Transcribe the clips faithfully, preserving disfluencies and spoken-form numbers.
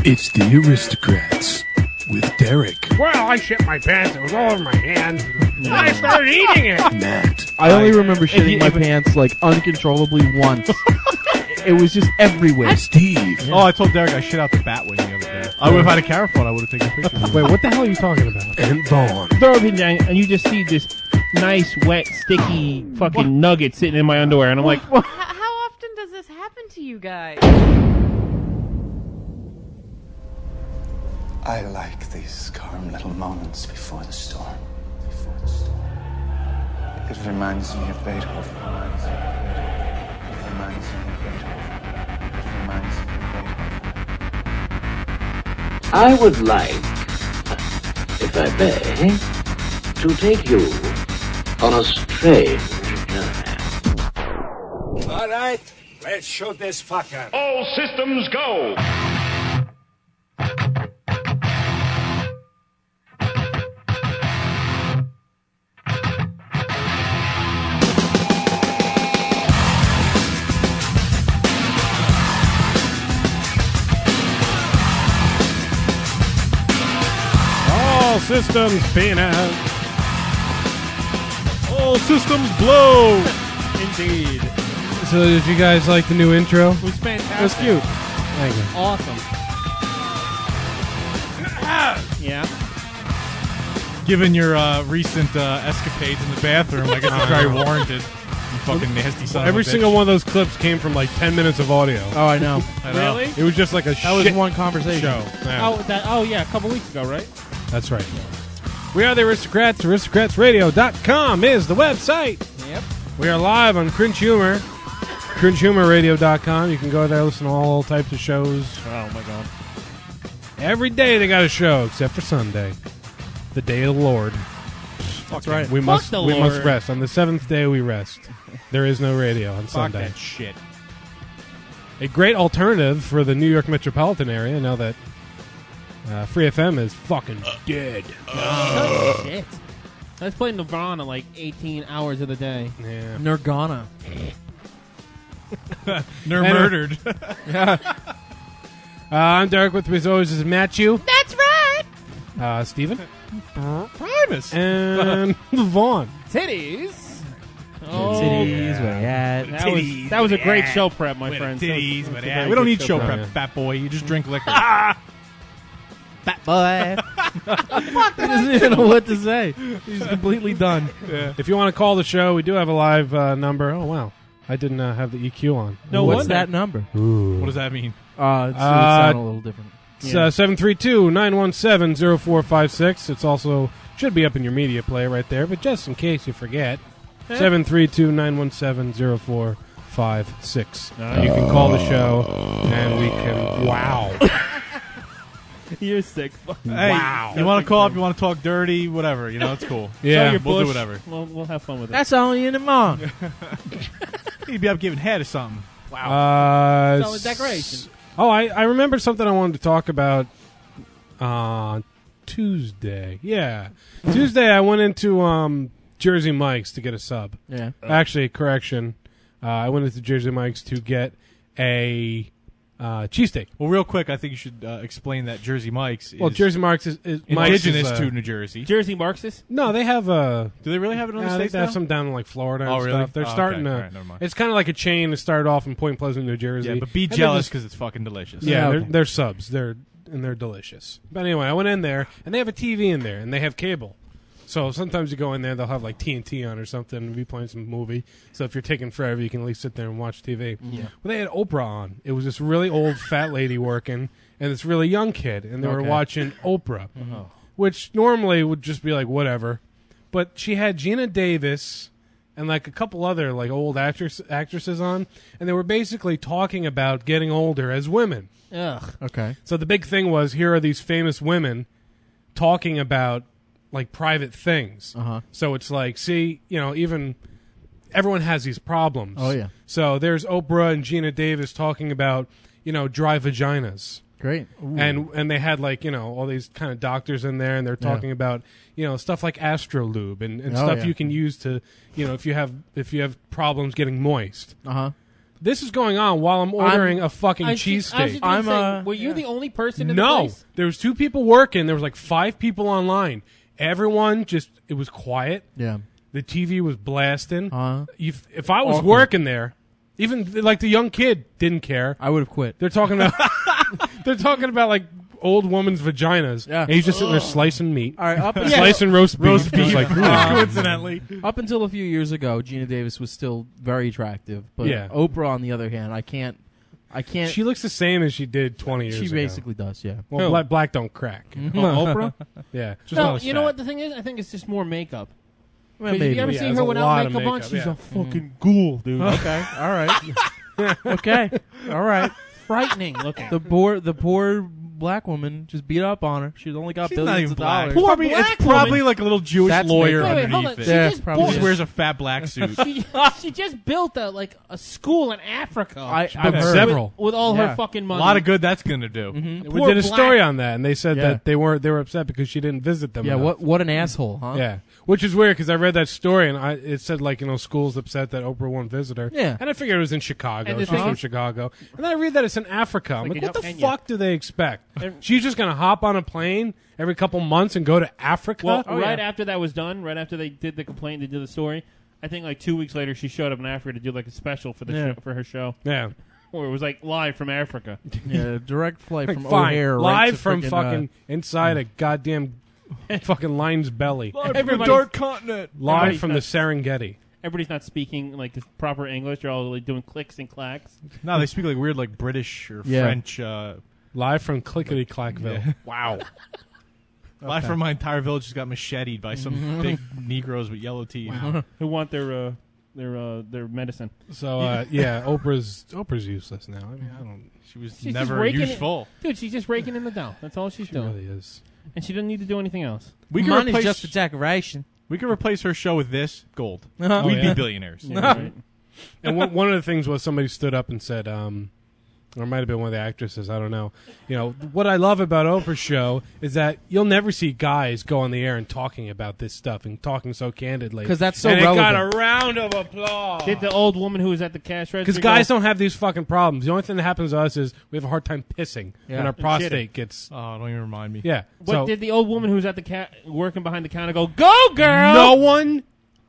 It's the Aristocrats with Derek. Well, I shit my pants. It was all over my hands. And I started eating it. Matt. I only remember shitting my pants like uncontrollably once. It was just everywhere. Steve. Oh, I told Derek I shit out the Batwing the other day. I would have had a camera phone. I would have taken a picture. Wait, what the hell are you talking about? And Vaughn. Throw everything down, and you just see this nice, wet, sticky fucking what? nugget sitting in my underwear, and I'm like, what? How, how often does this happen to you guys? I like these calm little moments before the storm. Before the storm. It reminds me of Beethoven. It reminds me of Beethoven. It reminds me of Beethoven. It reminds me of Beethoven. I would like, if I may, to take you on a strange journey. All right, let's shoot this fucker. All systems go. All systems pan out. All systems blow. Indeed. So did you guys like the new intro? It was fantastic. It was cute. Thank you. Awesome. Yeah. Given your uh, recent uh, escapades in the bathroom, I guess it's very warranted. You fucking nasty son Every of a single bitch. one of those clips came from like ten minutes of audio. Oh, I know. I know. Really? It was just like a That was shit one conversation. show. Yeah. Oh, that. Oh, yeah. A couple weeks ago, right? That's right. We are the Aristocrats. aristocrats radio dot com is the website. Yep. We are live on Cringe Humor. cringe humor radio dot com. You can go there, listen to all types of shows. Oh my god. Every day they got a show, except for Sunday, the day of the Lord. That's right. We Fuck must the we must Lord. rest. On the seventh day we rest. There is no radio on Fuck Sunday. that shit. A great alternative for the New York metropolitan area now that uh, Free F M is fucking dead. Oh, shit. I was playing Nirvana like eighteen hours of the day. Yeah. Nirgana. They're And, uh, murdered. Uh, I'm Derek. With me as always is Matthew. That's right. Uh, Steven. Primus. And Vaughn. Titties. Titties, where they at? That was that was a great show prep, my friends. That was- Titties, that was but a yeah, very we don't good need show prep. prep, Yeah. fat boy. You just drink liquor. Fat boy. He doesn't even know what to say. He's completely done. Yeah. If you want to call the show, we do have a live uh, number. Oh, wow. I didn't uh, have the E Q on. No What's wonder. that number? Ooh. What does that mean? Uh, it's, it would Uh, sound a little different. It's uh, seven three two, nine one seven, zero four five six. It's also should be up in your media player right there, but just in case you forget, seven three two, nine one seven, zero four five six. You can call the show, and we can... Wow. You're sick. Fuck. Hey, Wow. you want to call up? You want to talk dirty? Whatever. You know, it's cool. Yeah. Show your we'll do bush. whatever. We'll, we'll have fun with it. That's only in the mom. You'd be up giving head or something. Uh, So, decoration. Oh, I, I remember something I wanted to talk about uh, Tuesday. Yeah. Tuesday I went into um, Jersey Mike's to get a sub. Yeah. Actually, correction. Uh, I went into Jersey Mike's to get a uh, cheesesteak. Well, real quick, I think you should uh, explain that Jersey Mike's is Well, Jersey Mike's is, is Mike's indigenous is, uh, to New Jersey. Jersey Marxist? No, they have a. Do they really have it on Yeah, the they states have now? some down in like Florida and Oh, really? stuff. They're Oh, starting okay. to. All right, never mind. It's kind of like a chain that started off in Point Pleasant, New Jersey. Yeah, but be And they're jealous just- because it's fucking delicious. Yeah, Yeah, they're, okay. they're subs. They're and they're delicious. But anyway, I went in there and they have a T V in there and they have cable. So sometimes you go in there, they'll have like T N T on or something and be playing some movie. So if you're taking forever, you can at least sit there and watch T V. Yeah. Well, they had Oprah on. It was this really old fat lady working and this really young kid, and they were Okay. watching Oprah, Oh. which normally would just be like whatever. But she had Gina Davis and like a couple other like old actress actresses on, and they were basically talking about getting older as women. Ugh. Okay. So the big thing was, here are these famous women talking about like private things. Uh-huh. So it's like, see, you know, even everyone has these problems. Oh, yeah. So there's Oprah and Gina Davis talking about, you know, dry vaginas. Great. And and they had like, you know, all these kind of doctors in there, and they're Yeah. talking about, you know, stuff like Astrolube and, and Oh, stuff yeah. you can use to, you know, if you have if you have problems getting moist. Uh-huh. This is going on while I'm ordering I'm- a fucking I was just- I was cheesesteak. just gonna I'm, say, uh, were you the only person in No, the place? there was two people working. There was like five people online. Everyone just it was quiet. Yeah. The T V was blasting. Uh, If, if I was Awkward. working there, even like the young kid didn't care. I would have quit. They're talking about they're talking about like old woman's vaginas. Yeah. And he's just sitting there slicing meat, All right, up yeah. slicing roast beef. Roast beef, Just like, Uh, coincidentally. Up until a few years ago, Gina Davis was still very attractive, but Yeah. Oprah, on the other hand, I can't, I can't. she looks the same as she did twenty years she ago. basically does, yeah. Well, Who? black, black don't crack. Oh, Oprah? Yeah. Just No, not as you know fat. what the thing is? I think it's just more makeup. Well, 'Cause if maybe. you ever Yeah, see there's her a without lot of makeup, on, makeup, she's yeah. a fucking ghoul, dude. Okay, all right, okay, all right. Frightening looking. The poor, the poor black woman just beat up on her. She's only got She's not billions even of black. dollars. It's Poor probably, black it's probably woman. like a little Jewish That's lawyer makeup. Wait, wait, hold underneath on. it. She Yeah, just probably. He built, just wears a fat black suit. she, she just built a like a school in Africa. I, built I've heard. several. with, with all Yeah. her fucking A money. lot of good that's going to do. Mhm. We Poor did a black- story on that, and they said Yeah. that they weren't they were upset because she didn't visit them. Yeah, enough. what what an asshole, huh? Yeah, which is weird because I read that story and I it said like you know schools upset that Oprah won't visit her. Yeah. and I figured it was in Chicago. And the She's thing- from Chicago, and then I read that it's in Africa. I'm Like like, in what the Kenya. fuck do they expect? And- She's just gonna hop on a plane every couple months and go to Africa? Well, Oh, right yeah. after that was done, right after they did the complaint, they did the story. I think like two weeks later, she showed up in Africa to do like a special for the Yeah. show, for her show, yeah, where it was like live from Africa. Yeah, direct flight like, from fine, O'Hare, right live to from frickin', fucking inside a goddamn fucking lion's belly, Everybody's, continent. live everybody's from not- the Serengeti. everybody's not speaking like the proper English. They're all like doing clicks and clacks. No, they speak like weird, like British or Yeah. French. Uh, Live from Clickety Clackville. Yeah. Wow. Live from my entire village just got macheted by some big Negroes with yellow teeth. Who want their uh, their uh, their medicine? So uh, yeah, Oprah's Oprah's useless now. I mean, I don't. She was She's just never raking it- useful. Dude, she's just raking in the dough. That's all she's She doing, really is. and she doesn't need to do anything else. We could Money's replace just for decoration. we could replace her show with this gold. Uh-huh. We'd yeah. be billionaires. Yeah, right. And one, one of the things was somebody stood up and said, um, or it might have been one of the actresses, I don't know. You know, what I love about Oprah's show is that you'll never see guys go on the air and talking about this stuff and talking so candidly. 'Cause that's so and relevant. it got a round of applause. Did the old woman who was at the cash register? Because guys go, don't have these fucking problems. The only thing that happens to us is we have a hard time pissing Yeah. when our And prostate gets. Oh, don't even remind me. Yeah. What so did the old woman who was at the ca- working behind the counter go? Go, girl! no one,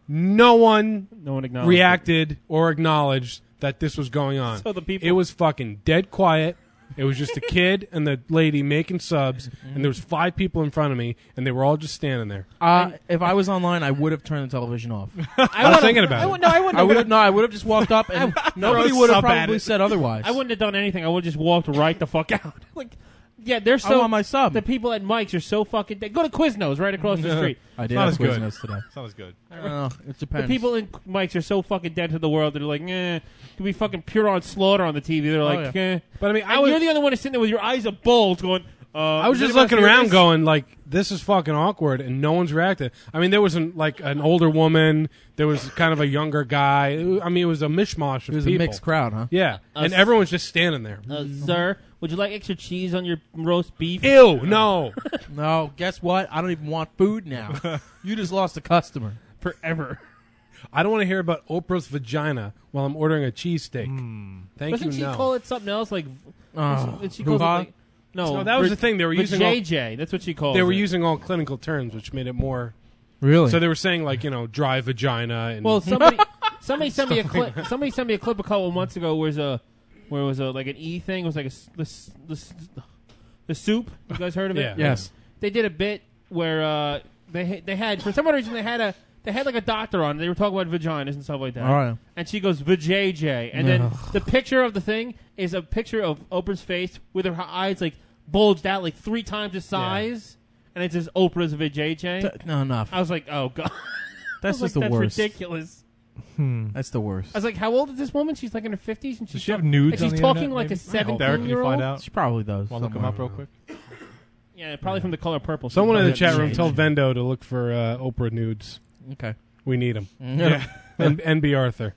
no one no one acknowledged. reacted or acknowledged that this was going on. So the people- It was fucking dead quiet. It was just a kid and the lady making subs, and there was five people in front of me, and they were all just standing there. Uh, if I was online, I would have turned the television off. I, I was would've- thinking about I it. would, no, I wouldn't. I have- would have no. I would have just walked up, and nobody Throw would have sub at probably it. said otherwise. I wouldn't have done anything. I would have just walked right the fuck out. like, yeah, they're I so. want my sub. The people at Mike's are so fucking. Dead. Go to Quiznos right across the street. I did not have as good. Quiznos today. It's not as good. Uh, it The depends. people in Mike's are so fucking dead to the world. They're like, eh. Could be fucking pure on slaughter on the T V. They're like, yeah. eh. But I mean, I And was, you're the only one who's sitting there with your eyes a bulge going, uh, I was does just anyone looking hear around, this? going like, "This is fucking awkward," and no one's reacted. I mean, there was an, like an older woman. There was kind of a younger guy. It was- I mean, it was a mishmash of it was people. a mixed crowd, huh? Yeah, Uh, and everyone's just standing there. Uh, sir, would you like extra cheese on your roast beef? Ew, no. No, guess what? I don't even want food now. You just lost a customer. Forever. I don't want to hear about Oprah's vagina while I'm ordering a cheesesteak. Thank Doesn't you. she no. call it something else? Like, Oh, did she calls it hoo-ha? like, no, No, that was the thing. They were using all- J J. That's what she called. They were it. using all clinical terms, which made it more. Really? So they were saying like you know dry vagina and Well, somebody, somebody sent me a clip. Somebody sent me a clip a couple months ago. Where it was a, where it was a like an E thing. It was like a s- the s- the, s- the soup. You guys heard of it? Yeah. Yes. They did a bit where uh, they ha- they had for some odd reason they had a they had like a doctor on. They were talking about vaginas and stuff like that. All right. And she goes vajayjay, and then the picture of the thing is a picture of Oprah's face with her eyes like bulged out like three times the size, and it says Oprah's vajayjay. T- no, enough. I was like, oh god, That's I was just like, the that's worst. ridiculous. That's the worst. I was like, how old is this woman? She's like in her fifties, and she's Does she have talk- nudes and on she's the talking internet, like maybe? a Derek, can seventeen you year find old. out? She probably does. Want to look him somewhere. up real quick? Yeah, probably from the color purple. someone in the She's chat probably room at tell J J. Vendo to look for uh, Oprah nudes. Okay. We need them. Yeah. and and B. Arthur.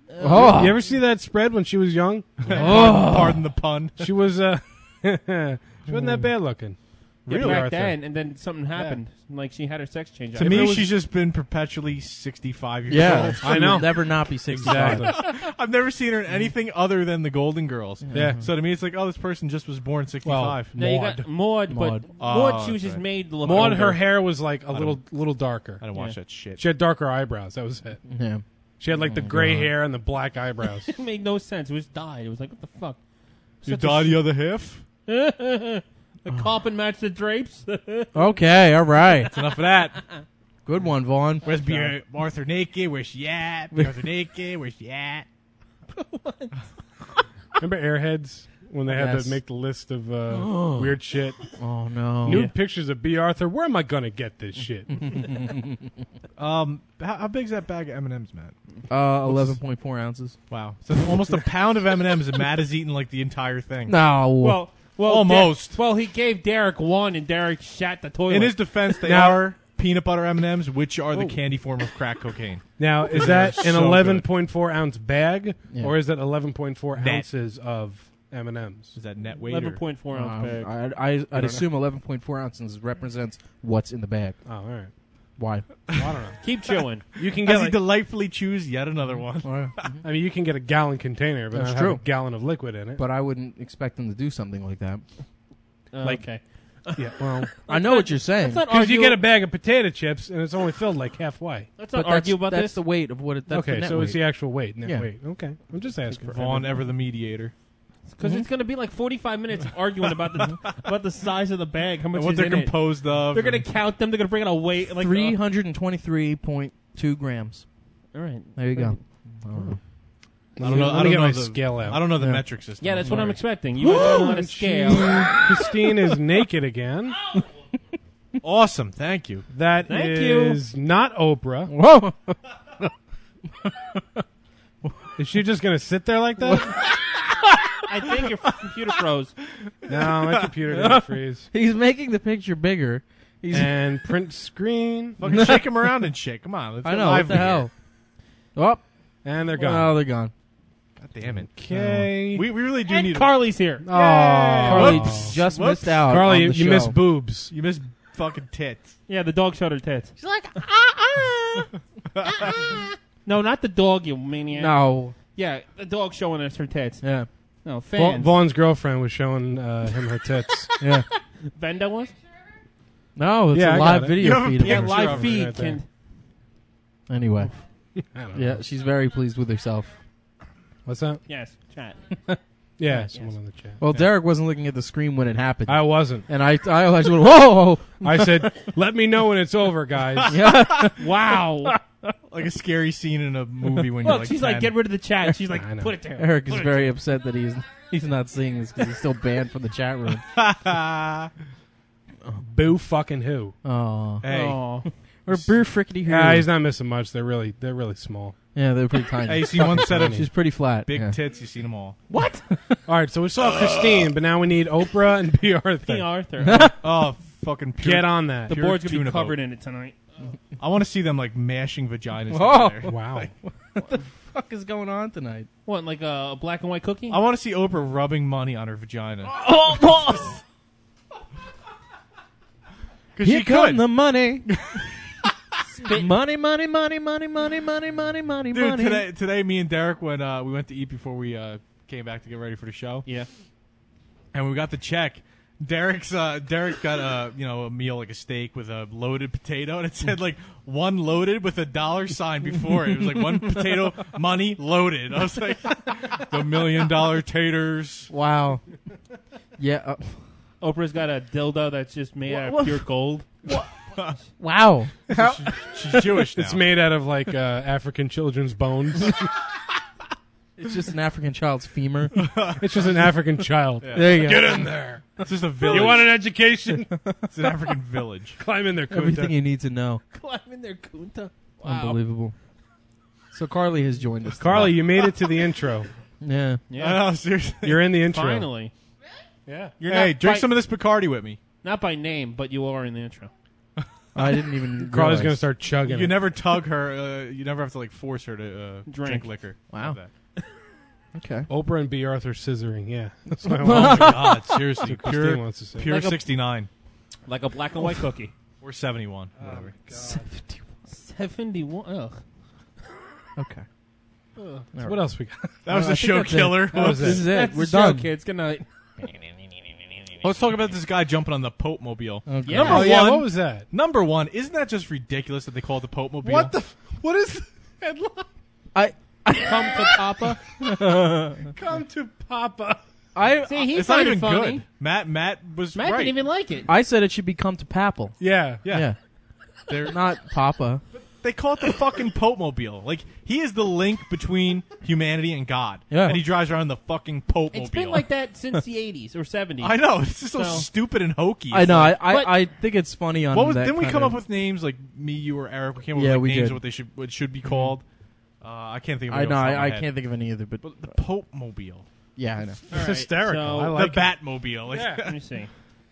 Oh. You ever see that spread when she was young? Pardon, pardon the pun. She was. Uh, she wasn't that bad looking. Yeah, Really? back Arthur. then, and then something happened. Like she had her sex change. To If me, it was- she's just been perpetually sixty-five years Yeah, old. I know. She'll never not be sixty-five. Exactly. I've never seen her in anything other than the Golden Girls. Yeah. So to me, it's like, oh, this person just was born sixty-five. No, you got Maud, Maud. but Oh, Maud, she was that's just right. made to look Maud, older. her hair was like a I little don't- little darker. I don't watch Yeah. that shit. She had darker eyebrows. That was it. Yeah. She had like the Oh, gray God. hair and the black eyebrows. It made no sense. It was dyed. It was like, what the fuck? You Such a die sh- the other half? The carpet matched the drapes. Okay, all right. That's enough of that. Good one, Vaughn. Where's B- Arthur naked? Where's she at? B- Arthur naked? Where's she at? Remember Airheads when they had Yes. to make the list of uh, weird shit? Oh, no. Nude pictures of B. Arthur. Where am I gonna get this shit? Um, how, how big's that bag of M and M's, Matt? Uh, eleven point four ounces. Wow, so almost a pound of M and M's, and Matt has eaten like the entire thing. No. well, well, Almost. Der- well, he gave Derek one, and Derek shat the toilet. In his defense, they Now- are peanut butter M and M's, which are the Oh. candy form of crack cocaine. Now, is that They're an so eleven good. point four ounce bag, Yeah. or is that eleven point four Net. ounces of M and M's? Is that net weight? eleven Or? point four ounce Um, bag. I, I, I'd assume eleven point four ounces represents what's in the bag. Oh, all right. Why? Well, I don't know. Keep chewing. You can As get he like, delightfully chews yet another one. I mean, you can get a gallon container, but That's not true. have a gallon of liquid in it. But I wouldn't expect them to do something like that. Uh, Like- okay. yeah, well, I know what you're saying. Let's not because you argue. get a bag of potato chips and it's only filled like halfway. Let's but not that's, argue about that's this. the weight of what it. That's the Okay, net so weight. it's the actual weight, net Yeah. weight. Okay, I'm just asking. Vaughn, ever the mediator. Because it's going to be like forty-five minutes arguing about the about the size of the bag, how much And what is they're in it. composed of. They're going to count them. They're going to bring out a weight. Like, three uh, hundred and twenty-three point two grams. all right. There you go. I Let don't me- know. let I me don't get know my the scale out. I don't know the Yeah. metric system. Yeah, that's I'm what I'm sorry. expecting. You guys don't know how to scale. Christine is naked again. Awesome, thank you. That Thank you. is not Oprah. Whoa! Is she just going to sit there like that? I think your computer froze. No, my computer didn't freeze. He's making the picture bigger. He's. And print screen. Fucking shake him around and shit. Come on, let's I get know. What lively the hell? Oh, And they're oh, gone. they're gone. here. God damn it. Okay. We, we really do And need Carly's here. Oh, Carly Whoops. just Whoops. missed out. Carly, on you, the you show. missed boobs. You missed fucking tits. Yeah, the dog showed her tits. She's like, ah, ah. No, not the dog, you maniac. No. Yeah, the dog showing us her tits. Yeah. No, Va- fans. Vaughn's girlfriend was showing uh, him her tits. Yeah. Venda was? No, it's Yeah, I a got live it. video You have a feed. of Yeah, Picture her. live of her feed right there. can. Anyway, I don't know. yeah, she's very pleased with herself. What's that? Yes, chat. Yeah, Yes. someone in the chat. Well, Derek wasn't looking at the screen when it happened, I wasn't. and I, I, I just went, "Whoa!" I said, "Let me know when it's over, guys." Yeah. Wow. Like a scary scene in a movie when you're Look, like she's ten. like, get rid of the chat. She's like, I know. put it there. Eric is Put it very there. upset that he's he's not seeing this because he's still banned from the chat room. Boo fucking who? Oh, Hey, Aw. or Brew Frickety Who. Yeah, he's not missing much. They're really, they're really small. Yeah, they're pretty tiny. hey, you see one set of She's pretty flat. big yeah. tits, you seen them all. What? All right, so we saw Christine, but now we need Oprah and B. Arthur. King Arthur. Oh, fucking pure. Get on that. The Pure board's going to tuna be covered boat. in it tonight. I want to see them like mashing vaginas Oh. together. Wow. What the fuck is going on tonight? What, like a black and white cookie? I want to see Oprah rubbing money on her vagina. Oh, Because Here she come could. the money. money, money, money, money, money, money, money, money, Dude, money. today, today, me and Derek went. Uh, we went to eat before we uh, came back to get ready for the show, yeah. and we got the check. Derek's uh, Derek got a you know a meal like a steak with a loaded potato, and it said like one loaded with a dollar sign before it. It was like one potato, money loaded. I was like, the million dollar taters. Wow. Yeah. Uh, Oprah's got a dildo that's just made out What- of pure gold. wow. She's Jewish now. It's made out of like uh, African children's bones. It's just an African child's femur. It's just an African child. There you go. Get in there. It's just a village. You want an education? It's an African village. Climb in there, Everything Kunta. you need to know. Climb in there, Kunta. Unbelievable. So Carly has joined us. Carly, you made it to the intro. Yeah. Yeah. I know, seriously. You're in the intro. Finally. Yeah. You're hey, not drink by, some of this Bacardi with me. Not by name, but you are in the intro. I didn't even. Carly's realize. gonna start chugging. You it. never tug her. Uh, you never have to like force her to uh, Drink. drink. liquor. Wow. Like Okay. Oprah and B. Arthur scissoring. Yeah. That's what I that. Oh want. my God! Seriously, That's what Christine pure, wants to say. pure Like a- sixty-nine. Like a black and white cookie. Or seventy-one. Whatever. seventy-one. Ugh. Okay. So what else we got? That was I the think show that's it. killer. That was This is it. That's We're the show, done. kids. Good night. Let's talk about this guy jumping on the Pope Mobile. Okay. Yeah. Number Oh yeah, one. what was that? Number one. Isn't that just ridiculous that they call it the Pope Mobile? What the? f- What is the headline? I Come to Papa. Come to Papa. I See, he It's not found even it funny. good. Matt Matt was Matt right. didn't even like it. I said it should be come to Papal. Yeah. yeah. Yeah. They're Not Papa. They call it the fucking Pope Mobile. Like, he is the link between humanity and God. Yeah. And he drives around in the fucking Pope It's Mobile. been like that since the eighties or seventies. I know. It's just so, So- stupid and hokey. I It's know. like- I, But- I I think it's funny on what was? that Didn't we kind come of- up with names like me, you, or Eric? We came up Yeah, with like, we names did. of what they should what should be called. Uh, I can't think of. I it know. off the top of I, my I head. can't think of any either, but But the Pope Mobile, yeah, I know. It's All right, hysterical. so- I like the it. Batmobile. Like, Yeah. Let me see.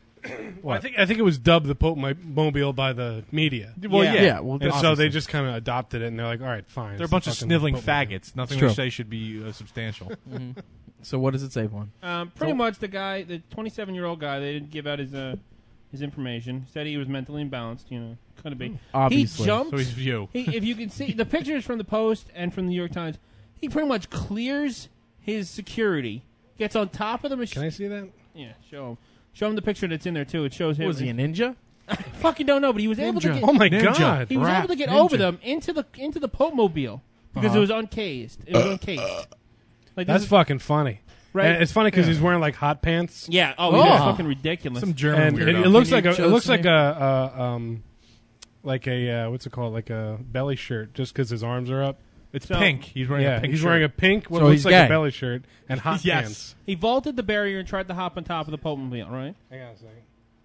I think I think it was dubbed the Pope Mo- Mobile by the media. well, Yeah. yeah. Yeah, well, And so obviously. they just kind of adopted it, and they're like, "All right, fine." They're a it's bunch the of fucking sniveling Pope Mobile. faggots. Nothing true. we say should be uh, substantial. So what does it say, Vaughn? Um, pretty much the guy, the twenty-seven-year-old guy, they didn't give out his uh, his information. Said he was mentally imbalanced. You know, couldn't be. Obviously. He jumped. So he's you. He, if you can see the pictures from the Post and from the New York Times, he pretty much clears his security, gets on top of the machine. Can I see that? Yeah, show him. Show him the picture that's in there too. It shows him. Was he a ninja? I fucking don't know, but he was able to get. Oh my Ninja. god! He was Rat. able to get Ninja. over them into the into the Pope Mobile because Uh-huh. it was uncased. It was uncased. Like this That's is- fucking funny. right. And it's funny because he's wearing like hot pants. yeah. Oh, Oh. yeah. Fucking ridiculous. Some German And it, weirdo. it looks Can like you a show it looks this to like me? a, a um like a uh, what's it called like a belly shirt just because his arms are up. it's So- pink. He's wearing Yeah, a pink he's shirt. wearing a pink what So looks he's like gay. a belly shirt and hot Yes. pants. he vaulted the barrier and tried to hop on top of the Pope Mobile. Right. Hang on a second.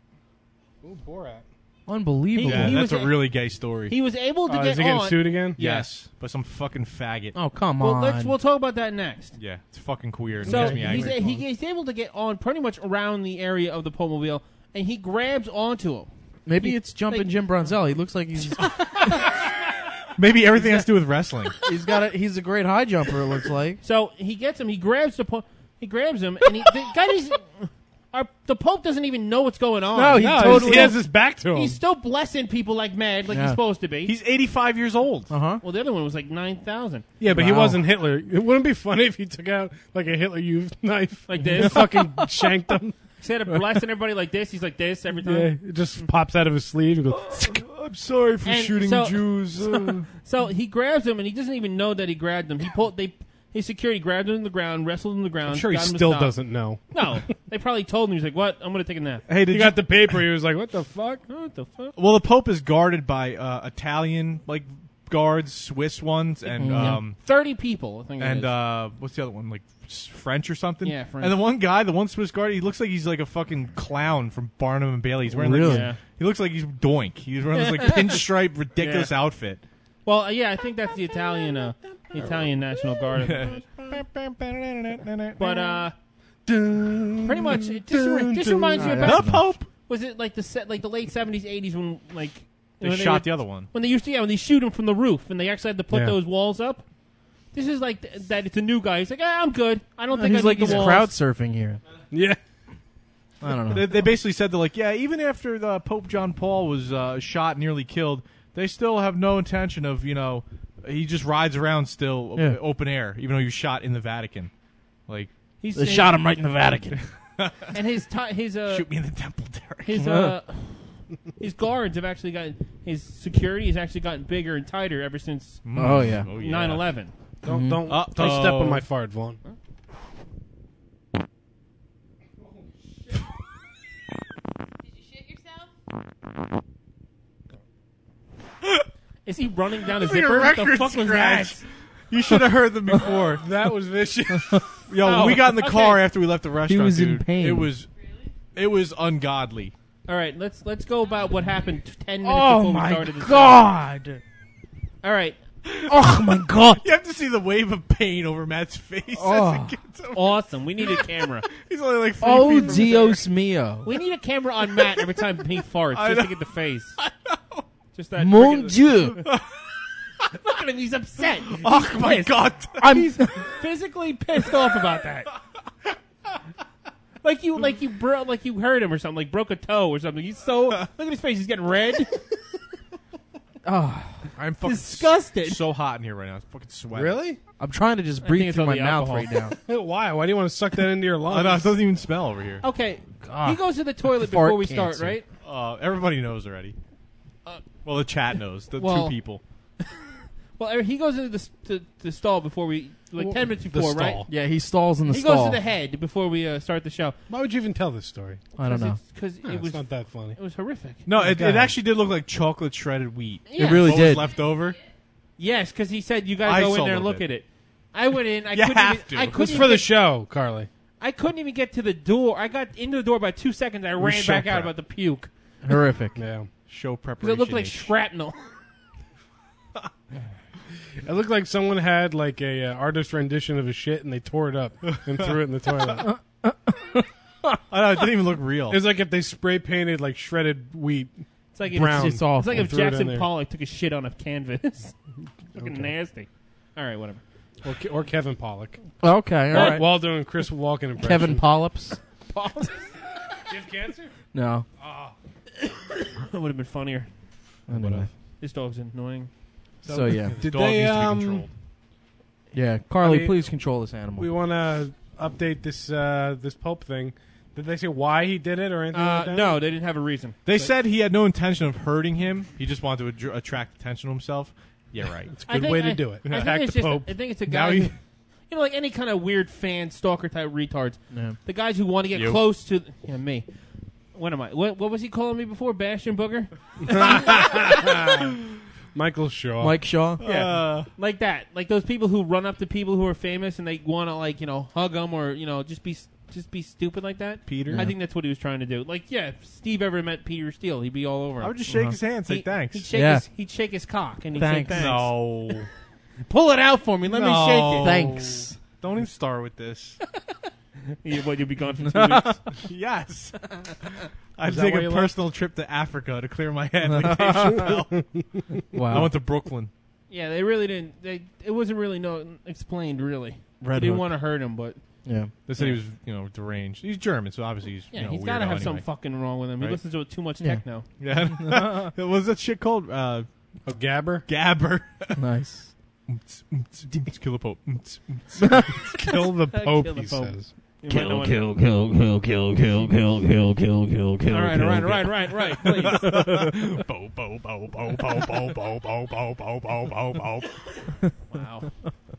Ooh, Borat. Unbelievable. Yeah, He that's was a a- really gay story. He was able to Oh, get is he getting on. sued again? yes, but some fucking faggot. Oh, come Well, on. let's we'll talk about that next. Yeah, it's fucking queer. It So makes me he's, angry. a, he, he's able to get on pretty much around the area of the Pope Mobile, and he grabs onto him. Maybe it's jumping like- Jim Brunzell. He looks like he's Maybe everything has to do with wrestling. he's got a, he's a great high jumper. It looks like. So he gets him. He grabs the Pope. He grabs him, and he, the guy is. Our, the Pope doesn't even know what's going on. No, he No, totally he has his back to him. He's still blessing people like mad, like Yeah. he's supposed to be. He's eighty-five years old. Uh huh. well, the other one was like nine thousand. yeah, but he Wow. wasn't Hitler. It wouldn't be funny if he took out like a Hitler youth knife Like and this. fucking shanked him. Instead of blessing everybody like this, he's like this every time. Yeah, it just pops out of his sleeve and goes. I'm sorry for And shooting so- Jews. Uh. So he grabs him, and he doesn't even know that he grabbed him. He pulled. They his security grabbed him to the ground, wrestled him to the ground. I'm sure he got him to still stop. doesn't know. No, they probably told him. He's like, "What? I'm going to take a nap." Hey, He did you? got the paper. He was like, "What the fuck?" What the fuck? well, the Pope is guarded by uh, Italian like guards, Swiss ones, and Yeah. um, Thirty people, I think. it and is. uh, what's the other one? Like s- French or something? Yeah, French. And the one guy, the one Swiss guard, he looks like he's like a fucking clown from Barnum and Bailey. He's wearing like Really? Yeah. he looks like he's Doink. He's wearing this like pinstripe ridiculous Yeah. outfit. Well, uh, yeah, I think that's the Italian, uh, the Italian National Guard. But uh, pretty much, it just, re- just reminds me Ah, about The Pope. was it like the set, like the late seventies, eighties when like They when shot would- the other one. when they used to yeah when they shoot him from the roof and they actually had to put Yeah. those walls up. This is like th- that. It's a new guy. He's like, ah, I'm good. I don't think He's I like need he's the walls. crowd surfing here. Yeah. I don't know. They, they basically said they're like, yeah, even after the Pope John Paul was uh, shot, nearly killed, they still have no intention of, you know, he just rides around still Yeah. o- open air, even though he was shot in the Vatican. Like, He's They shot him right in the Vatican. and his ti his uh shoot me in the temple, Derek. his uh his guards have actually gotten his security has actually gotten bigger and tighter ever since Mm. Oh, yeah. Oh, yeah. nine eleven. Don't don't Uh-oh. don't step on my fart, Vaughn. Did you shit yourself? Is he running down a It's like a zipper? What the record fuck was scratch. that? You should have heard them before. That was vicious. Yo, when Oh, we got in the okay. car after we left the restaurant, was in dude, pain. it was it was ungodly. All right, let's let's go about what happened t- ten minutes Oh before we my started the show. god! All right, Oh my god! You have to see the wave of pain over Matt's face. Oh. as it gets over. awesome. We need a camera. He's only like three Oh feet from Dios mio! We need a camera on Matt every time he farts, I just know. to get the face. Just that. Mon friggin- Dieu! Look at him. He's upset. Oh He's my pissed. god! I'm Physically pissed off about that. Like you, like you, bro, like you hurt him or something, like broke a toe or something. He's so look at his face; he's getting red. Oh, I'm fucking disgusted. s- so hot in here right now. It's fucking sweating. Really? I'm trying to just I think breathe it's through all my the mouth alcohol. right now. Why? Why do you want to suck that into your lungs? I know, it doesn't even smell over here. Okay, God. he goes to the toilet Fart before we cancer. start, right? Uh, everybody knows already. Well, the chat knows. The well- two people. Well, he goes into the, s- to, the stall before we, like Well, ten minutes the before, right? stall. Yeah, he stalls in the He stall. goes to the head before we uh, start the show. Why would you even tell this story? I don't know. Because No, it it's was not that funny. it was horrific. No, it, Go it ahead. actually did look like chocolate shredded wheat. Yeah. It really what did. was left over? Yes, because he said you got I to go saw in there a and little look bit. at it. I went in. I You couldn't have even, to. I It couldn't It was even for the get- show, Carly. I couldn't even get to the door. I got into the door by two seconds. I was ran show back out prep. about the puke Horrific. Yeah. Show because preparation. it looked like H. shrapnel. It looked like someone had like a uh, artist rendition of his shit and they tore it up and threw it in the toilet. I know, it didn't even look real. It was like if they spray painted like shredded wheat. It's like if, Brown. It's, It's awful. like if Threw it in Jackson there. Pollock took a shit on a canvas. Fucking Okay. nasty. All right, whatever. Or, Ke- or Kevin Pollock. Okay, all Wal- right. Waldo and Chris Walken impression. Kevin Polyps? You have cancer? No. That would have been funnier. Anyway. This dog's annoying. So, yeah. Did Dog they, needs to be um, controlled. Yeah, Carly, I mean, please control this animal. We want to update this uh, this Pope thing. Did they say why he did it or anything like Uh, that? no, they didn't have a reason. They said he had no intention of hurting him. He just wanted to adr- attract attention to himself. Yeah, right. It's a I good think way to I- do it. I think Attack it's the just. Pope. I think it's a Now guy. he- Who, you know, like any kind of weird fan stalker type retards. Yeah. The guys who want to get You. close to yeah, me. What am I? What, what was he calling me before? Bastion Booger? Michael Shaw. Mike Shaw? Yeah, Uh, like that. Like those people who run up to people who are famous and they want to like you know hug them or you know just be just be stupid like that. Peter? I think that's what he was trying to do. Like yeah, if Steve ever met Peter Steele, he'd be all over him. I would just shake Uh-huh. his hand and say He- thanks. He'd shake Yeah. his he'd shake his cock and he'd Thanks. say thanks. No. Pull it out for me. Let me No. shake it. Thanks. Don't even start with this. You, what, you'll be gone for two weeks. Yes. I'd Is that take why a you personal trip to Africa to clear my head like Dave Chappelle. I Wow. went to Brooklyn. Yeah, they really didn't. They, it wasn't really no explained. Really, Red they didn't Hook. want to hurt him, but Yeah. They said Yeah. he was, you know, deranged. He's German, so obviously he's, yeah, you know, he's got to weirdo have anyway. something fucking wrong with him. He Right. listens to too much Yeah. techno. Yeah. What was that shit called? Uh, Oh, Gabber? Gabber. Nice. Kill the Pope. Kill the Pope, Kill the he Pope. says. You might know Kill, what- kill, kill, kill, kill, kill, kill, kill, kill, kill. All right, all right, all right, right, right. Please. Bo, bo, bo, bo, bo, bo, bo, bo, bo, bo, bo, bo, bo. Wow.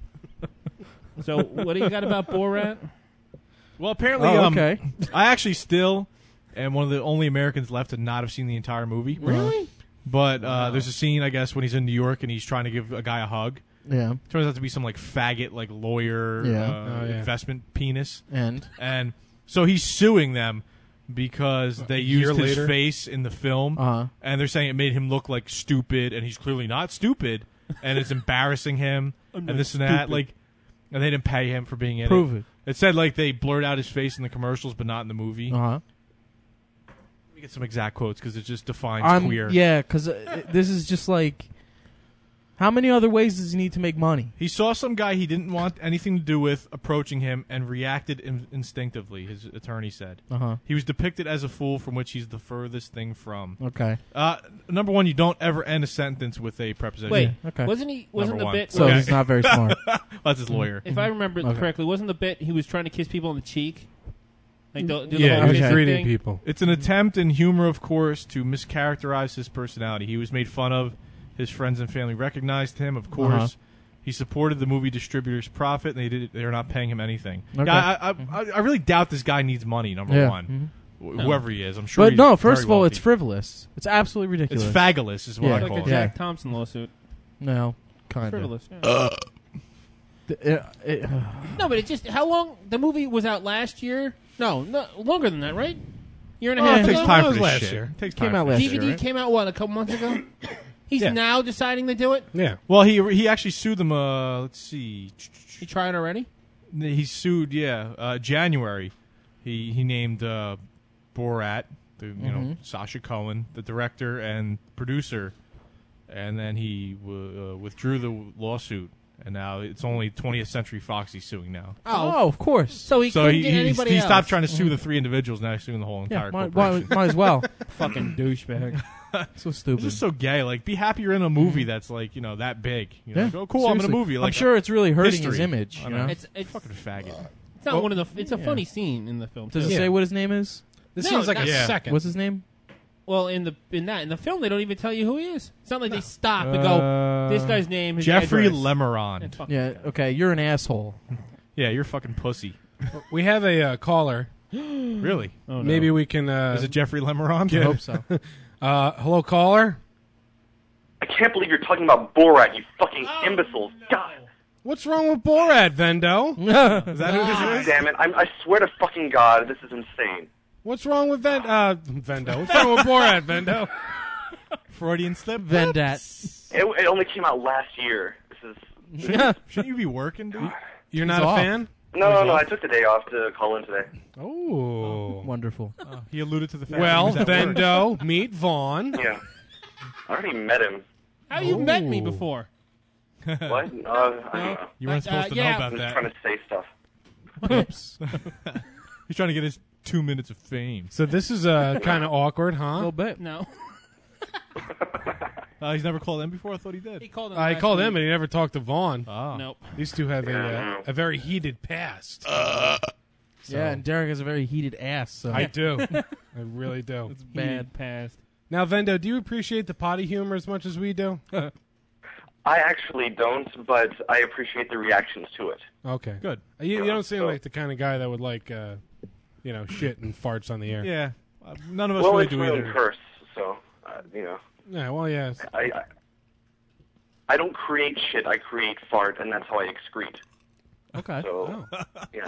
So, what do you got about Borat? Well, apparently, Oh, um, okay. I actually still am one of the only Americans left to not have seen the entire movie. Really? But uh, there's a scene, I guess, when he's in New York and he's trying to give a guy a hug. Yeah. Turns out to be some like faggot, like lawyer, Yeah. uh, Oh, yeah. investment penis, And? and so he's suing them because they A year used his later? face in the film, Uh-huh. and they're saying it made him look like stupid, and he's clearly not stupid, and it's embarrassing him, and not this and that, stupid. like, and they didn't pay him for being in Prove it. it. It said like they blurred out his face in the commercials, but not in the movie. Uh-huh. Let me get some exact quotes because it just defines I'm, queer. Yeah, because uh, this is just like... How many other ways does he need to make money? He saw some guy he didn't want anything to do with approaching him and reacted in- instinctively, his attorney said. Uh-huh. He was depicted as a fool from which he's the furthest thing from. Okay. Uh, number one, you don't ever end a sentence with a preposition. Wait, Okay. wasn't he? Wasn't Number the one. bit? So where- he's not very smart. That's his lawyer. if I remember Okay. correctly, wasn't the bit he was trying to kiss people on the cheek? Like the, do the Yeah, whole he was kissing greeting thing? people. It's an attempt in humor, of course, to mischaracterize his personality. He was made fun of. His friends and family recognized him, of course. Uh-huh. He supported the movie distributor's profit, and they did. They're not paying him anything. Okay. Yeah, I, I, I, I really doubt this guy needs money. Number Yeah. one, Mhm. Wh- whoever he is, I'm sure. But he's no, first very of all, wealthy. it's frivolous. It's absolutely ridiculous. It's fabulous, is what Yeah. I Like call a it. Yeah. Jack Thompson lawsuit. No, kind of. Frivolous. Yeah. uh, No, but it just how long the movie was out last year? No, no longer than that, right? Year and a Oh, half it takes ago. time That for was this last shit. year. It takes Came time out for last this D V shit, D right? came out what a couple months ago. He's Yeah. now deciding to do it. Yeah. Well, he he actually sued them. Uh, let's see. He tried already. He sued. Yeah, uh, January. He he named uh, Borat, the you know Mhm. Sacha Cohen, the director and producer, and then he w- uh, withdrew the lawsuit. and now it's only twentieth Century Fox he's suing now. Oh, of course. So he So couldn't he, get he, anybody he else. stopped trying to sue the three individuals. Now he's suing the whole Yeah, entire might, corporation. might, might as well. Fucking douchebag. So It's stupid. just so gay. Like, be happy you're in a movie that's like you know that big. You know, Yeah, like, oh, cool, I'm in a seriously. movie. Like, I'm sure it's really hurting history. his image. I You know. know? It's it's fucking faggot. it's not Well, one of the. It's a yeah. funny scene in the film. Does too. it say what his name is? This No, seems like a not- Yeah. second. What's his name? Well, in the in that in the film, they don't even tell you who he is. It's not like they stop and Uh, go, "This guy's name is Jeffrey address." Lemeron. And fucking- Yeah. Okay, you're an asshole. Yeah, you're fucking pussy. We have a uh, caller. Really? Oh, no. Maybe we can. Uh, Is it Jeffrey Lemeron? I hope so. uh, hello, caller. I can't believe you're talking about Borat, you fucking Oh, imbeciles. God What's wrong with Borat, Vendo? Is that who this is? damn it. I'm, I swear to fucking God, this is insane. What's wrong with Ven- uh, Vendo? What's wrong with Borat, Vendo? Freudian slip. Vendat. It, it only came out last year. This is Shouldn't, shouldn't you be working, dude? You're He's not off. a fan? No, no, no. I took the day off to call in today. Oh. Wonderful. Oh, he alluded to the fact. Well, that he was at work. Vendo, meet Vaughn. Yeah. I already met him. How you met me Ooh. before? What? Uh, I don't know. You weren't Uh, supposed to yeah. know I'm about just that. trying to say stuff. Oops. He's trying to get his two minutes of fame. So this is uh, kind of awkward, A huh? little bit. No. Uh, he's never called in before? I thought he He did. called him. I last called week. him, and he never talked to Vaughn. Oh. Nope. These two have a uh, a very heated past. Yeah, and Derek has a very heated ass. So I do. I really do. it's Heated bad. past. Now, Vendo, do you appreciate the potty humor as much as we do? I actually don't, but I appreciate the reactions to it. Okay. Good. You, you don't seem like the kind of guy that would like, uh, you know, shit and farts on the air. Yeah. Uh, none of us Well, really it's do my own either. curse, so, uh, you know. Yeah, well, yeah. I, I I don't create shit, I create fart, and that's how I excrete. Okay. So, Oh. yeah.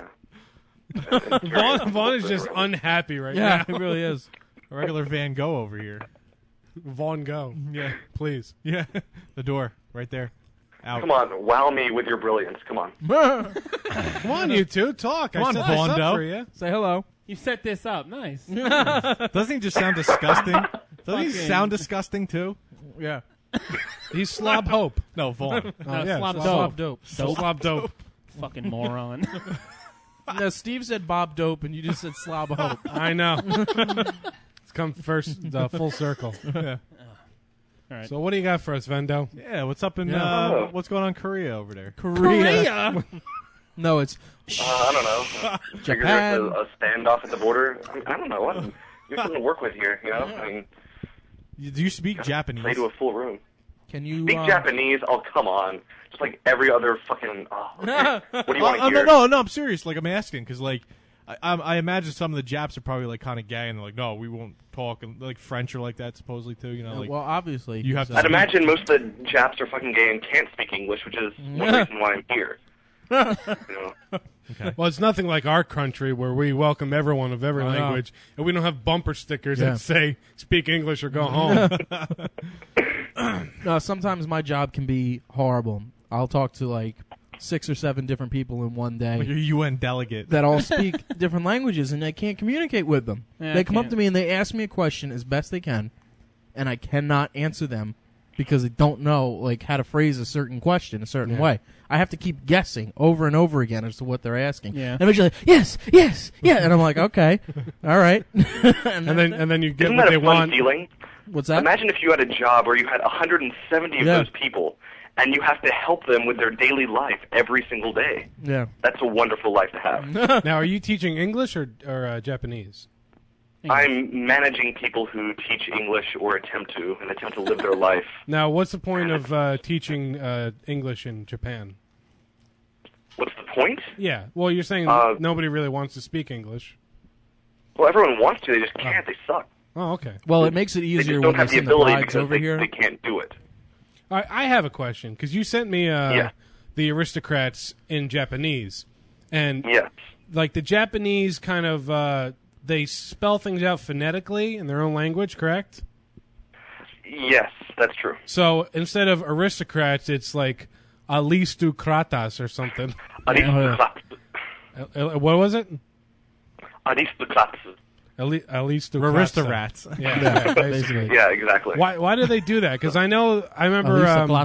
Vaughn, Vaughn is just unhappy right Yeah, now. it really is. A regular Van Gogh over here. Vaughn, go. Yeah. Please. Yeah. The door. Right there. Out. Come on, wow me with your brilliance. Come on. Come on, you two. Talk. Come I on, set this Vaughn up Doe. for you. Say hello. You set this up. Nice. Doesn't he just sound disgusting? Doesn't he Fucking- sound disgusting, too? Yeah. He's Slob Hope. No, Vaughn. Oh, No, yeah, Slob Slob Dope. dope. Slob Dope. Fucking moron. No, Steve said Bob Dope, and you just said Slob Hope. I know. It's come first, the full circle. Yeah. All right. So what do you got for us, Vendo? Yeah, what's up in, Yeah. uh, Oh. what's going on in Korea over there? Korea. No, it's Uh, I don't know. Figure there's a, a standoff at the border. I, mean, I don't know. What? You're something to work with here, you know? I mean, You- Do you speak Japanese? play to a full room. Can you Speak uh, Japanese? Oh, come on. Just like every other fucking... Oh, okay. What do you want Oh, to no, hear? no, no, I'm serious. Like, I'm asking, because, like, I, I, I imagine some of the Japs are probably, like, kind of gay, and they're like, no, we won't talk. And, like, French are like that, supposedly, too, you know? Like, well, obviously. you have to so- I'd imagine most of the Japs are fucking gay and can't speak English, which is one reason why I'm here. You know? Well, it's nothing like our country where we welcome everyone of every I know. language, and we don't have bumper stickers Yeah. that say "Speak English or go home." No, sometimes my job can be horrible. I'll talk to like six or seven different people in one day like a U N delegate. that all speak different languages, and I can't communicate with them. Yeah, they I come up can't. to me and they ask me a question as best they can, and I cannot answer them because they don't know like how to phrase a certain question a certain Yeah. way. I have to keep guessing over and over again as to what they're asking. Yeah. And eventually, yes, yes, yeah, and I'm like, okay, all right. and then and then you get Isn't what that they a fun want. feeling? What's that? Imagine if you had a job where you had one hundred seventy of Yeah. those people, and you have to help them with their daily life every single day. Yeah. That's a wonderful life to have. Now, are you teaching English or or uh, Japanese? I'm managing people who teach English or attempt to, and attempt to live their life. Now, what's the point of uh, teaching uh, English in Japan? What's the point? Yeah. Well, you're saying Uh, nobody really wants to speak English. Well, everyone wants to, they just can't. They suck. Oh, okay. Well, it makes it They easier just when don't they have the send the ability brides because over they, here. they can't do it. All right, I have a question because you sent me uh, Yeah. the aristocrats in Japanese, and Yes. like the Japanese kind of uh, they spell things out phonetically in their own language, correct? Yes, that's true. So instead of aristocrats, it's like aristocratas or something. Aristocrats. Uh, uh, what was it? Aristocrats. Ali- aristocrats. Aristocrats. Yeah, yeah, basically. Yeah, exactly. Why? Why do they do that? Because I know I remember. Um, Aristocratza?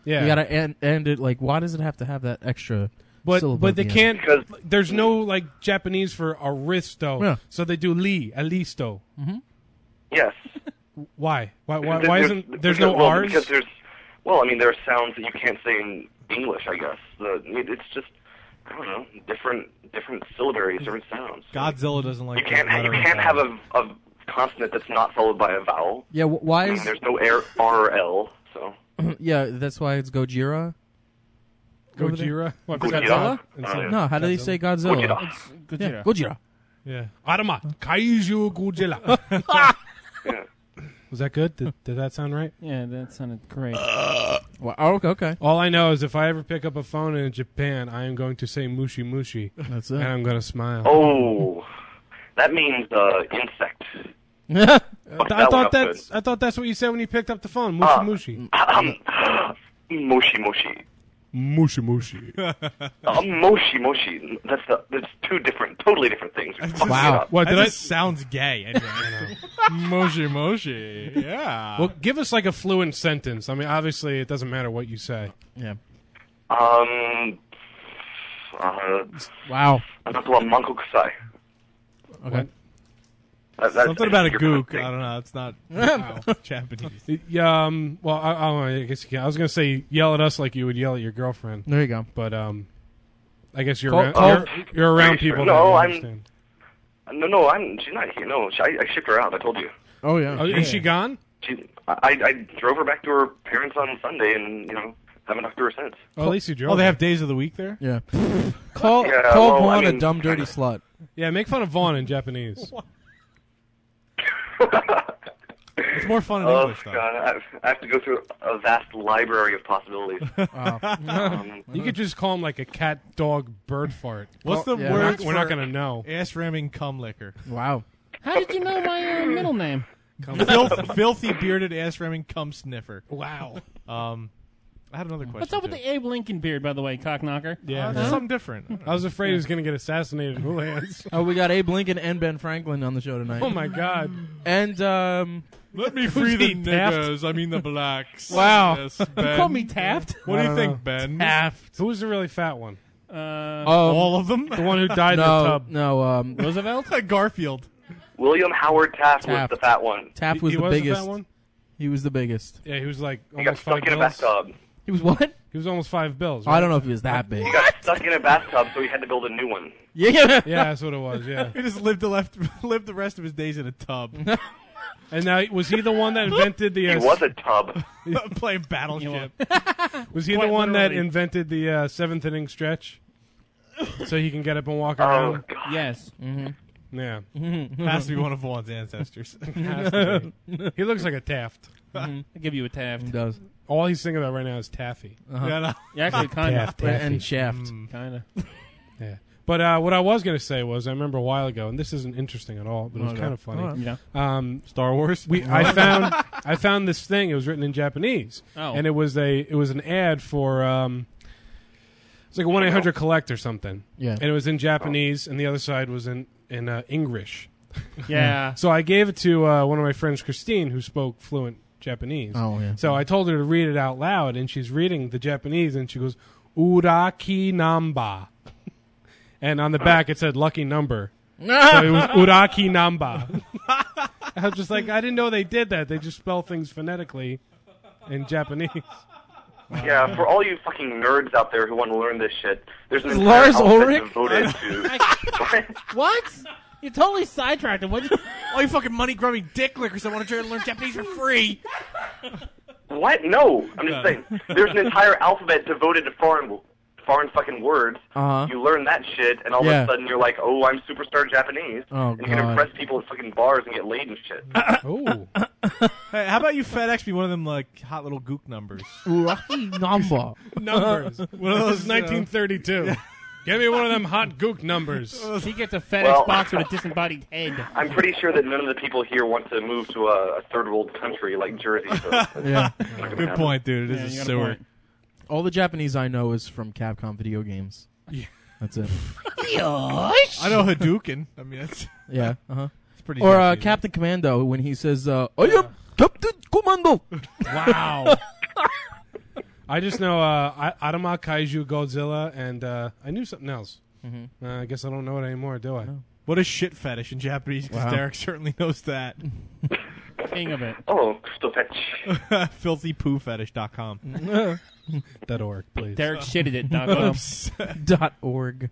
Yeah. You gotta end, end it like. Why does it have to have that extra? But syllable but at they the can't. end? There's no like Japanese for aristo, Yeah. so they do li alisto. Mm-hmm. Yes. Why? Why? Why, There- why there's- isn't there's because- no well, R's? Because there's, well, I mean, there are sounds that you can't say in English. I guess the it- it's just I don't know different different syllabaries, different sounds. Godzilla doesn't like You can't that you letter can't in have a, a consonant that's not followed by a vowel. Yeah. wh- Why I mean, is? there's no R, R or L. So Yeah, that's why it's Gojira. Over there? Gojira? What, Gojira? Godzilla? Oh, yeah. No, how do they say Godzilla? Gojira. It's Yeah, Gojira. Gojira. Yeah. Arama Kaiju Godzilla. yeah. Was that good? Did, did that sound right? Yeah, that sounded great. Well, oh, okay, okay. All I know is if I ever pick up a phone in Japan, I am going to say mushi mushi, That's and it. I'm going to smile. Oh, that means uh, insect. Uh, Fuck I that one thought up that's good. I thought that's what you said when you picked up the phone. Mushi Ah. mushi. Um, moshi moshi. Mushi mushi. Uh, moshi moshi. That's the. That's two different, totally different things. You're fucking Wow. it up. What That did I? just sounds gay. Anyway. Moshi Moshi. Yeah. Well, give us like a fluent sentence. I mean, obviously, it doesn't matter what you say. Yeah. Um. Uh, Wow. I'm not the one manko kusai. Okay. That, that's Something about a your gook. thing. I don't know. It's not wow, Japanese. Yeah. Um. Well, I, I, I guess you can. I was going to say yell at us like you would yell at your girlfriend, There you go. but um, I guess you're Call- around, call- you're, you're around Pretty sure. people. No, that I'm- understand. No, no, I'm. She's not here. No, she, I, I shipped her out. I told you. Oh yeah. Oh, is she gone? She. I, I drove her back to her parents on Sunday, and you know, haven't talked to her since. Oh, at least you drove. Oh, they her. have days of the week there? Yeah. Call Yeah, call well, I Vaughn a mean- dumb dirty slut. Yeah, make fun of Vaughn in Japanese. It's more fun in Oh English, though. God, I, I have to go through a vast library of possibilities. Wow. um, You could just call him like a cat, dog, bird fart. What's the yeah. We're word not, we're not for going to know. ass ramming cum licker? Wow. How did you know my uh, middle name? Filth, filthy bearded ass ramming cum sniffer. Wow. Um, I had another question. What's up with too. the Abe Lincoln beard, by the way, cock-knocker? Yeah. Uh, just something different. I was afraid he was going to get assassinated in Houlihan's. Oh, we got Abe Lincoln and Ben Franklin on the show tonight. Oh, my God. And um, Let me free the Taft? niggers. I mean the blacks. Wow. Yes, You Ben. call me Taft? What I do you don't think, know. Ben? Taft. Who was the really fat one? Uh, Um, All of them? The one who died no, in the tub. no. Um, Roosevelt? Garfield. William Howard Taft, Taft. was the fat one. Taft He- was he the was the biggest. fat one? He was the biggest. Yeah, he was like He got almost five stuck in a bills. bathtub. He was what? He was almost five bills. I Right? don't know if he was that big. He got stuck in a bathtub, so he had to build a new one. Yeah, yeah. Yeah, that's what it was. Yeah. He just lived the left, lived the rest of his days in a tub, And now, was he the one that invented the? He Uh, was a tub. playing Battleship. was he the Quite one that literally. invented the uh, seventh inning stretch? So he can get up and walk Oh, around. God. Yes. Yeah. Has to be one of Vaughn's ancestors. Has to be. He looks like a Taft. I'll give you a Taft. He does. All he's thinking about right now is taffy. Uh-huh. Yeah, no. Yeah, actually, kind of. Taft. And Shaft. Mm. Kind of. Yeah. But uh, what I was going to say was, I remember a while ago, and this isn't interesting at all, but it was Okay. kind of funny. All right. Yeah. Um, Star Wars. we I found I found this thing. It was written in Japanese, Oh. and it was a it was an ad for um, it's like a one eight hundred collect or something. Yeah. And it was in Japanese, and the other side was in in uh, English. Yeah. So I gave it to uh, one of my friends, Christine, who spoke fluent Japanese. Oh, yeah. So I told her to read it out loud, and she's reading the Japanese, and she goes, "Uraki namba," and on the back it said "lucky number." So it was Uraki namba. I was just like, I didn't know they did that. They just spell things phonetically in Japanese. Yeah, for all you fucking nerds out there who want to learn this shit, there's an Is entire Lars alphabet Ulrich? devoted to. What? You totally sidetracked him. What? All you fucking money grubbing dick lickers that want to try to learn Japanese for free. What? No, I'm just saying. There's an entire alphabet devoted to foreign, foreign fucking words. Uh-huh. You learn that shit, and all Yeah. of a sudden you're like, "Oh, I'm superstar Japanese," Oh, and you can God. impress people at fucking bars and get laid and shit. Oh, Hey, how about you FedEx me one of them like hot little gook numbers? Lucky number. numbers. One of This those is nineteen thirty-two. Give me one of them hot gook numbers. He gets a FedEx Well- box with a disembodied head. I'm pretty sure that none of the people here want to move to a, a third world country like Jersey. So it's Yeah. not gonna Good happen. point, dude. It Yeah, is you a got a sewer. point. All the Japanese I know is from Capcom video games. Yeah. That's it. I know Hadouken. I mean, that's Yeah. Uh-huh. it's pretty. Or uh, Japanese. Captain Commando when he says, uh, "I am Captain Commando." Wow. I just know uh, I- Adama, Kaiju, Godzilla, and uh, I knew something else. Mm-hmm. Uh, I guess I don't know it anymore, do I? No. What is shit fetish in Japanese? Because Wow. Derek certainly knows that. King of it. Oh, crystal fetch. filthy poo fetish dot com. Dot org, please. Derek shitted it. dot com. Dot org.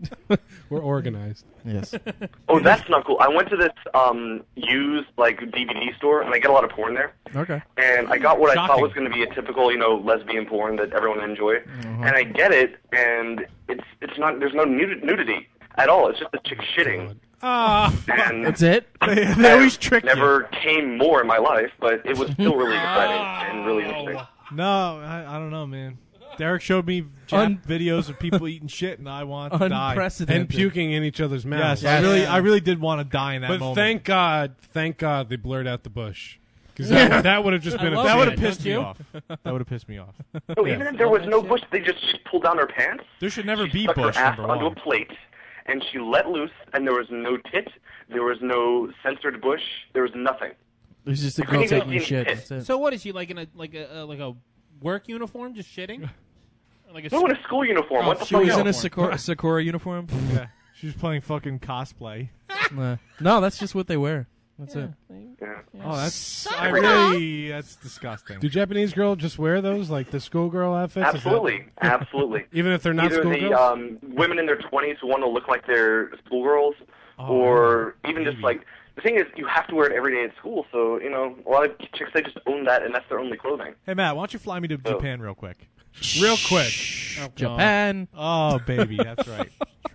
We're organized. Yes. Oh, that's not cool. I went to this um, used like D V D store, and I get a lot of porn there. Okay. And I got what I thought Shocking. was going to be a typical, you know, lesbian porn that everyone would enjoy. Uh-huh. And I get it, and it's it's not. There's no nud- nudity at all. It's just a chick shitting. Ah, And That's it? They, they always trick never came more in my life, but it was still really exciting and really interesting. you. No, I, I don't know, man. Derek showed me Jap Un- videos of people eating shit, and I wanted to die. Unprecedented. and puking in each other's mouths. Yes, I Yes. really, I really did want to die in that But moment. thank God, thank God they blurred out the bush. Because that, that would have just I been a love that it. would have Don't pissed me you? off. That would have pissed me off. No, even if there was no bush, they just she pulled down her pants. There should never She be stuck bush. her ass Number onto one. a plate, and she let loose, and there was no tit, there was no censored bush, there was nothing. There's just a couldn't girl even taking a see shit. it. That's it. So what is she like in a like a uh, like a work uniform, just shitting? Like a No, in a school uniform. Oh, what the She fuck was else? in a Sakura, Sakura uniform? Yeah, she was playing fucking cosplay. Nah. No, that's just what they wear. That's yeah. it. Yeah. Oh, that's I Sakura. really that's disgusting. Do Japanese girls just wear those, like the schoolgirl outfits? Is that- Absolutely, absolutely. even if they're not Either the schoolgirls? um, women in their twenties who want to look like they're schoolgirls, Oh, or even maybe. just like the thing is, you have to wear it every day at school. So you know, a lot of chicks they just own that, and that's their only clothing. Hey Matt, why don't you fly me to Oh. Japan real quick? Real quick. Oh, God. Japan. Oh baby, that's right.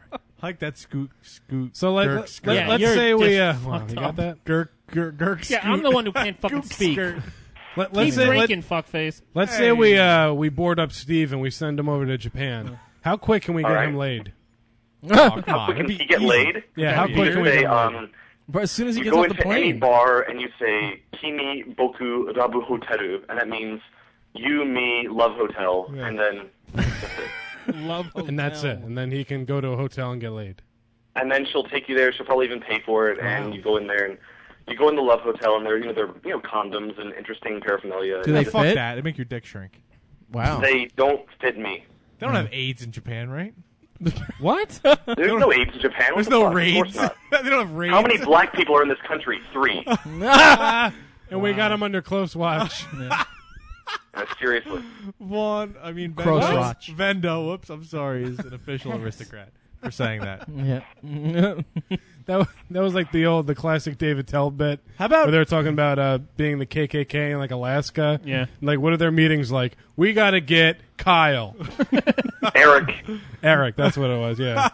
I like that scoot scoot. So let, Gurk, let, skirt. Yeah, let's you're say we. Uh, just wow, fucked you up. got that? Gurk Gurk Gurk. Yeah, I'm the one who can't fucking Scoot speak. skirt. Let, Keep let's say, let, drinking, fuckface. let's Hey. say we uh, we board up Steve and we send him over to Japan. How quick can we All get right. him laid? Oh, come How on. quick It'd can be he get easy. laid? Yeah, how You quick You can we say, get him laid? um, But as soon as he you gets go off the into any plane. bar and you say "Kimi boku rabu hoteru," and that means you, me, love hotel, Yeah. and then that's it. Love And that's it. And then he can go to a hotel and get laid. And then she'll take you there. She'll probably even pay for it, Wow. and you go in there and you go in the love hotel, and there, you know, there, are, you know, condoms and interesting paraphernalia. Do they And Fuck fit? that. They make your dick shrink. Wow. They don't fit me. They don't have AIDS in Japan, right? What? There's no AIDS in Japan. What There's the no fuck? Of raids. course not. They don't have raids. How many black people are in this country? Three. And we got him under close watch. Uh, seriously. Vaughn, I mean, Cross Vendo, watch. Vendo, whoops, I'm sorry, is an official aristocrat for saying that. Yeah. That was, that was like the old, the classic David Tell bit. How about where they were talking about uh, being the K K K in like Alaska? Yeah. Like, what are their meetings like? We got to get Kyle. Eric. Eric, that's what it was, yeah.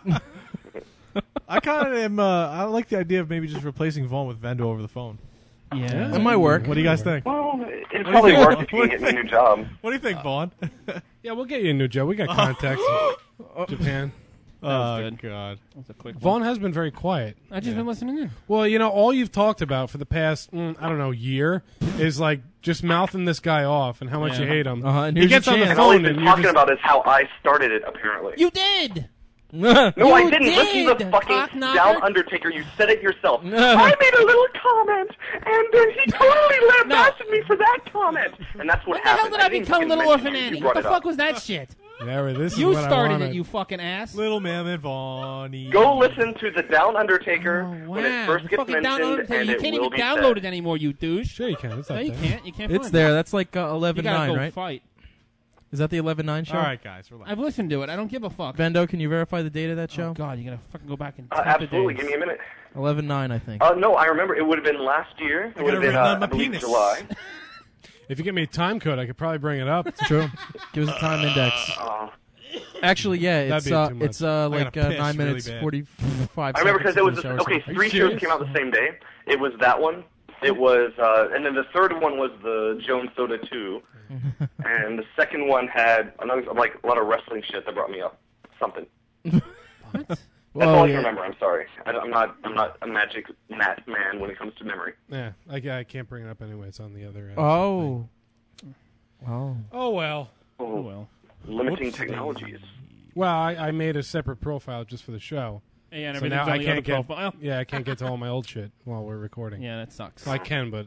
I kind of am. Uh, I like the idea of maybe just replacing Vaughn with Vendo over the phone. Yeah. That might work. What do you guys think? Well, it probably think? works if you What can do get you me a new job. What do you think, Vaughn? Yeah, we'll get you a new job. We got contacts in Japan. Oh good. God. That's a quick one. Vaughn has been very quiet. I just been listening in. Well, you know, all you've talked about for the past, mm, I don't know, year is like just mouthing this guy off and how much Yeah. you hate him. Uh-huh, and he here's gets your on the chance. And all he's phone been and you're talking just, about is how I started it, apparently. You did. No, You I didn't. Listen to the did, fucking cock-knocker. Down Undertaker. You said it yourself. I made a little comment, and uh, he totally lambasted me for that comment. And that's what When the hell happened. did I didn't become fucking Little mention Orphan you. You Annie? brought What the it fuck up. was that shit? yeah, well, this You is what I started wanted. it, you fucking ass. Little Mammoth Vaughn. Go listen to the Down Undertaker Oh, when it wow. first The gets fucking Down mentioned, Undertaker. and You it can't will even be download said. it anymore, you douche. Sure you can. It's No, up you there. can't. You can't It's find there. it. That's like uh, You eleven gotta nine, go right? fight. Is that the eleven nine show? All right, guys, relax. I've listened to it. I don't give a fuck. Vendo, can you verify the date of that Oh, show? God, you gotta fucking go back and Uh, count the absolutely. days. Give me a minute. eleven nine, I think. Uh, no, I remember it would have been last year. It I would got have it been, written uh, on my I believe, penis. July. If you give me a time code, I could probably bring it up. It's true. Give us a time index. Uh, Actually, yeah, That'd it's be uh, too much. it's uh, I like gotta uh, piss nine really minutes bad. forty five. I remember because it was seconds okay. into the show or Three shows serious? came out the same day. It was that one. It was, uh, and then the third one was the Jones Soda two, and the second one had another like a lot of wrestling shit that brought me up. Something. That's Whoa, all I can yeah. remember. I'm sorry. I, I'm not. I'm not a magic mat man when it comes to memory. Yeah, I, I can't bring it up anyway. It's on the other end. Oh. Oh. Oh, well. Oh, well. Limiting Whoops. technologies. Well, I, I made a separate profile just for the show. Yeah, and So everything's now on I the can't other get, profile. yeah, I can't get to all my old shit while we're recording. Yeah, that sucks. Well, I can, but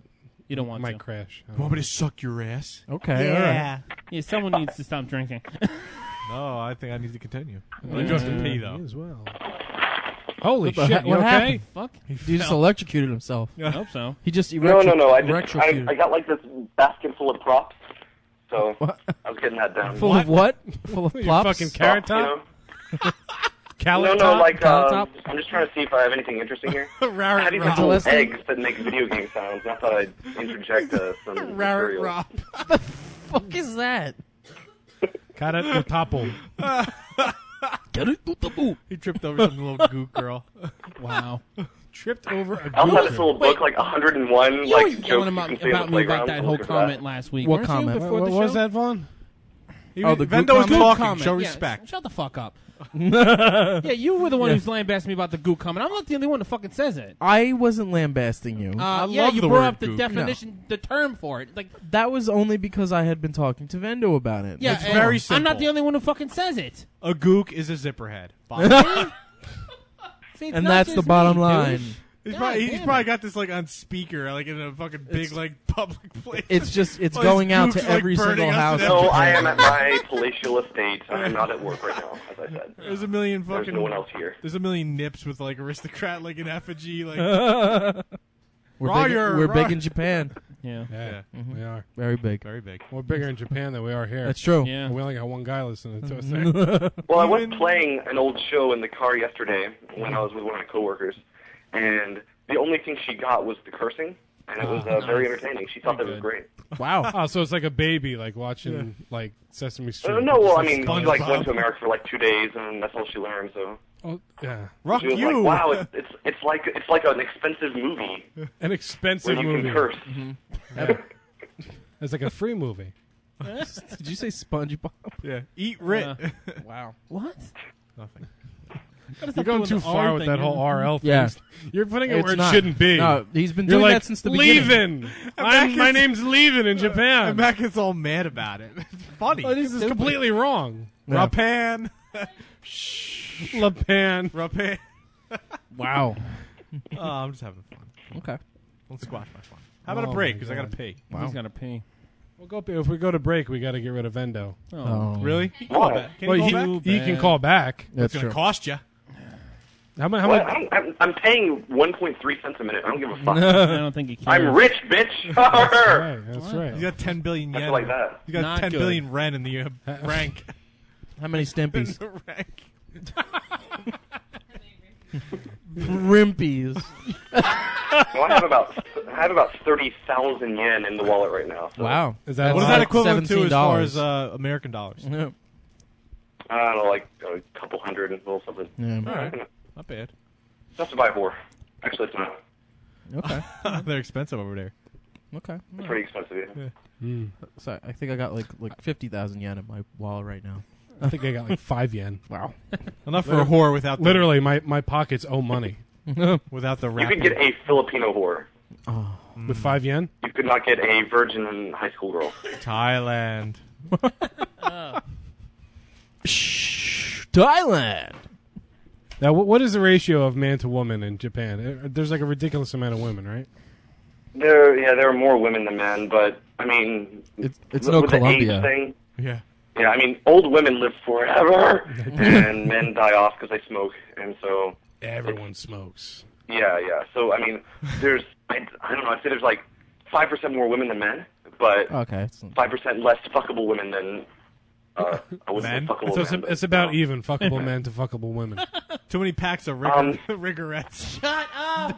You don't want might to. crash. You want me to suck your ass? Okay, all Yeah. right. Yeah, someone needs to stop drinking. No, I think I need to continue. Yeah. I do have to pee, Me though. as well. Holy What the shit! heck- You what okay? happened? Fuck. He just electrocuted himself. I hope so. He just No, no, no. I just electrocuted. I, I got like this basket full of props, so What? I was getting that down. Full of what? Full of Your plops? fucking carrot You top? know? Cali No, no, top? like Cali uh, top? I'm just trying to see if I have anything interesting here. I Rarit have these Rob. little Leslie? eggs that make video game sounds. And I thought I'd interject uh, some Rarit material. Rob. fuck is that? Carrot or tapo? He tripped over some little gook girl. Wow. Tripped over a I also have this goose. little book, like one hundred and one, You were like jokes yelling you about, can say about on the me about playground. that so whole look at comment that. last week. What weren't comment? You before What the was show? that, Vaughn? Oh, the Vendo gook was comment? talking. Comment. Show Yeah, respect. Shut the fuck up. Yeah, you were the one who's lambasting me about the gook comment. I'm not the only one who fucking says it. I wasn't lambasting you. Uh, I yeah, love you the brought word up the gook. definition, the term for it. Like, That was only because I had been talking to Vendo about it. yeah, It's and very I'm not simple. the only one who fucking says it. A gook is a zipper head. Fine. See, it's And not that's the just bottom me, line. dude. He's God probably, he's damn probably it. got this like on speaker, like in a fucking big It's- like public place. It's just it's All these going out gooks, to like, every burning single us house. to in No, Japan. I am at my palatial estate. I am not at work right now, as I said. There's a million There's fucking. no one else here. There's a million nips with like aristocrat like an effigy like. We're, big, Royer, we're big Royer. in Japan. Yeah. Yeah, we are. Very big. Very big. We're bigger in Japan than we are here. That's true. Yeah. We only got one guy listening to us there. Well, I was playing an old show in the car yesterday when I was with one of my coworkers, and the only thing she got was the cursing, and it was uh, very entertaining. She thought that was great. Wow. Oh, so it's like a baby, like watching like Sesame Street. Uh, no, well, I Just mean, like she like SpongeBob. went to America for like two days, and that's all she learned. So Oh, yeah. Rock she was you. like, "Wow, it's, it's it's like it's like an expensive movie An expensive where you movie. can curse." Yeah. It's like a free movie. Did you say SpongeBob? Yeah. Eat Rit. Uh, Wow. What? Nothing. You're going too far with that whole R L thing. Yeah. You're putting it It's where it not. shouldn't be. No, he's been You're doing like, that since the beginning. leaving. I'm, my name's leaving in Japan. And Mac gets all mad about it. It's funny. Oh, this is completely wrong. Yeah. Rapan. Lapan. Rapan. Wow. Oh, I'm just having fun. Okay. Don't squash my fun. How about Oh a break? my Because I got to God. pee. Wow. He's got to pee. We'll go, if we go to break, we got to get rid of Vendo. Oh. Oh. Really? Can you Why? call back? Can Well, you he, call back? he can call back. That's It's going true. to cost you. How much? How What? much? I'm, I'm, I'm paying one point three cents a minute. I don't give a fuck. I don't think he can. I'm rich, bitch. That's right. That's What? right. He's got ten billion yen. That's like that. He's got Not ten good. billion ren in the uh, rank. How many in stimpies? the rank. Rimpies. Well, I have about I have about thirty thousand yen in the wallet right now. So. Wow. Is that What is like that equivalent to as far seventeen as uh, American dollars? Yeah. I don't know, like a couple hundred and a little something. Yeah. All right. Not bad. Enough to buy a whore. Actually, it's not. Okay. They're expensive over there. Okay. It's pretty expensive. Yeah. Mm. So I think I got like like fifty thousand yen in my wallet right now. I think I got like five yen. Wow. Enough for a whore without the, Literally, my, my pockets owe money. without the You wrapping. could get a Filipino whore. Oh. With five yen? You could not get a virgin high school girl. Thailand. Shh. Thailand. Now, wh- what is the ratio of man to woman in Japan? Uh, There's like a ridiculous amount of women, right? There, yeah, there are more women than men, but I mean, It's it's with no the Colombia. age thing, Yeah. yeah, I mean, old women live forever, and men die off because they smoke, and so Everyone smokes. yeah, yeah. So I mean, there's I, I don't know. I'd say there's like five percent more women than men, but Okay. it's- five percent less fuckable women than uh, I wouldn't Men? say fuckable So it's, men. but, it's about you know. even fuckable men to fuckable women. Too many packs of rig- Um, rigorettes. Shut up!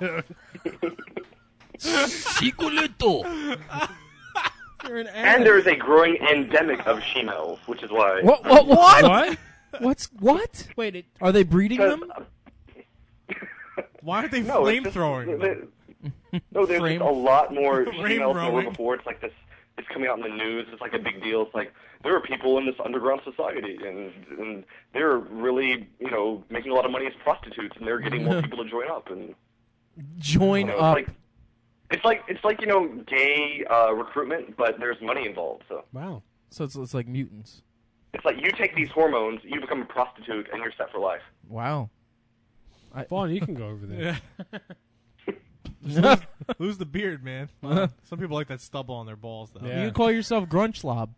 You're an And there's a growing endemic of she-males, which is why. What? What? What? What? What's what? Wait, it, Are they breeding Because- them? Why aren't they No, it's flame just- throwing? the- No, there's Frame- just a lot more Frame females than there were rowing. before. It's like this. It's coming out in the news. It's like a big deal. It's like there are people in this underground society, and and they're really, you know, making a lot of money as prostitutes, and they're getting more people to join up. And Join you know, up. it's like it's like it's like you know, gay uh, recruitment, but there's money involved. So Wow. So it's it's like mutants. it's like you take these hormones, you become a prostitute, and you're set for life. Wow. Vaughn, you can go over there. lose, lose the beard, man. Uh, some people like that stubble on their balls, though. You can call yourself Grunch Slob.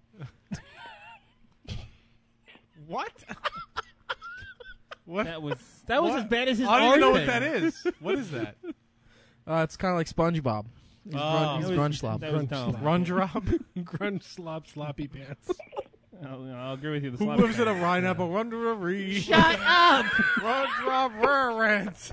What? What? That was that was What? as bad as his I don't even know arm what that thing. is. What is that? Uh, it's kind of like SpongeBob. He's, Oh. grun- he's That was- Grunch Slob. that was Grunch dumb. Slob. Run drop? Grunge slop sloppy pants. I'll, I'll agree with you. The Who sloppy lives in a pants. rhine apple under a reed? Shut up! Run drop rants.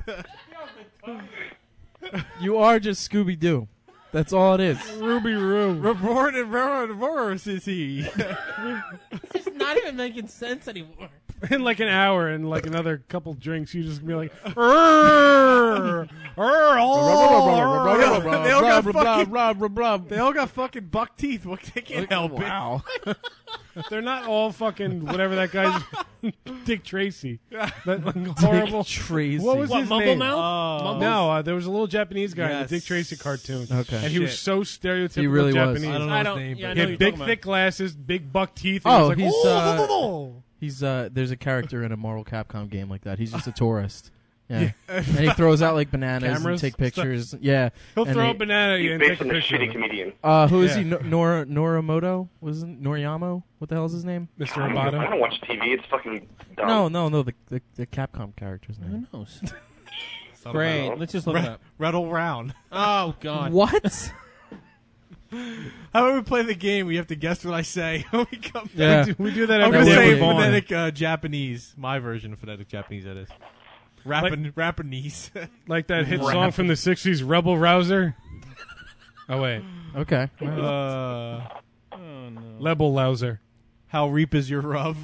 You are just Scooby Doo. That's all it is. Ruby Roo. Report and reverse is he. It's just not even making sense anymore. In like an hour and like another couple drinks, you just be like, "Arr! Arr, oh." They all got fucking, they all got fucking buck teeth. What they can't help Wow. They're not all fucking whatever that guy's Dick Tracy. That like, horrible. Dick Tracy. What was What, his Mumble name? Mouth? Oh. Mumbles? No, uh, there was a little Japanese guy in Yes. the Dick Tracy cartoon. Okay. And he was Shit. so stereotypical He really was. Japanese. I don't know I his don't- name. yeah, I but- He know had you're big, talking thick glasses, big buck teeth. And Oh, he was like, he's, "Oh, uh, oh, oh, oh." He's uh, there's a character in a Mortal Capcom game like that. He's just a tourist. Yeah, and he throws out like bananas and Cameras? take pictures. Yeah, He'll and throw he- a banana at you He's and take based a on a picture. shitty of it. comedian. Uh, who is Yeah. he? No, Nora Norimoto? Wasn't Noriyamo? What the hell is his name? Mister I don't, I Roboto. don't watch T V. It's fucking dumb. No, no, no. The the, the Capcom character's Who name. knows? Son of Great. know. Let's just look a- it up. Rattle round. Oh God. What? How about we play the game? We have to guess what I say. when we come Yeah. We do, we do that I'm every gonna That day would say with be Vaughn. phonetic uh, Japanese. My version of phonetic Japanese. That is. Rappin, Rappanese. Like that hit Rap. song from the sixties, Rebel Rouser. Oh, wait. Okay. uh, Oh no. Lebel Louser. how reap is your rub?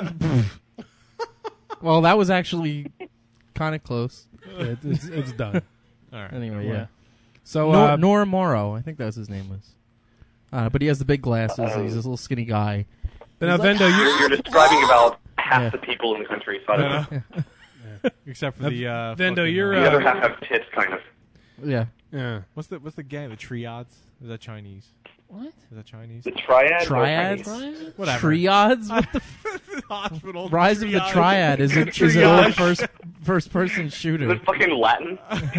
Well, that was actually kind of close. It, it's, it's done. All right. Anyway, yeah. So, Nor- uh, Norimaro, I think that's his name was. Uh, but he has the big glasses. and he's this little skinny guy. but now, Vendo, you, You're, you're describing about half Yeah. the people in the country. So I don't know. Except for the uh, Vendo, fucking, you're, uh, The uh, other half have tits, kind of. Yeah. yeah. what's the what's the gang? The triads? Is that Chinese? What? Is that Chinese? The triad. Triads? Whatever. Triads? What the Hospital. Rise of the triage. Triad is it is an Triage. old first first person Is shooter. it fucking Latin?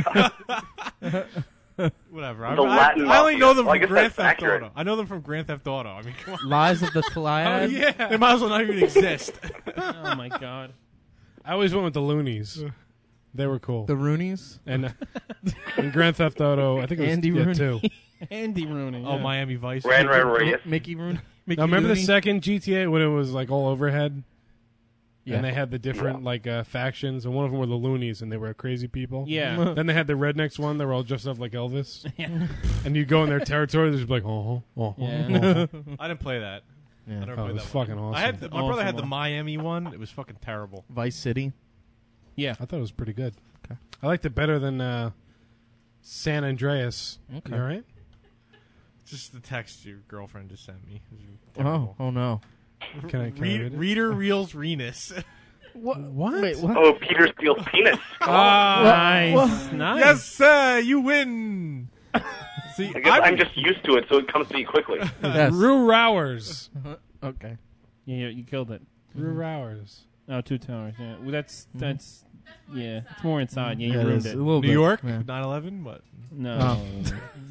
Whatever. I, The I, Latin I only mafia. know them Well, I from guess Grand that's Theft accurate. Auto. I know them from Grand Theft Auto. I mean, come on. Lies of the Triad. yeah. They might as well not even exist. Oh my God. I always went with the Loonies. They were cool. The Roonies. and uh, in Grand Theft Auto, I think it was Andy yeah, Rooney. two. Andy Rooney. Oh, yeah. Miami Vice. Ran, ran, Mi- ran. Mickey Rooney. Mickey Now, remember the Rooney? second G T A when it was like all overhead? Yeah. And they had the different like uh, factions, and one of them were the Loonies, and they were crazy people. Yeah. Then they had the rednecks one; they were all dressed up like Elvis. And you go in their territory, they're just like, oh, oh, oh, Yeah. oh. I didn't play that. I Yeah. never Oh, played it was that one. fucking awesome. I had the, my Awesome brother had the one. Miami one. It was fucking terrible. Vice City. Yeah. I thought it was pretty good. Okay. I liked it better than uh, San Andreas. Okay. You all right? Just the text your girlfriend just sent me. It was Oh, terrible. oh no. Can I, can I Read, read it? Reader Reels Renus. What? What? Wait, what? Oh, Peter steals penis. Nice. Nice. Yes, sir. You win. See, I guess I'm just used to it, so it comes to me quickly. Yes. Rue Rowers. Okay. Yeah, you, you killed it. Rue Rowers. Oh, two towers. Yeah. Well, that's that's yeah. It's more inside. Yeah, you Yeah, it ruined is. it. A little New bit. York, Yeah. nine eleven. What? No. Oh.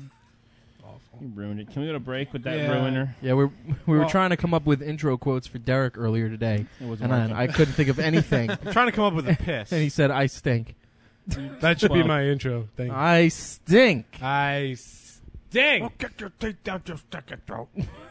You ruined it. Can we go to break with that Yeah. ruiner? Yeah, we we were Well- trying to come up with intro quotes for Derek earlier today, It wasn't and then working. I couldn't think of anything. I'm trying to come up with a piss. And he said, "I stink. That should be Well- my intro. Thank you. I stink." I stink. Get your teeth down your second throat.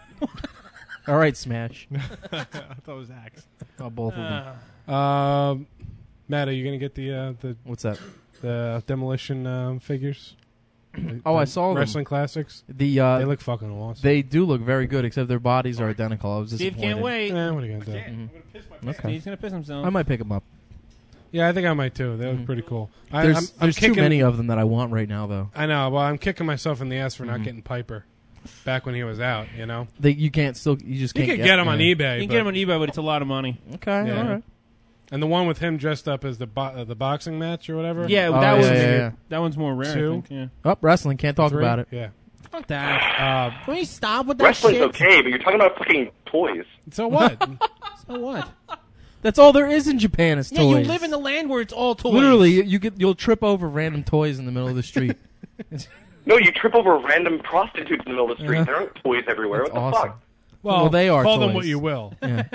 All right, Smash. I thought it was Axe. Oh, both of them. Uh, Um, Matt, are you gonna get the uh, the What's that? the demolition um, figures? The- Oh, I the saw them. wrestling classics. The uh, They look fucking awesome. they do look very good, except their bodies are identical. I was Steve disappointed. can't wait. Eh, what are you gonna do? Mhm. Okay. Steve's gonna piss himself. I might pick them up. Yeah, I think I might too. They look Mhm. pretty cool. I, There's, I'm, I'm there's too kicking, many of them that I want right now, though. I know. Well, I'm kicking myself in the ass for not Mhm. getting Piper back when he was out. You know, They, you can't still. You just you can't can get him on yeah. eBay. You can but- get him on eBay, but it's a lot of money. Okay, Yeah. all right. And the one with him dressed up as the bo- uh, the boxing match or whatever. Yeah, Oh, that yeah, one's yeah, yeah. that one's more rare. Two? I think. Yeah. Oh, wrestling. Can't talk Three? about it. Yeah. Fuck that. Uh, Can we stop with that Wrestling's shit? okay, but you're talking about fucking toys. so what? So what? That's all there is in Japan is Yeah, toys. you live in the land where it's all toys. Literally, you get you'll trip over random toys in the middle of the street. No, you trip over random prostitutes in the middle of the street. Yeah. There aren't toys everywhere. That's what the awesome. fuck? Well, Well, they are Call them toys. what you will. Yeah.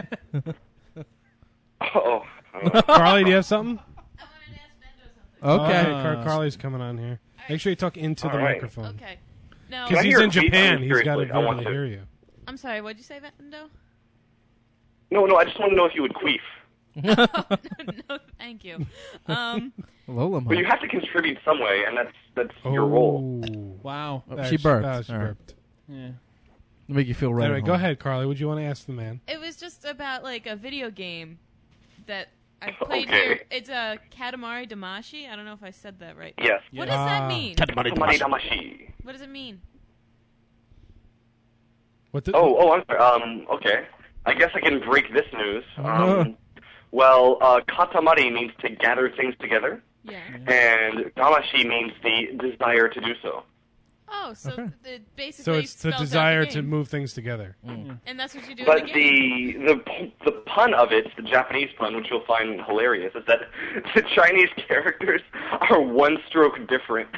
Oh. I don't know. Carly, do you have something? Okay. Oh, Car- Carly's coming on here. Make sure you talk into All the right. microphone. Okay. No. Because Can I he's hear in a beat? Japan. I'm He's got to seriously, be I able want to to. hear you. I'm sorry. What'd you say, Vendo? No, no, I just want to know if you would queef. No, thank you. Um, Lola But you have to contribute some way, and that's that's your role. Wow. Oh, Uh, she burped. uh, she All right. burped. Yeah. To make you feel right. Anyway, at go home. ahead, Carly. What do you want to ask the man? it was just about like a video game that I played Okay. here. It's a Katamari Damacy. I don't know if I said that right. Yes. What does that Ah. mean? Katamari Damacy. What does it mean? What the? Oh, oh, I'm sorry. Um, okay. I guess I can break this news. Uh. Um, well, uh, katamari means to gather things together, Yeah. and damashi means the desire to do so. Oh, so the basically So it's the spells out desire the to game. move things together. And that's what you do But in the game. the, the the pun of it, the Japanese pun, which you'll find hilarious, is that the Chinese characters are one stroke different.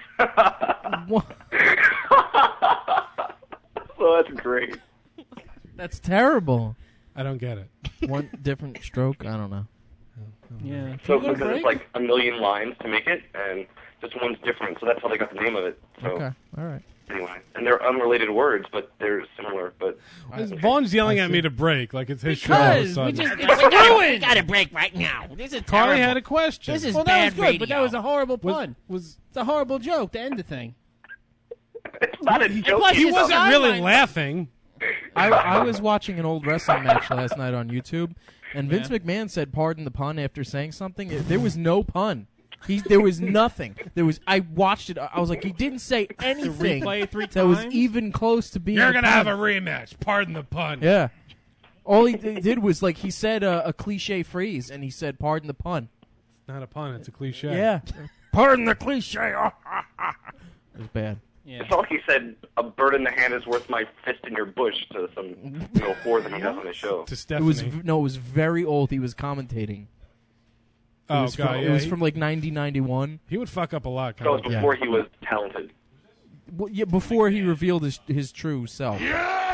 So that's great. That's terrible. I don't get it. One different stroke. I don't know. Yeah. So because it's like a million lines to make it, and just one's different, so that's how they got the name of it. So Okay. All right. anyway, and they're unrelated words, but they're similar. But Vaughn's yelling at me to break like it's his show. Because all of we a just sudden. it's ruined. We got a break right now. This is Carly terrible. had a question. This is Well, that bad was good, radio. but that was a horrible Was- pun. was It's a horrible joke to end the thing. it's not a joke. plus he his wasn't sideline- really laughing. I, I was watching an old wrestling match last night on YouTube, and Vince Yeah. McMahon said, "Pardon the pun," after saying something. There was no pun. He, there was nothing. There was. I watched it. I was like, he didn't say anything replay it three that was times? even close to being. You're a gonna pun. have a rematch. Pardon the pun. Yeah. All he d- did was like he said uh, a cliche phrase, and he said, "Pardon the pun." Not a pun. It's a cliche. Yeah. Pardon the cliche. It was bad. Yeah. It's not like he said a bird in the hand is worth my fist in your bush to some you know whore that he does on his show. To It Stephanie. was v- no. It was very old. He was commentating. It oh was god, from, yeah, it was he, from like nineteen ninety-one. he would fuck up a lot. That was Carly. before he was talented. Well, yeah, before he revealed his his true self.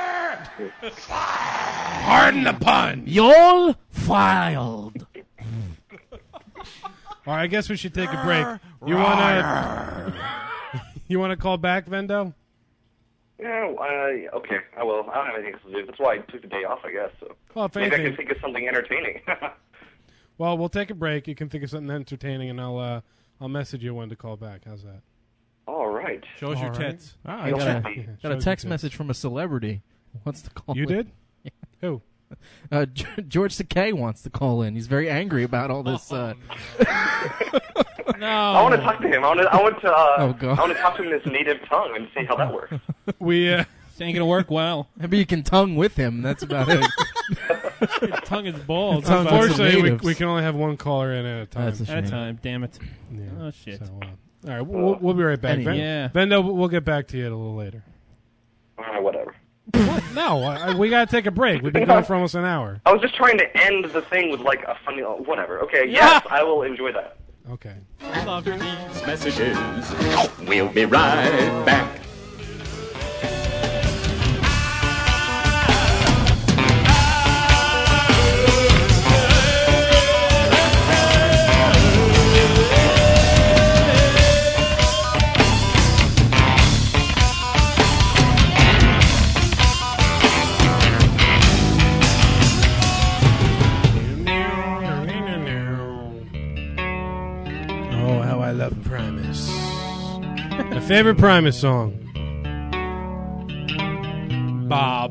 Pardon the pun. You're filed. All right, I guess we should take a break. You wanna? You wanna call back, Vendo? Yeah, uh, okay, I will. I don't have anything else to do. That's why I took the day off, I guess. So Well, if maybe I anything, can think of something entertaining. well, we'll take a break. You can think of something entertaining, and I'll uh, I'll message you when to call back. How's that? All right. Show us All your right. tits. Ah, I You'll got have a, me. got Shows a you text tits. message from a celebrity. Wants to call. You in. did? Who? Uh, G- George Takei wants to call in. He's very angry about all this. Uh, No. I want to talk to him. I want to. I want to. Uh, Oh, God. I want to talk to him in his native tongue and see how that works. We uh, This ain't gonna work well. maybe you can tongue with him. That's about it. His tongue is bald. Tongue with some unfortunately we, natives. we can only have one caller in at a time. That's a At a shame. time. Damn it. Yeah. Oh shit. So, uh, all right, we'll, we'll be right back. Anyway. Ben, Yeah. Vendo, we'll get back to you a little later. Uh, whatever. No, I, we gotta take a break. We've been going for almost an hour. I was just trying to end the thing with like a funny. oh, Whatever. Okay. Yes, I will enjoy that. Okay. After these messages, we'll be right back. Oh, how I love Primus. My favorite Primus song. Bob.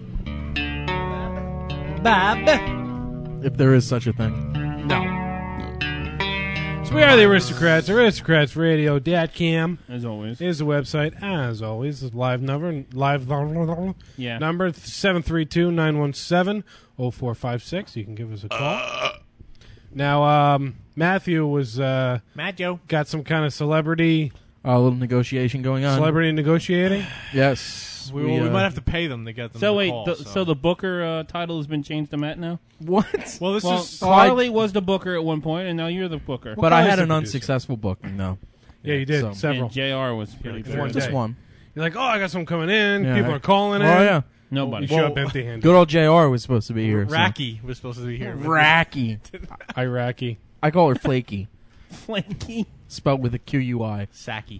Bob. If there is such a thing. No. So we are the Aristocrats. aristocrats radio dot com As always. is the website. As always, the live number live Yeah. number seven three two, nine one seven, oh four five six. You can give us a call. Now, um, Matthew was uh, Matt Joe. got some kind of celebrity Uh, a little negotiation going on. celebrity negotiating. Yes. We, well, we uh, might have to pay them to get them. So to wait, call, the, so. so the Booker uh, title has been changed to Matt now? What? well, this Well, is Carly was the Booker at one point, and now you're the Booker. But I Carly's had the an producer. unsuccessful booking, though. Yeah, you did So- several. And J R was pretty Like good. one Just day. one. You're like, oh, I got some coming in. Yeah. People are calling in. Oh, yeah. Nobody. You show up Well, empty-handed. Good old J R was supposed to be here. so- Racky was supposed to be here. Racky. Iraqi. I call her Flaky. Flaky. Spelled with a Q U I. Sacky.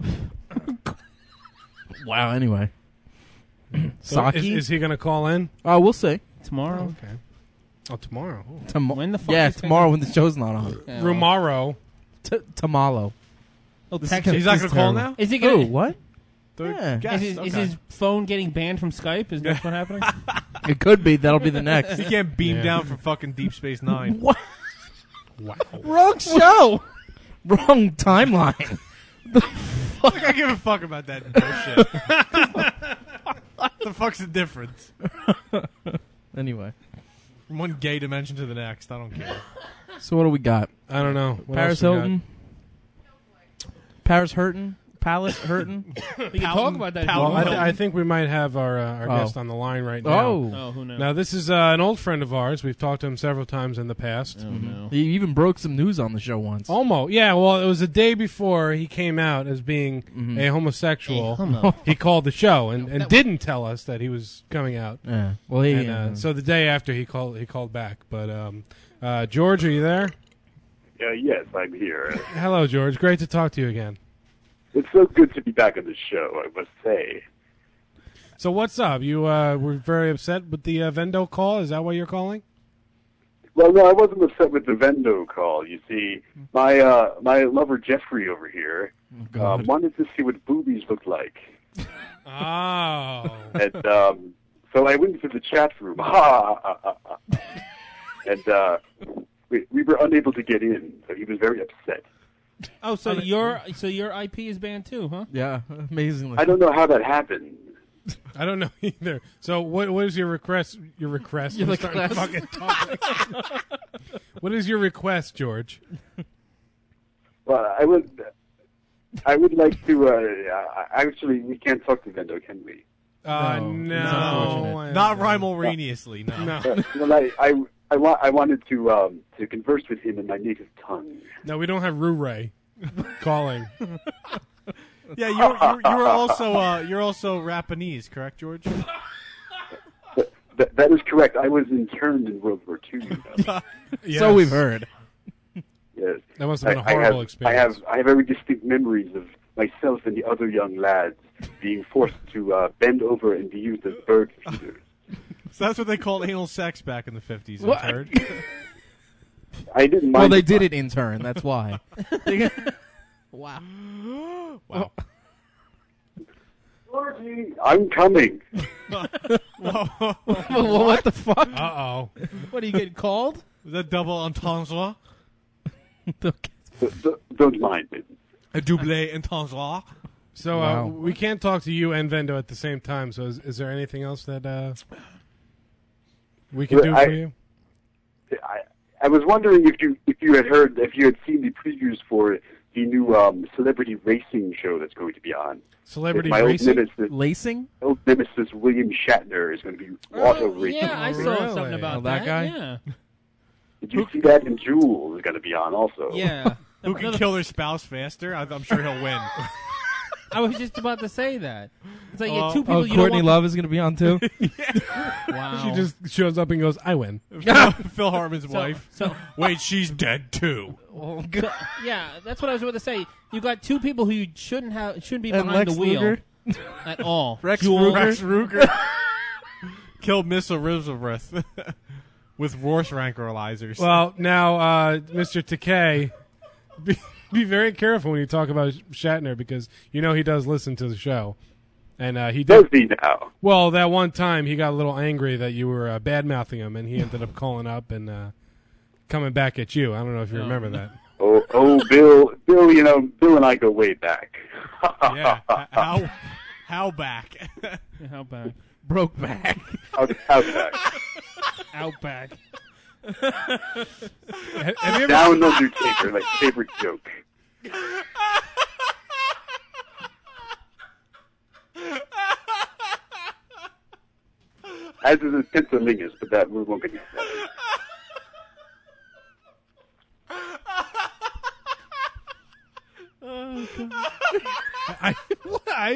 Wow, anyway. So is, Saki? is he going to call in? Oh, we'll see. Tomorrow. Okay. Oh, tomorrow. Oh. Tom- When the fuck yeah, is he tomorrow gonna- when the show's not on. Yeah, well. Tomorrow. T- Tamalo. Oh, This text is- He's not this going is to call terrible. now? Is he gonna? Oh, what? The Yeah. guest, Is his, is okay. his phone getting banned from Skype? Is that what's happening? It could be. That'll be the next. He can't beam Yeah. down from fucking Deep Space Nine. What? Wow. Wrong show. Wrong timeline. Fuck, I give a fuck about that bullshit. What the fuck's the difference? Anyway. From one gay dimension to the next, I don't care. So what do we got? I don't know. What Paris else we got? Hilton. Paris Hurton. Palace Hurton. We can talk about that. Well, I, if you th- want. I think we might have our uh, our Oh. guest on the line right now. Oh. Oh, who knows? Now, this is uh, an old friend of ours. We've talked to him several times in the past. Oh, no. He even broke some news on the show once. Almost. Yeah, well, it was the day before he came out as being Mhm. a homosexual. A homo. He called the show and, and didn't tell us that he was coming out. Yeah. Well, he. And, uh, so the day after he called, he called back. But um, uh, George, are you there? Uh, yes, I'm here. Hello, George. Great to talk to you again. It's so good to be back on the show, I must say. So what's up? You uh, were very upset with the uh, Vendo call. Is that why you're calling? Well, no, I wasn't upset with the Vendo call. You see, my uh, my lover Jeffrey over here God. um, wanted to see what boobies look like, Oh. and um, so I went into the chat room. Ha, ha, ha, ha. And uh, we we were unable to get in, so he was very upset. Oh, so your so your I P is banned too, huh? Yeah. Amazingly. I don't know how that happened. I don't know either. So what what is your request? Your request? Your I'm starting to request? fucking talk. What is your request, George? Well, I would I would like to. Uh, actually, we can't talk to Vendo, can we? Uh, No, no, it's unfortunate. I Not understand. rhymalraneously, no. No. Uh, well, I, I, I, wa- I wanted to um, to converse with him in my native tongue. No, we don't have Ru-Ray calling. Yeah, you're, you're, you're also uh, you're also Rapanese, correct, George? Th- th- that is correct. I was interned in World War Two. You know? Yes. So we've heard. Yes. That must have been a I- I horrible have, experience. I have I have very distinct memories of myself and the other young lads being forced to uh, bend over and be used as bird feeders. So that's what they called anal sex back in the fifties, What? I've heard. I didn't mind. Well, they it did much. it in turn. That's why. Wow. Wow. Georgie, I'm coming. Well, what the fuck? Uh-oh. What are you getting called? Was that double entendre? D- d- don't mind it. A double entendre? So uh, Wow. we can't talk to you and Vendo at the same time. So is, is there anything else that uh, we can Well, do I- for you? I, I was wondering if you if you had heard if you had seen the previews for the new um, celebrity racing show that's going to be on. Celebrity my racing? Old nemesis, Lacing? old nemesis William Shatner is going to be auto racing. Yeah, I saw Really? something about Oh, that guy? Yeah. Did you see that? And Jewel is going to be on also. Yeah. Who can kill their spouse faster? I, I'm sure he'll win. I was just about to say that. It's like Oh. yeah, two people Oh, you Courtney don't want Love is going to be on too? Wow. She just shows up and goes, I win. Phil, Phil Hartman's So- wife. so- Wait, she's dead too. Oh, So, yeah, that's what I was about to say. You got two people who you shouldn't have shouldn't be And behind Lex the wheel Luger? at all. Rex Jewel- Ruger? Rex Ruger killed Miss Elizabeth with Rorsch tranquilizers. Well, now, uh, Mister Takei, be, be very careful when you talk about Shatner because you know he does listen to the show. And uh, he Does did. he now? Well, that one time he got a little angry that you were uh, bad-mouthing him, and he ended up calling up and uh, coming back at you. I don't know if you remember that. Oh, oh, Bill, Bill, you know, Bill and I go way back. Yeah. h- How how back? How back? Broke back. Out, out back. Outback. Ha- Have you ever Down Undertaker, my favorite joke. As is his Pensalingus, but that we won't get into that. Oh, God.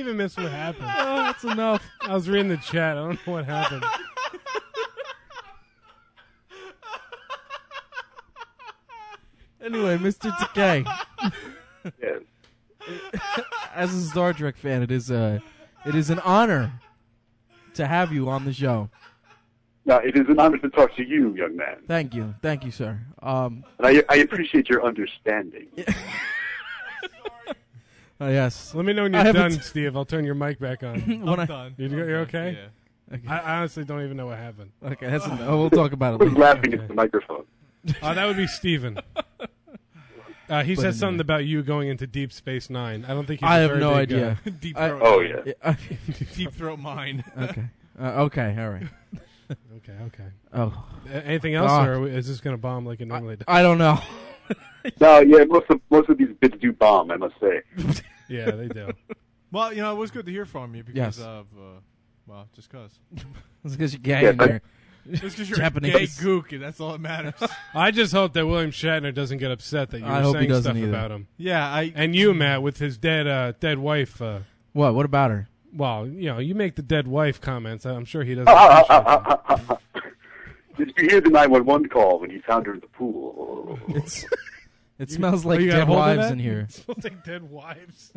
even miss what happened. Oh, that's enough. I was reading the chat. I don't know what happened. Anyway, Mister Takei. Yes. As a Star Trek fan, it is uh, it is an honor to have you on the show. Now, it is an honor to talk to you, young man. Thank you, thank you, sir. Um, And I, I appreciate your understanding. uh, yes. Let me know when I you're haven't- done, Steve. I'll turn your mic back on. When I'm I- done. You, I'm you're done. okay? Yeah. Okay. I honestly don't even know what happened. Okay, that's enough. Oh, we'll talk about it I was later. laughing Okay. at the microphone. Oh, that would be Steven. Uh, he But said anyway. something about you going into Deep Space Nine. I don't think he's I a have very no big, idea. uh, Deep I- throat. Oh, yeah. I- Deep throat mine. Okay. Uh, okay. All right. Okay. Okay. Oh. A- anything else, God. or is this going to bomb like it normally does? I don't know. No, yeah, most of most of these bits do bomb, I must say. Yeah, they do. Well, you know, it was good to hear from you because Yes. of, uh, well, just because. It's because you're gay Yeah, in but- there. It's because you're Japanese. a gay gook, and that's all that matters. I just hope that William Shatner doesn't get upset that you I were hope he saying doesn't stuff either. about him. Yeah, I. And you, Matt, with his dead uh, dead wife. Uh, What? What about her? well, you know, you make the dead wife comments. I'm sure he doesn't. Ah, ah, appreciate ah, that. ah, ah, ah. Did you hear the nine one one call when he found her in the pool? It's, it smells like Oh, you got dead hold of wives that? in here. It smells like dead wives.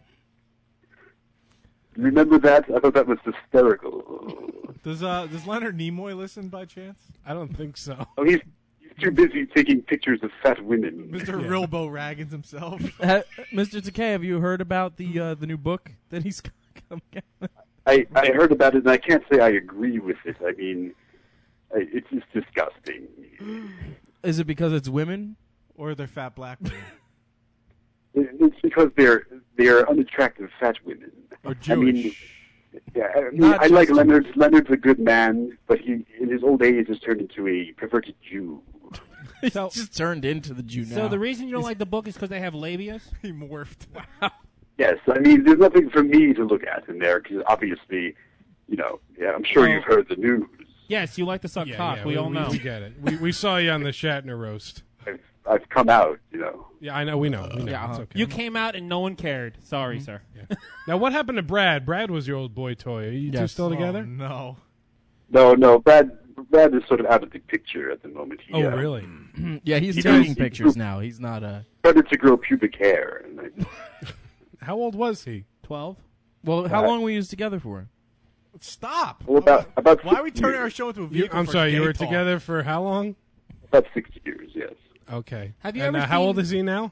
Remember that? I thought that was hysterical. Does uh does Leonard Nimoy listen by chance? I don't think so. Oh, he's, he's too busy taking pictures of fat women. Mister Yeah. Rilbo Raggins himself. Uh, Mister Takei, have you heard about the uh, the new book that he's coming out? I, I heard about it, and I can't say I agree with it. I mean, I, it's just disgusting. Is it because it's women? Or they're fat black women. It- It's because they're they're unattractive fat women. Or I mean, Jewish. yeah, I, mean, Not I like just Leonard. Leonard's a good man, but he, in his old age, has turned into a perverted Jew. He's So- just turned into the Jew now. So the reason you don't like the book is because they have labias? He morphed. Yes, I mean, there's nothing for me to look at in there because obviously, you know, yeah, I'm sure Well- you've heard the news. Yes, you like to suck Yeah, cock. yeah, we, all know. We get it. We, we saw you on the Shatner roast. I've, I've come out, you know. Yeah, I know. We know. We know. Yeah, It's uh, okay. You came out and no one cared. Sorry, sir. Yeah. Now, what happened to Brad? Brad was your old boy toy. Are you two Yes. still together? Oh, no. No, no, Brad. Brad is sort of out of the picture at the moment. He, Oh, uh, really? yeah, he's He taking does- pictures now. He's not uh Started to grow pubic hair. And I, How old was he? Twelve. Well, how Uh, long were you together for? Stop. well, about about Why are we six turning years. our show into a You, vehicle I'm for sorry. You gay were talk? together for how long? About six years, yes. Okay. Have you and ever uh, how seen- old is he now?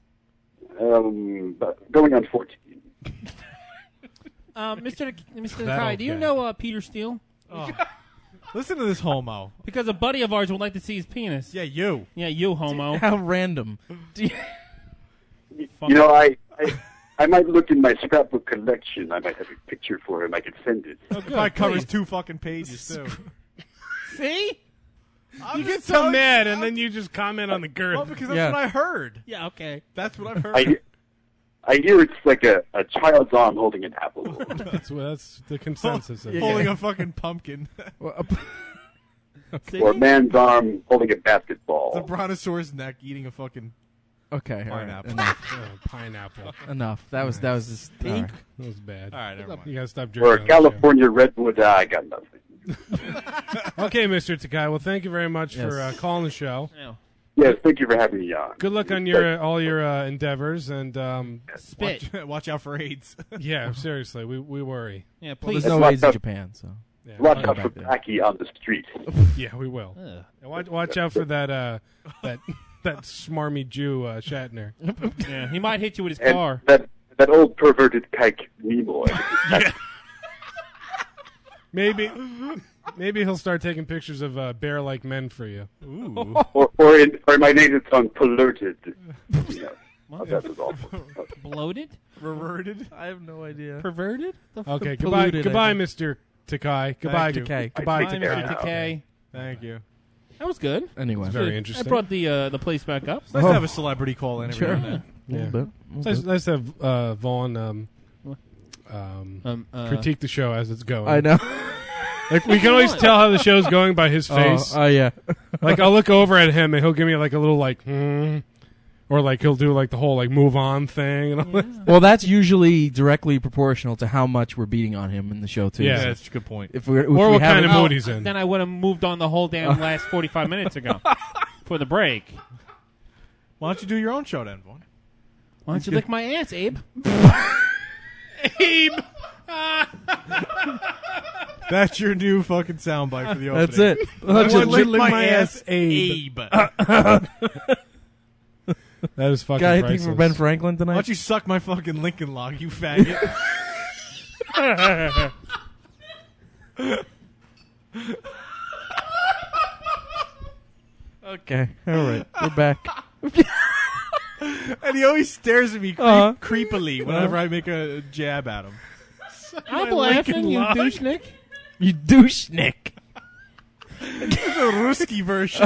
Um, but going on fourteen. Uh, Mister Mister That Kai, old do you guy. know uh, Peter Steele? Oh. Listen to this homo. Because a buddy of ours would like to see his penis. Yeah, you. Yeah, you homo. How random. Do you- You know, I, I I might look in my scrapbook collection. I might have a picture for him. I could send it. It probably covers two fucking pages, too. See? I'm You get just so telling mad, you, and then you just comment on the girth. Well, because that's Yeah. what I heard. Yeah, okay. That's what I've heard. I, I hear it's like a, a child's arm holding an apple. That's, well, that's the consensus. of it. Holding a fucking pumpkin. Well, uh, Or a man's arm holding a basketball. It's a brontosaurus neck eating a fucking okay, all right, Pineapple. enough. Oh, pineapple. Enough. That was that was just. all right. That was bad. All right, never mind. You gotta stop Or drinking. a on the show. California redwood. Ah, I got nothing. Okay, Mister Takai. Well, thank you very much Yes. for uh, calling the show. Yeah. Yes, thank you for having me on. Good luck on your uh, all your uh, endeavors, and um, Spit. Watch, watch out for AIDS. yeah, seriously, we we worry. Yeah, Well, please. there's no Watch AIDS in out. Japan, so. Yeah, Watch I'll out go for back there. Blackie on the street. yeah, we will. Ugh. And watch, watch out for that uh, that that smarmy Jew uh, Shatner. Yeah, he might hit you with his And car. that that old perverted kike Nimoy. Maybe maybe he'll start taking pictures of uh, bear-like men for you. Ooh. or or in or in my native tongue, polluted. You know, oh, that was awful. Bloated? Reverted. I have no idea. Perverted? Okay, Polluted, goodbye, I goodbye, think. Mister Takai. Goodbye, you. Takai. I Goodbye, take Bye, care Takai. Mister now. Takei. Thank you. That was good. Anyway. Very Good. interesting. I brought the uh, the place back up. It's nice Oh. to have a celebrity call in every Sure. now and then. A little Yeah. bit. a It's little nice, bit. nice to have uh, Vaughn um, um, Um, uh, critique the show as it's going. I know. Like we can always tell how the show's going by his face. Oh, oh, yeah. Like I'll look over at him and he'll give me like a little like, hmm, Or like he'll do like the whole like move on thing and all that. Well, that's usually directly proportional to how much we're beating on him in the show too. Yeah, So that's a good point. If we're, if Or we what kind haven't- of mood he's in. Then I would have moved on the whole damn last forty-five minutes ago for the break. Why don't you do your own show then, Vaughn? Why don't you lick my ass, Abe? Abe! That's your new fucking soundbite for the opening. That's it. Why Why don't don't you you lick lick my my ass, ass, Abe? Abe? That is fucking Got anything priceless. for Ben Franklin Why tonight? don't you suck my fucking Lincoln log, you faggot? Okay, all right, we're back. And he always stares at me creep- Uh-huh. creepily whenever I make a jab at him. I'm My laughing, Lincoln you log. douchenick. You douchenick. It's a Ruski version.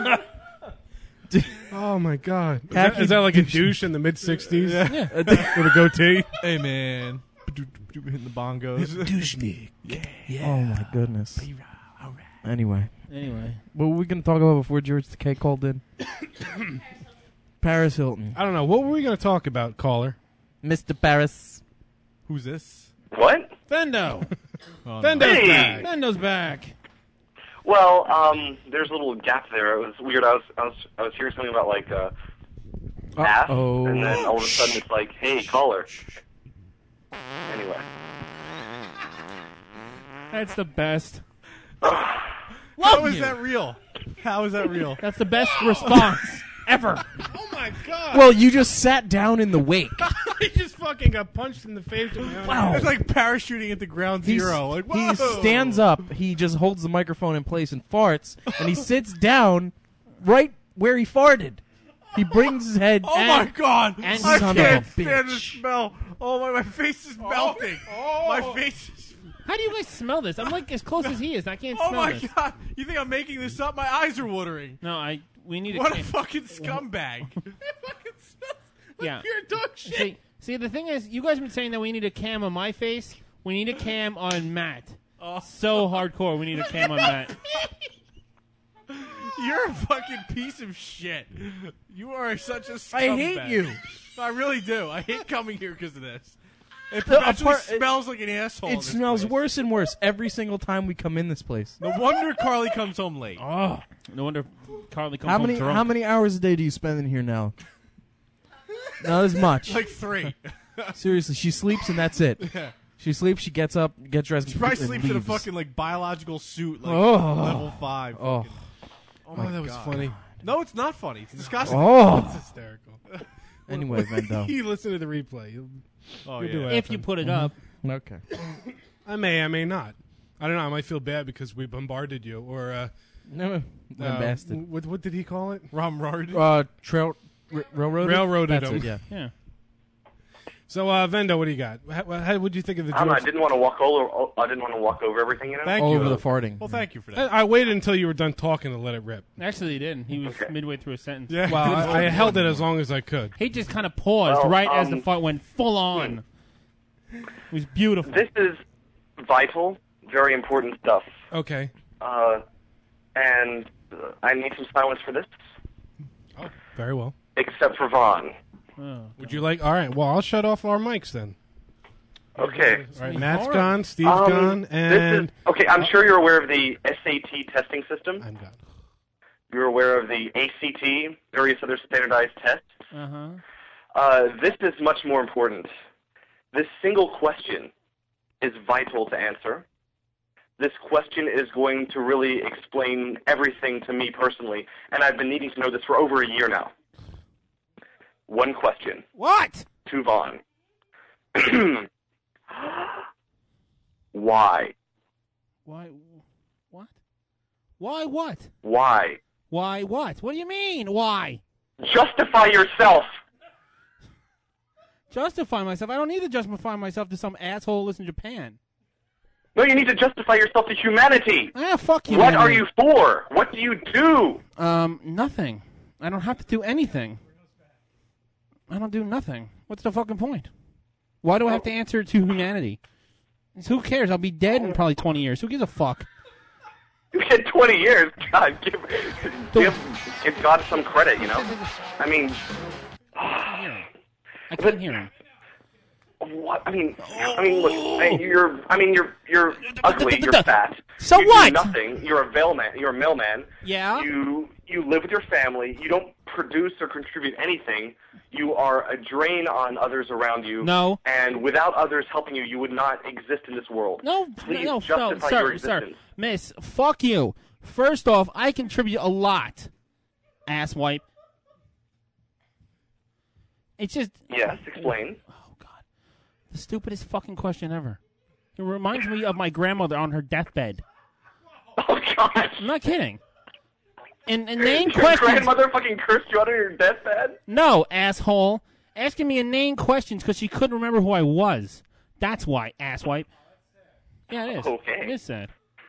Oh my god! Is Happy that, is that like a douche- douche in the mid sixties? Yeah. With a goatee? Hey man, hitting the bongos. Douchenick. Oh my goodness. Anyway, Anyway. what were we going to talk about before George Takei called in? Paris Hilton. I don't know. What were we going to talk about, caller? Mister Paris. Who's this? What? Fendo. Oh, no. Fendo's Hey! back. Fendo's back. Well, um, there's a little gap there. It was weird. I was, I was, I was hearing something about like uh, math, Uh-oh. and then all of a sudden it's like, "Hey, caller." Anyway, That's the best. How is that real? How is that real? That's the best response ever. Oh my god! Well, you just sat down in the wake. he just fucking got punched in the face. With my own Wow. hand. It's like parachuting at the ground He's- zero. Like, he whoa. stands up, he just holds the microphone in place and farts, and he sits down right where he farted. He brings his head. Oh And- my god! and I son of a can't stand the bitch. smell. Oh my, my face is melting. My face is. How do you guys smell this? I'm like as close as he is. I can't Oh smell my this. god! You think I'm making this up? My eyes are watering. No, I. We need What a a cam. fucking scumbag! It fucking smells like Yeah. pure dog shit. See, see, the thing is, you guys have been saying that we need a cam on my face. We need a cam on Matt. Oh. So hardcore. We need a cam on Matt. You're a fucking piece of shit. You are such a scumbag. I hate you. I really do. I hate coming here because of this. It The perpetually apart- it- smells like an asshole. in It this smells place. worse and worse every single time we come in this place. No wonder Carly comes home late. Oh, no wonder Carly comes How home many drunk. how many hours a day do you spend in here now? Not as much. Like three. Seriously, she sleeps and that's it. Yeah. She sleeps, she gets up, gets dressed, She probably and sleeps in a leaves. fucking like biological suit, like Oh. level five. Oh. fucking- Oh, Oh, my that was God. funny. No, it's not funny. It's disgusting. Oh. It's hysterical. Anyway, Vendo. you listen to the replay. You'll, Oh, you'll yeah. do if you laughing. put it up. Okay. I may, I may not. I don't know. I might feel bad because we bombarded you, or uh, No, uh, bastard. what, what did he call it? Rum roared. Uh, trail, r- railroad. Railroaded That's him. it, yeah. Yeah. So, uh, Vendo, what do you got? How, how would you think of the I don't know. I George? didn't want to walk over. I didn't want to walk over everything. You know. Thank All you. over the farting. Well, thank you for that. I, I waited until you were done talking to let it rip. Actually, he didn't. He was Okay. midway through a sentence. Yeah. Well, I, I held it as long as I could. He just kind of paused Well, right as the um, fight went full on. It was beautiful. This is vital, very important stuff. Okay. Uh, and uh, I need some silence for this, Oh, very well. except for Vaughn. Oh, Would you like? All right. Well, I'll shut off our mics then. Okay. All right. Matt's Hard. gone. Steve's Um, gone, this and is, okay, I'm sure you're aware of the S A T testing system. I'm gone. You're aware of the A C T, various other standardized tests. Uh-huh. Uh, this is much more important. This single question is vital to answer. This question is going to really explain everything to me personally, and I've been needing to know this for over a year now. One question What? to Vaughn. Why? Why? What? Why what? Why? Why what? What do you mean? Why? Justify yourself. Justify myself? I don't need to justify myself to some asshole who lives in Japan. No, you need to justify yourself to humanity. Ah, fuck you. What man. are you for? What do you do? Um, nothing. I don't have to do anything. I don't do nothing. What's the fucking point? Why do I have to answer to humanity? It's, who cares? I'll be dead in probably twenty years. Who gives a fuck? You get twenty years. God, give, give, give God some credit, you know? I mean, I can't hear him. What? I mean, I mean, look. I mean, you're. I mean, you're. You're ugly. You're fat. So you what? Do nothing. You're a mailman. You're a mailman. Yeah. You. You live with your family. You don't produce or contribute anything. You are a drain on others around you. No. And without others helping you, you would not exist in this world. No. Please no. justify no. your Sir. existence. Sir. Miss. Fuck you. First off, I contribute a lot. Ass wipe. It's just. Yes. Explain. The stupidest fucking question ever. It reminds me of my grandmother on her deathbed. Oh God! I'm not kidding. And and name Your questions. grandmother fucking cursed you out on your deathbed? No, asshole. Asking me inane questions because she couldn't remember who I was. That's why, asswipe. Yeah, it is. Okay. It is sad.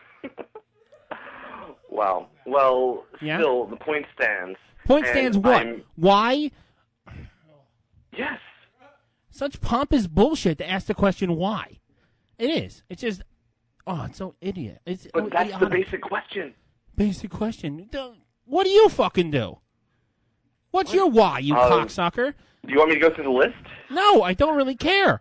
Wow. Well, Yeah? still, the point stands. Point And stands what? I'm- Why? Yes. Such pompous bullshit to ask the question why. It is. It's just, oh, it's so idiot. It's But oh, that's the idiotic. basic question. Basic question. Don't- What do you fucking do? What's your why, you Um, cocksucker? Do you want me to go through the list? No, I don't really care.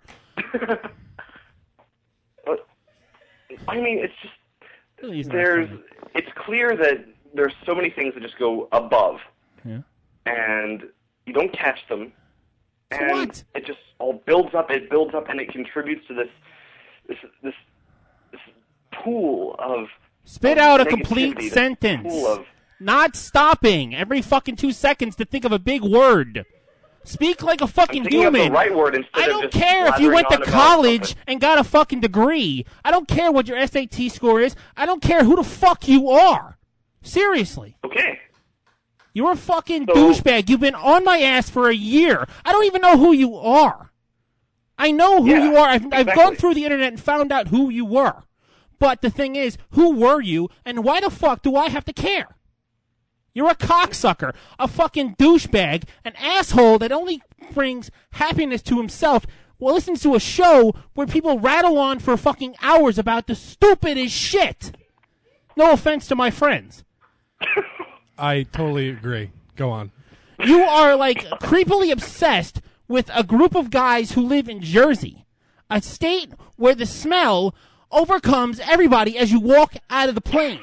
But, I mean, it's just, Really isn't that there's, funny. it's clear that there's so many things that just go above. Yeah. And you don't catch them. So and what? it just all builds up, it builds up, and it contributes to this, this, this, this pool of Spit of out a negativity, complete this sentence. Pool of, Not stopping every fucking two seconds to think of a big word. Speak like a fucking I'm thinking of the human. right word instead I of don't just care if you blathering went to on about college something. and got a fucking degree. I don't care what your S A T score is. I don't care who the fuck you are. Seriously. Okay. You're a fucking douchebag. You've been on my ass for a year. I don't even know who you are. I know who Yeah, you are. I've, I've exactly. gone through the internet and found out who you were. But the thing is, who were you, and why the fuck do I have to care? You're a cocksucker, a fucking douchebag, an asshole that only brings happiness to himself. Well, listens to a show where people rattle on for fucking hours about the stupidest shit. No offense to my friends. I totally agree. Go on. You are like creepily obsessed with a group of guys who live in Jersey, a state where the smell overcomes everybody as you walk out of the plane.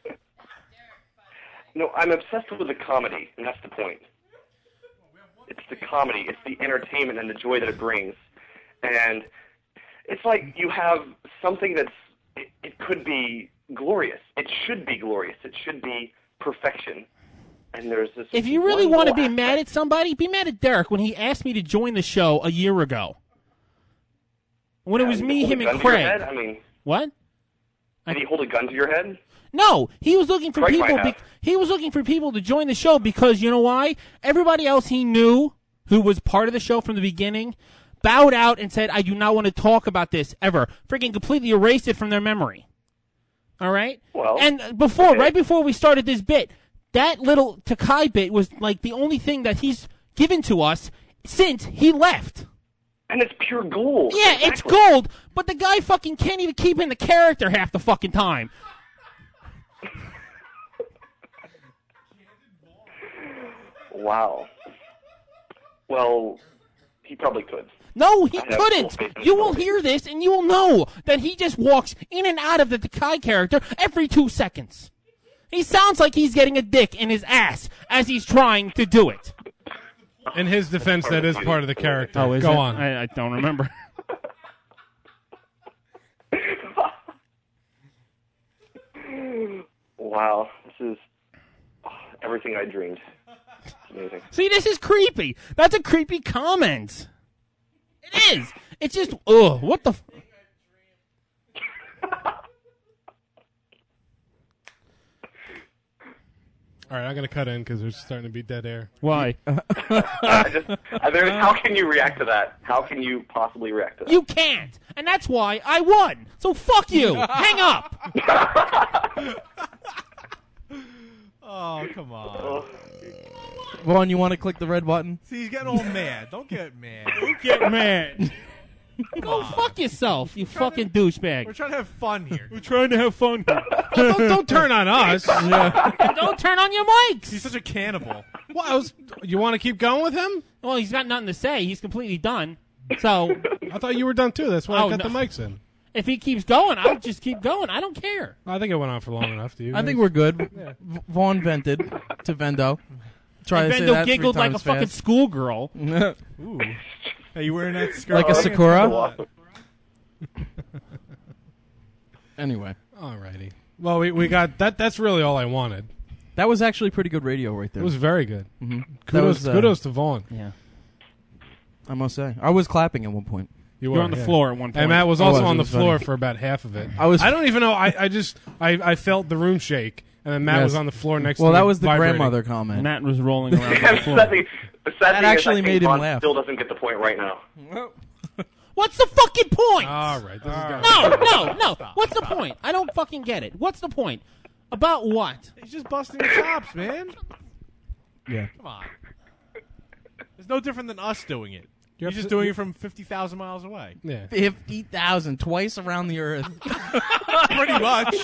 No, I'm obsessed with the comedy, and that's the point. It's the comedy, it's the entertainment and the joy that it brings. And it's like you have something that's, it, it could be glorious. It should be glorious. It should be perfection. And there's this. If you really one want to little be mad at somebody, be mad at Derek when he asked me to join the show a year ago. When it was Yeah, me, hold a him, gun and to your Craig. head? I mean, What? did he hold a gun to your head? No, he was looking for Craig people. might Be- have. he was looking for people to join the show because you know why? Everybody else he knew who was part of the show from the beginning bowed out and said, "I do not want to talk about this ever." Freaking completely erased it from their memory. All right. Well, and before, right before we started this bit, that little Takai bit was like the only thing that he's given to us since he left. And it's pure gold. Yeah, Exactly. it's gold, but the guy fucking can't even keep in the character half the fucking time. Wow. Well, he probably could. No, he I have full couldn't. faith in You his will ability. hear this, and you will know that he just walks in and out of the Takai character every two seconds. He sounds like he's getting a dick in his ass as he's trying to do it. In his defense, that is part of the character. Oh, is Go it? on. I, I don't remember. Wow, this is oh, everything I dreamed. It's amazing. See, this is creepy. That's a creepy comment. It is. It's just, ugh, what the... F- All right, I'm going to cut in because there's starting to be dead air. Why? I just, uh, there, how can you react to that? How can you possibly react to that? You can't. And that's why I won. So fuck you. Hang up. Oh, come on. Vaughn, you want to click the red button? See, he's getting all mad. Don't get mad. Don't get mad. Go fuck yourself, you fucking douchebag. We're trying to have fun here. We're trying to have fun. don't, don't turn on us. Yeah. Don't turn on your mics. He's such a cannibal. Well, I was, you want to keep going with him? Well, he's got nothing to say. He's completely done. So I thought you were done too. That's why Oh, I got no. the mics in. if he keeps going, I'll just keep going. I don't care. I think it went on for long enough. Do you? I think we're good. V- Vaughn vented to Vendo. Try And to say Vendo that three giggled like a times fucking fast. schoolgirl. Ooh. Are you wearing that skirt? Like a Oh, Sakura? Anyway. Alrighty. Well, we, we got that. That's really all I wanted. That was actually pretty good radio right there. It was very good. Mm-hmm. Kudos, kudos to Vaughn. Yeah. I must say. I was clapping at one point. You were were on the yeah. floor at one point. And Matt was I also was, on it the was floor funny. for about half of it. I was- I don't even know. I, I just I, I felt the room shake, and then Matt Yes. was on the floor next. Well, to me that was the vibrating. grandmother comment. Matt was rolling around on the The floor. sad thing, the sad That thing actually is, I made think him Vaughn laugh. still doesn't get the point right now. What's the fucking point? All right. This is going No, no, no. What's the point? I don't fucking get it. What's the point? About what? He's just busting the chops, man. Yeah. Come on. It's no different than us doing it. You He's have just to- doing it from fifty thousand miles away. Yeah. fifty thousand, twice around the earth. Pretty much.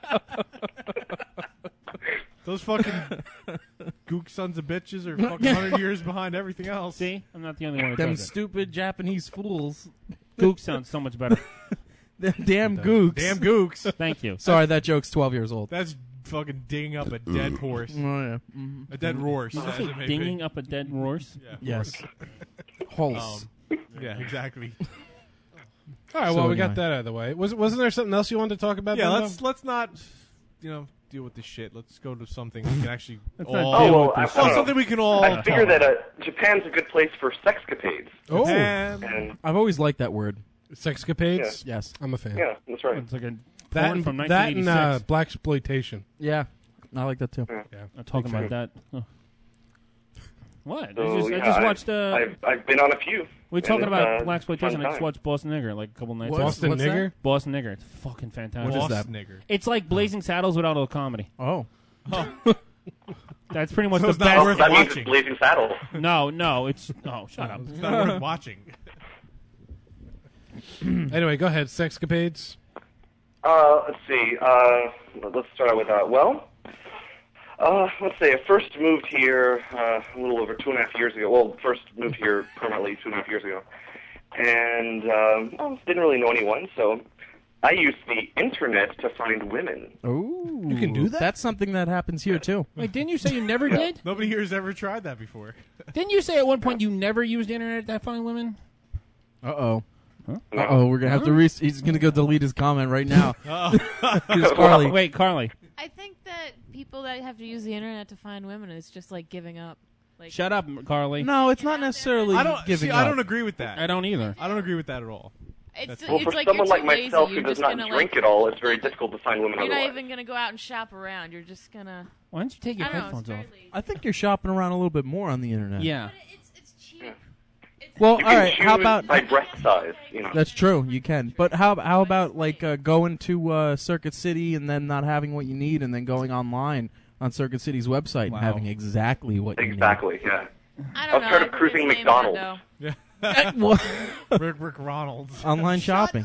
Those fucking gook sons of bitches are fucking one hundred years behind everything else. See? I'm not the only one who Them does it. stupid Japanese fools. Gook sounds so much better. Them damn gooks. Damn gooks. Thank you. Sorry, that joke's twelve years old. That's fucking dinging up a dead horse. Oh, yeah. Mhm. A dead horse. Did you as say it may dinging be. up a dead horse? Yeah. Yes. Horse. Um, yeah, exactly. All right. So Well, we anyway. got that out of the way. Was wasn't there something else you wanted to talk about? Yeah, Bendo? let's let's not, you know, deal with this shit. Let's go to something we can actually Let's all. not Oh, deal well, with I, this. I don't know. something we can all. I figure talk that uh, Japan's a good place for sexcapades. Oh, Japan. And I've always liked that word. sexcapades. Yes. I'm a fan. yeah, that's right. It's like a That porn and, from that nineteen and eighty-six. uh, black exploitation. Yeah. I like that too. Yeah. I'm talking Big about that. Oh. What? So, I just, yeah, I just I- watched. Uh, I've I've been on a few. we're and talking it's, about uh, black exploitation. fun I just time. watched Boston Nigger like a couple nights. What? ago. Boston what's that? nigger. Boston Nigger. It's fucking fantastic. What is Boss that? nigger. It's like Blazing Saddles without all the comedy. Oh. That's pretty much So the it's not best. worth That means watching. it's Blazing Saddles. No, no, it's oh, shut up. It's not worth watching. Anyway, go ahead. Sexcapades. Uh, let's see. Uh, let's start out with uh, well. Uh, let's say I first moved here uh, a little over two and a half years ago. Well, first moved here permanently two and a half years ago, and um, well, didn't really know anyone, so I used the internet to find women. Ooh. You can do that? That's something that happens here too. Wait, didn't you say you never did? Nobody here has ever tried that before. Didn't you say at one point you never used the internet to find women? Uh oh. No. Uh oh. We're gonna have to. Re- he's gonna go delete his comment right now. Oh. Here's Carly. Wait, Carly. I think that people that have to use the internet to find women is just like giving up. Like, Shut up, Carly. No, it's not necessarily I don't giving see. up. I don't agree with that. I don't either. I don't agree with that at all. It's, That's- Well, it's for like someone you're like too lazy. myself who You're does just not gonna, drink like, at all, it's very difficult to find women You're not otherwise. even gonna go out and shop around. You're just gonna. Why don't you take your I don't know. headphones It's off? very lazy. I think you're shopping around a little bit more on the internet. Yeah. It's it's cheap. Well, You all can right. choose How about? by breast size? You know. That's true. You can. But how how about like uh, going to uh, Circuit City and then not having what you need, and then going online on Circuit City's website Wow. and having exactly what you Exactly. Yeah. I I don't was know. tired I of think cruising it's lame, McDonald's. Mando. Yeah. need. What? Rick, Rick Ronalds. Online shopping.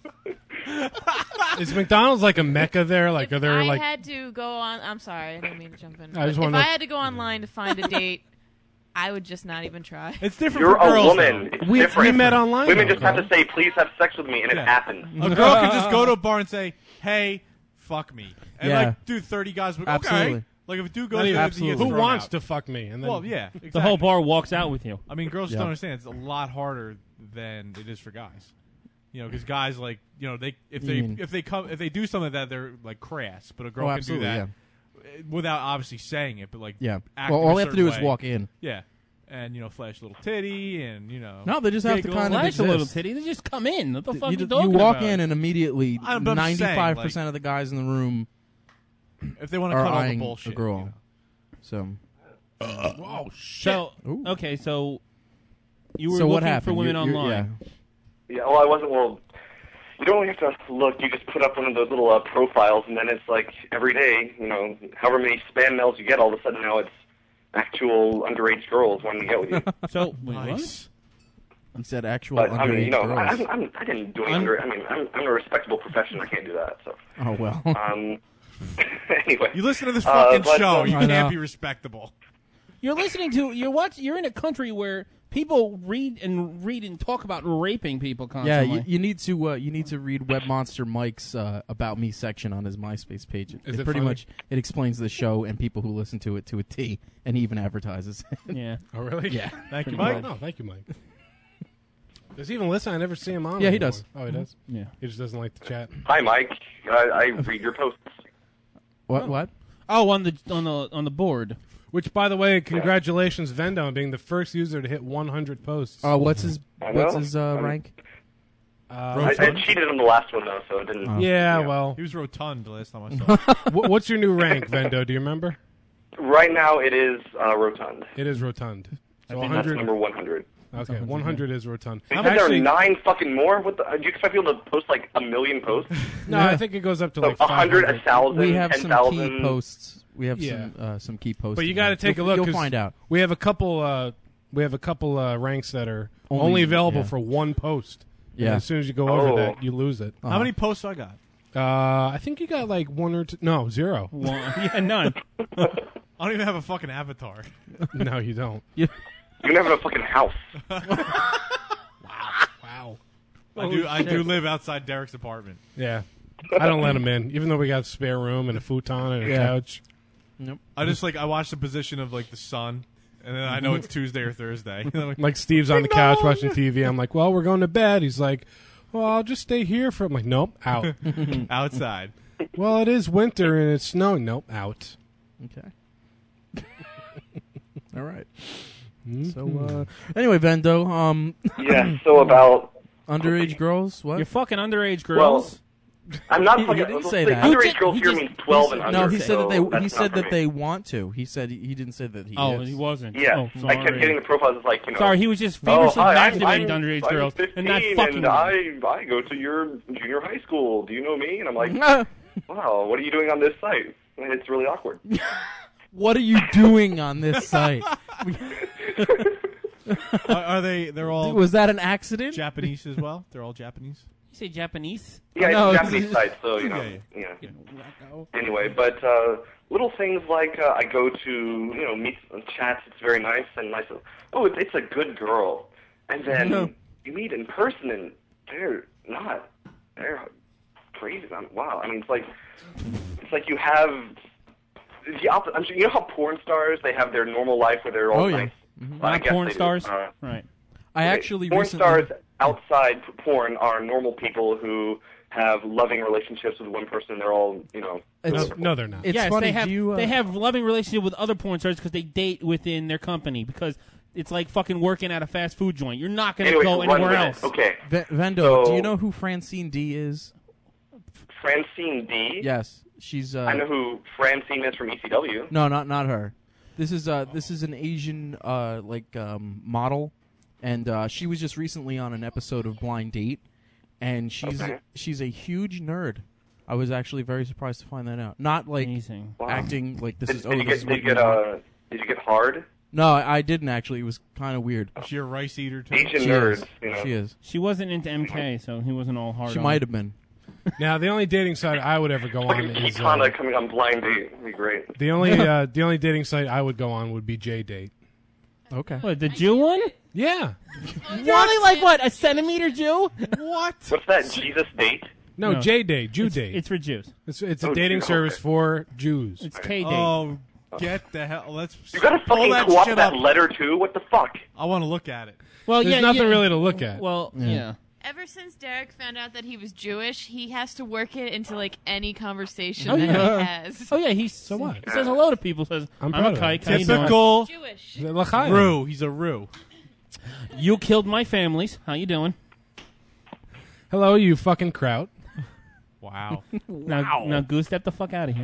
Is McDonald's like a mecca there? Like, If are there I like? had to go on, I'm sorry, I didn't mean to jump in. I just But wanna if know- I had to go online to find a date, I would just not even try. It's different You're for girls. a woman. though. It's We, different. we met online. Women though, just have Carly. to say, "Please have sex with me," and Yeah. it happens. A girl can just go to a bar and say, "Hey, fuck me," and Yeah. like, dude, thirty guys would okay. Absolutely. Like if a dude Not goes, even- there, he absolutely. gets Who thrown wants out. to fuck me? And then, Well, yeah, exactly. The whole bar walks out with you. I mean, girls just Yeah. don't understand. It's a lot harder than it is for guys. You know, because guys like you know they if they You mean- if they come if they do something like that they're like crass, but a girl Oh, can do absolutely, that uh, without obviously saying it, but like Yeah. acting Well, all a they have to certain do is way. walk in. Yeah, and you know, flash a little titty, and you know, No, they just have to giggle. kind of Flash a little exist. titty. They just come in. What the fuck You, are you d- talking you walk about? in and immediately I'm- but I'm just saying, ninety-five percent of the guys in the room if they want to are cut all the eyeing bullshit. a girl. you know. So oh shit! So Ooh. okay, so you were so looking what happened? for women You're- you're- online. Yeah. Well, I wasn't. Well, you don't really have to look. You just put up one of those little uh, profiles, and then it's like every day, you know, however many spam mails you get, all of a sudden now it's actual underage girls wanting to get with you. So wait, Nice. You said actual But I mean, underage you know, I, girls. I'm, I'm, I didn't do any Un- under. I mean, I'm, I'm a respectable profession. I can't do that. So, Oh well. um, anyway, You listen to this Uh, fucking but, show, um, you I can't know. be respectable. You're listening to you're watch. You're in a country where people read and read and talk about raping people Yeah, constantly. you, you need to uh, you need to read Webmonster Mike's uh, About Me section on his MySpace page. It, Is it it pretty funny? much it explains the show and people who listen to it to a T, and he even advertises. Yeah. Oh, really? Yeah. Thank you, Pretty Mike. much. Oh, thank you, Mike. Does he even listen? I never see him on. Yeah, he anymore. does. Oh, he does? Yeah. He just doesn't like the chat. Hi, Mike. I, I read your posts. What? What? Oh, on the on the on the board. Which, by the way, congratulations, Vendo, on being the first user to hit one hundred posts. Uh, what's his I What's know. his uh, Um, rank? Uh, I, I cheated on the last one, though, so it didn't... Oh. yeah, well. He was rotund the last time I saw him. Wh- What's your new rank, Vendo? Do you remember? Right now, it is uh, rotund. It is rotund. I So think one hundred that's number one hundred. Okay, one hundred is rotund. They said there are nine fucking more? What the, do you expect people to post like a million posts? No, I think it goes up to So like a hundred, a thousand, We have ten some thousand. key posts. We have Yeah. some uh, some key posts. But you got to take You'll- a look. You'll 'cause find out. We have a couple. Uh, we have a couple uh, ranks that are only, Only- available yeah. for one post. And Yeah. as soon as you go over Oh. that, you lose it. Uh-huh. How many posts I got? Uh, I think you got like one or two. No, zero. One. Yeah, none. I don't even have a fucking avatar. No, you don't. You don't have a fucking house. Wow. I do. I do live outside Derek's apartment. Yeah. I don't let him in, even though we got a spare room and a futon and a Yeah. couch. Nope. I just like I watch the position of like the sun, and then I know it's Tuesday or Thursday. like, Like Steve's on the couch watching T V. I'm like, well, we're going to bed. He's like, well, I'll just stay here for. I'm like, nope, out. outside. Well, it is winter and it's snowing. Nope, out. Okay. All right. So uh, anyway, Vendo. Um, Yeah, so about... underage girls. What? You're fucking underage girls. I'm not He- fucking... he didn't say the that. Underage He did- girls he here just- means twelve and he under. No, he said so that they. that's He not said for that me. they want to. He said he, he didn't say that he. Oh, is. he wasn't. Yeah, Oh, I kept sorry. getting the profiles as like, you know... Sorry, he was just Oh, feverishly hi, I'm, masturbating I'm, to underage I'm girls fifteen and not fucking and them. I, I go to your junior high school. Do you know me? And I'm like, wow, what are you doing on this site? And it's really awkward. What are you doing on this site? are, are they? They're all. Was that an accident? Japanese as well? They're all Japanese. You say Japanese? Yeah, it's No, a it's- Japanese site, so, you know, Yeah, yeah. Anyway, but uh, little things like uh, I go to, you know, meet and chats, it's very nice, and I say, oh, it's, it's a good girl. And then No. you meet in person, and they're not. They're crazy. I'm, wow. I mean, it's like, it's like you have the opposite. I'm sure, you know how porn stars, they have their normal life where they're all Oh, yeah. nice? Mhm. Well, I Not guess porn they do. stars? Uh, Right. I Okay, actually porn recently. stars outside p- porn are normal people who have loving relationships with one person. They're all, you know. It's- No, no, they're not. It's yes, funny. they have do you, uh, they have loving relationship with other porn stars because they date within their company because it's like fucking working at a fast food joint. You're not going to Anyway, go run anywhere with it. else. Okay. V- Vendo, do So- you know who Francine D is? Francine D. Yes, she's. Uh, I know who Francine is from E C W. No, not not her. This is uh this is an Asian uh like um model, and uh, she was just recently on an episode of Blind Date, and she's Okay. she's a huge nerd. I was actually very surprised to find that out. Not like Amazing. Wow. acting like this Did, is did oh you this get is did what you get you want. uh did you get hard? No, I, I didn't actually. It was kind of weird. Is she a rice eater too? Asian She nerds, is. you know. She is. She wasn't into M K, so he wasn't all hard She on. might have been. Now, the only dating site I would ever go on Fucking is Kitana uh, coming on Blind Date would be great. the only uh, the only dating site I would go on would be J Date. Okay. What, the Jew one? Yeah. You're only like, what, a centimeter Jew? What? What's that? Jesus Date? No, No. J Date, Jew It's, Date. it's for Jews. It's it's a Oh, dating Jew, service okay. for Jews. It's K Date. Oh, get the hell! Let's. You gotta pull fucking that co-opt shit that up. letter too. What the fuck? I want to look at it. well, There's yeah, nothing yeah. really to look at. Well, Yeah. yeah. Ever since Derek found out that he was Jewish, he has to work it into like any conversation Oh, that yeah. he has. Oh yeah, he's So what? He says hello to people. Says I'm I'm, proud a of kike. him. How you doing?" Typical Jewish. L'chaim. Rue. He's a Rue. You killed my families. How you doing? Hello, you fucking kraut. Wow. Now, now, Goose, step the fuck out of here.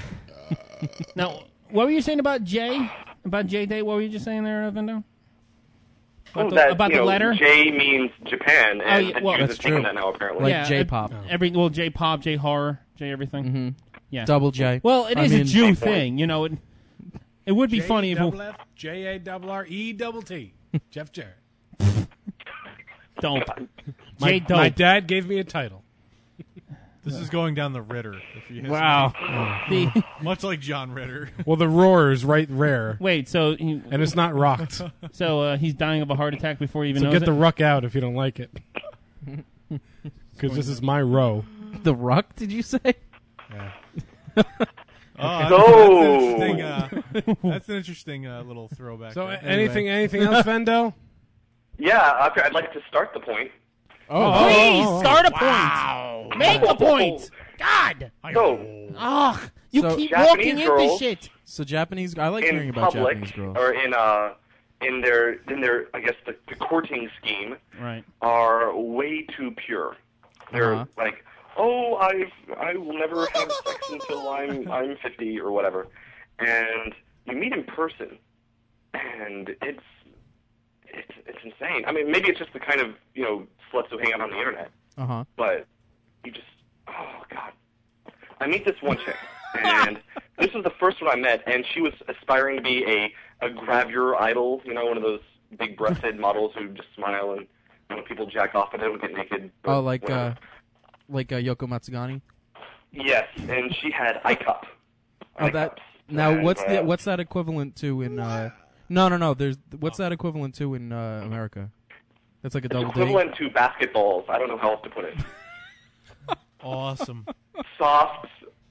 Now, what were you saying about Jay? About J Day? What were you just saying there, Vendo? About Oh, the, that, about you the know, letter? J means Japan, Oh, and yeah, the well, Jews that's have taken true. that now apparently. Like yeah, J-pop. ev- Every well, J pop, J horror, J everything. Mm-hmm. Yeah. Double J. Well, it I is mean- a Jew thing, you know. It, it would be funny if double it, F, J A double R E double T. Jeff Jarrett. don't. My, J dope. my dad gave me a title. This is going down the Ritter. If you Wow. Me. The- Much like John Ritter. Well, the roar is right rare. Wait, so he, and it's not rocked. So uh, he's dying of a heart attack before he even So knows get it? the ruck out if you don't like it. Because this is my row. The ruck? Did you say? Yeah. Oh, So- that's, that's an interesting. Uh, that's an interesting uh, little throwback. So there. anything, anything else, Fendo? Yeah, okay, I'd like to start the point. Oh, please oh, oh, start a Wow. point. Make a point. God. So, Ugh, you So- keep Japanese walking into girls shit. So Japanese, I like hearing in about public, Japanese girls. or in uh, in their in their I guess the, the courting scheme, Right. are way too pure. They're Uh-huh. like, oh, I I will never have sex until I'm I'm fifty or whatever, and you meet in person, and it's it's it's insane. I mean, maybe it's just the kind of you know sluts who hang out on the internet, Uh huh. but you just oh god. I meet this one chick, and this was the first one I met, and she was aspiring to be a a gravure idol, you know, one of those big breasted models who just smile and when people jack off and they don't get naked. Oh, like uh, whatever. like uh, Yoko Matsugani. Yes, and she had I cup. Oh, that. Now, And, what's the uh, what's that equivalent to in? Uh, no, no, no. There's what's that equivalent to in uh, America? That's like a It's double equivalent to basketballs. I don't know how else to put it. Awesome. Soft,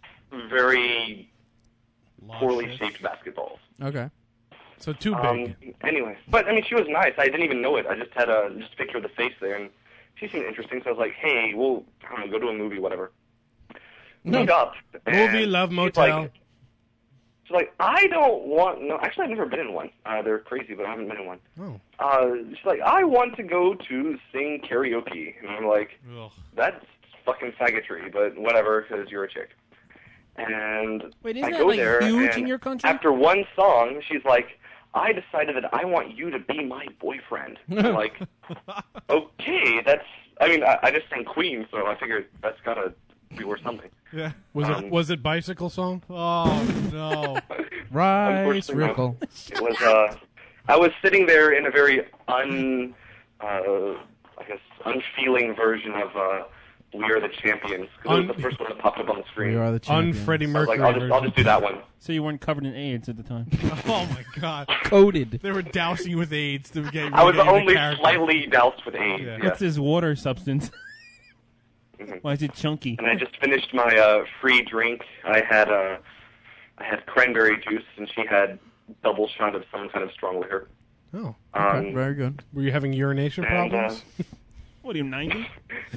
very poorly shaped basketballs. Okay. So too big. Um, anyway, but I mean, she was nice. I didn't even know it. I just had a just a picture of the face there, and she seemed interesting. So I was like, "Hey, we'll I don't know, go to a movie, whatever." Meet up. and Movie, love, she's motel. Like, she's like, "I don't want no." Actually, I've never been in one. Uh, they're crazy, but I haven't been in one. Oh. Uh, she's like, "I want to go to sing karaoke," and I'm like, Ugh. "That's fucking faggotry," but whatever, because you're a chick. And Wait, isn't I that, go like, there, huge and in your country? after one song, she's like, "I decided that I want you to be my boyfriend." I'm like, okay, that's. I mean, I, I just sang Queen, so I figured that's gotta be worth something. Yeah. Was Um, it was it bicycle song? Oh no. Rice Unfortunately, no. Rickle. It was. Uh, I was sitting there in a very un, uh, I guess, unfeeling version of uh, "We Are the Champions." 'Cause it was the first one that popped up on the screen. We are the champions. Un-Freddie I was Mercury like, I'll just, I'll version. just do that one. So you weren't covered in AIDS at the time. Oh my god. Coated. They were dousing you with AIDS to get. I was regain the only character. slightly doused with AIDS. Yeah. Yeah. What's this water substance? Mhm. Why is it chunky? And I just finished my uh, free drink. I had uh, I had cranberry juice, and she had double shot of some kind of strong liquor. Oh. Okay, Um, very good. Were you having urination and, uh, problems? What are you, ninety?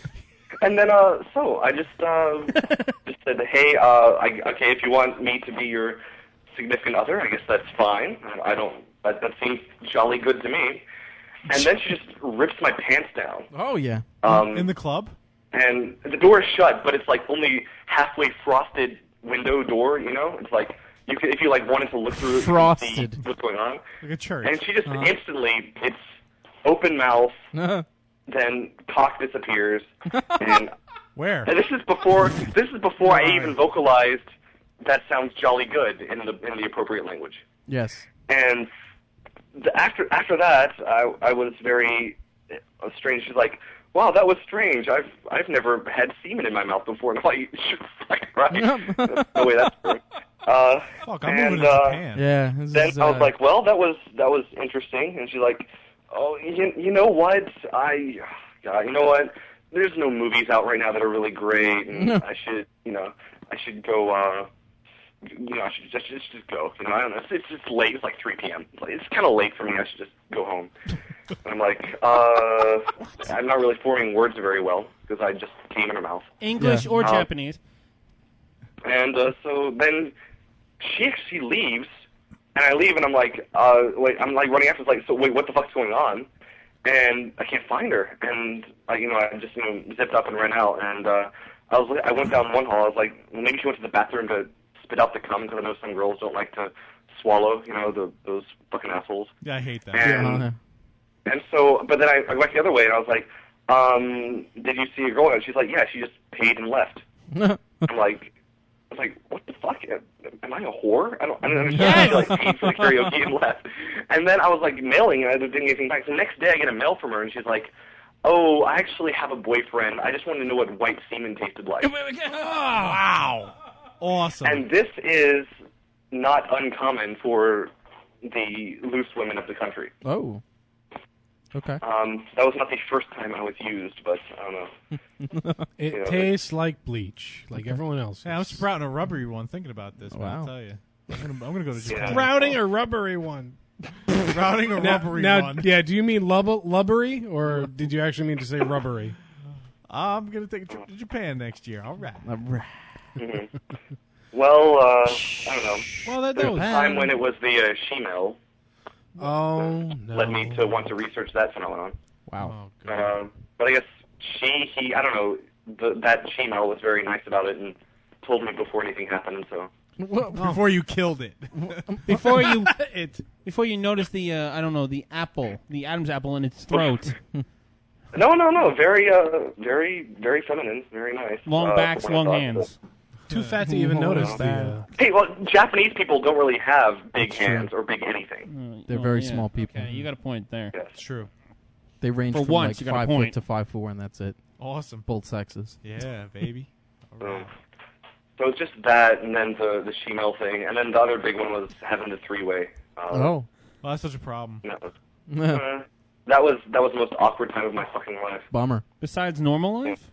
And then, uh, so I just uh, just said, hey, uh, I, okay, if you want me to be your significant other, I guess that's fine. I don't. That, that seems jolly good to me. And then she just rips my pants down. Oh yeah. Um, In the club? and the door is shut, but it's like only halfway frosted window door. You know, it's like you could, if you like wanted to look through it, you could Frosted. see what's going on. Like a church. And she just Uh-huh. instantly, it's open mouth, Uh-huh. then cock disappears, and, Where? and this is before this is before I even vocalized that sounds jolly good in the in the appropriate language. Yes. And the, after after that, I I was very uh, strange. She's like, "Wow, that was strange. I've I've never had semen in my mouth before." And I'm like, "Fucking right." That's the way that's true. Uh, Fuck, I'm and, moving to uh, Japan. Yeah. This then is, I was uh, like, "Well, that was that was interesting." And she's like, "Oh, you, you know what? I, God, you know what? There's no movies out right now that are really great, and I should, you know, I should go. uh You know, I should just just, just go. You know, I don't know. It's, it's just late. It's like three p.m. It's, like, it's kind of late for me. I should just go home." And I'm like, uh, I'm not really forming words very well because I just came in her mouth. English Yeah. or Um, Japanese? And uh, so then she she leaves, and I leave, and I'm like, uh, wait, I'm like running after, like, so wait, what the fuck's going on? And I can't find her, and I, you know, I just you know zipped up and ran out, and uh, I was I went down one hall. I was like, well, maybe she went to the bathroom to spit out the cum because I know some girls don't like to swallow, you know, the those fucking assholes. Yeah, I hate that. And Yeah. and so, but then I, I went the other way, and I was like, um, did you see her go? And she's like, yeah, she just paid and left. I'm like, I was like, what the fuck? Am I a whore? I don't, I don't understand. She like paid for the karaoke and left. And then I was like mailing, and I didn't get anything back. So the next day, I get a mail from her, and she's like, Oh, I actually have a boyfriend. I just wanted to know what white semen tasted like. Wow. Awesome. And this is not uncommon for the loose women of the country. Oh. Okay. Um, that was not the first time I was used, but I don't know. It You know, tastes like bleach, like everyone else. Yeah, I'm sprouting a rubbery one thinking about this, but Wow. I'll tell you. I'm gonna, I'm gonna go to Japan. Sprouting a rubbery one. Sprouting a now, rubbery now, one. Yeah, do you mean lub- lubbery, or did you actually mean to say rubbery? I'm gonna take a trip to Japan next year. All right. Mhm. Well, uh, I don't know. Well, that, There that was was a time when it was the uh, she-mail. Oh, no. Led me to want to research that phenomenon. Wow. Uh, but I guess she, he, I don't know, the, that she-mail was very nice about it and told me before anything happened, so. Before you killed it. Before you, it, before you notice the, uh, I don't know, the apple, the Adam's apple in its throat. No, no, no. Very, uh, very, very feminine. Very nice. Long uh, backs, for when I long thought of hands. it. Too fat to even notice the. Uh, Hey, well, Japanese people don't really have big hands or big anything. They're Oh, very yeah. small people. Okay, you got a point there. It's true. They range For from once, like you got a five point. foot to five four, and that's it. Awesome. Both sexes. Yeah, baby. So, so it's just that, and then the the she-mail thing, and then the other big one was having the three-way. Uh, Oh. Well, that's such a problem. That was, uh, that was that was the most awkward time of my fucking life. Bummer. Besides normal life?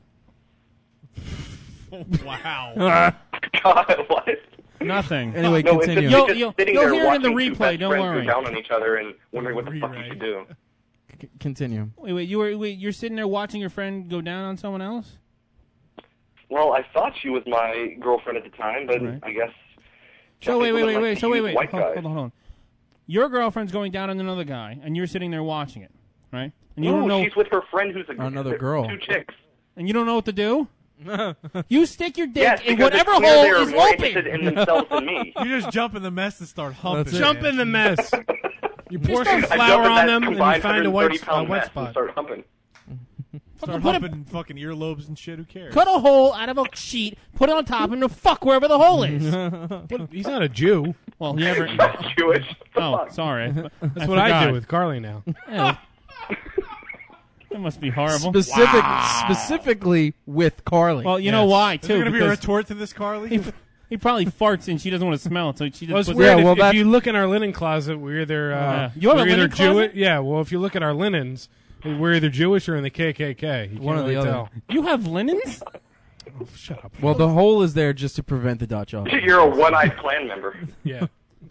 Wow. God, what? Nothing. Anyway, no, it's continue. just, You'll- it's just you'll- sitting you'll there hear it in the watching two replay, best don't friends worry. go down on each other and wondering what the fuck you should do. C- continue. Wait, wait, you were wait, you're sitting there watching your friend go down on someone else? Well, I thought she was my girlfriend at the time, but Right. I guess. So wait, wait, people wait, don't wait. like So to wait, use wait. white Hold, guys. hold on, hold on. Your girlfriend's going down on another guy, and you're sitting there watching it, right? And you no, don't know. she's with her friend who's a Another girl. Two chicks. And you don't know what to do. You stick your dick Yes, in because whatever it's clear hole they are is more open. interested in themselves than me. You just jump in the mess and start humping. That's it. Jump in the mess. You pour start some I flour jump in on that them, and you combined find a white, a pound white mess and spot. start humping. Start Put a- humping fucking earlobes and shit. Who cares? Cut a hole out of a sheet, put it on top, and fuck wherever the hole is. What- He's not a Jew. Well, you ever? Not Jewish. What the Oh, fuck? sorry. That's what I do with Carly now. Yeah. That must be horrible. Specific, specifically with Carly. Well, you know why Is too? there going to be a because retort to this, Carly? he, he probably farts and she doesn't want to smell it, so she Well, just it's puts weird. Yeah, if, well, if that's- you look in our linen closet, we're either uh, Yeah. You have we're a either linen closet? Jewish. Yeah. Well, if you look at our linens, we're either Jewish or in the K K K. You One can't or the really other. tell. You have linens? Oh, shut up. well, the hole is there just to prevent the Dutch oven. You're a one-eyed clan member. Yeah.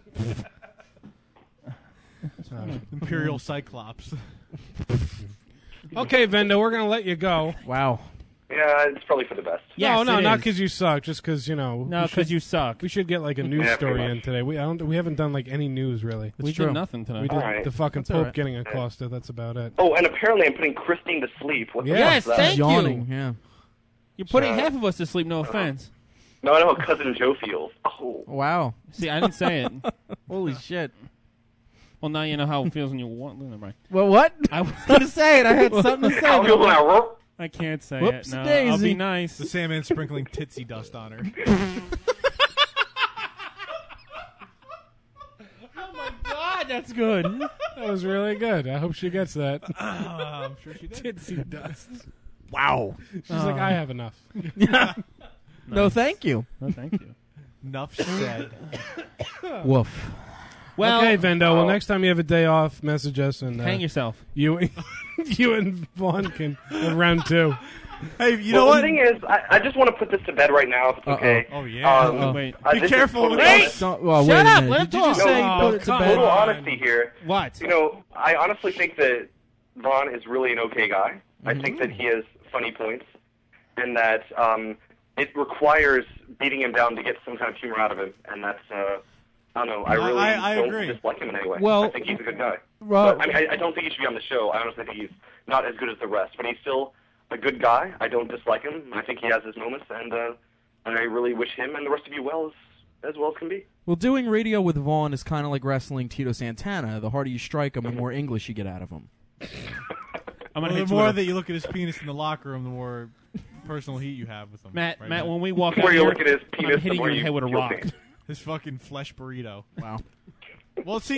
Imperial Cyclops. Okay, Vendo, we're gonna let you go. Wow. Yeah, it's probably for the best. Yes, no, no, it not is. because you suck. Just because you know. No, we because should- you suck. We should get like a news Yeah, story pretty in much. today. We I don't. We haven't done like any news really. we true. did nothing today. We did Alright. the fucking That's all Pope right. getting accosted. That's about it. Oh, and apparently I'm putting Christine to sleep. What the Yeah. fuck Yes, is that? thank Yawning. you. Yeah. You're putting Uh, half of us to sleep. No offense. No, I know how cousin Joe feels. Oh. Wow. See, I didn't say it. Holy shit. Well, now you know how it feels when you want. Never mind. Well, what? I was gonna say it. I had something to say. How feels when I roll? I can't say Whoops, it. No, daisy. I'll be nice. The Sandman sprinkling titsy dust on her. Oh my god, that's good. That was really good. I hope she gets that. Uh, I'm sure she did. Titsy dust. Wow. She's like, I have enough. No, thank you. No, thank you. Enough said. Woof. Well, okay, Vendo. Well, next time you have a day off, message us and uh, hang yourself. You, you and Vaughn can have round two. Hey, you well, know what? the thing is, I, I just want to put this to bed right now, if it's Uh-oh. okay. Oh, yeah. Um, Uh-oh. Wait. uh, Be this is careful. totally Wait. honest. So, well, Shut wait a up, minute. let him Did you talk. just say Oh, put it to come bed? Total on. honesty here. What? You know, I honestly think that Vaughn is really an okay guy. I think that he has funny points, and that um, it requires beating him down to get some kind of humor out of him, and that's, uh, I don't know, I I- really I- I don't agree. dislike him in any way. Well- I think he's a good guy. Well- But, I mean, I, I don't think he should be on the show. I honestly think he's not as good as the rest, but he's still a good guy. I don't dislike him. I think he has his moments, and uh, I really wish him and the rest of you well as, as well as can be. Well, doing radio with Vaughn is kind of like wrestling Tito Santana. The harder you strike him, the more English you get out of him. I'm gonna Well, hit the you more with a- that you look at his penis in the locker room, the more personal heat you have with him. Matt, right Matt, now. when we walk The out more you here, look at his I'm penis, the hitting more your you head with a feel rock. pain. His fucking flesh burrito. Wow. Well, see,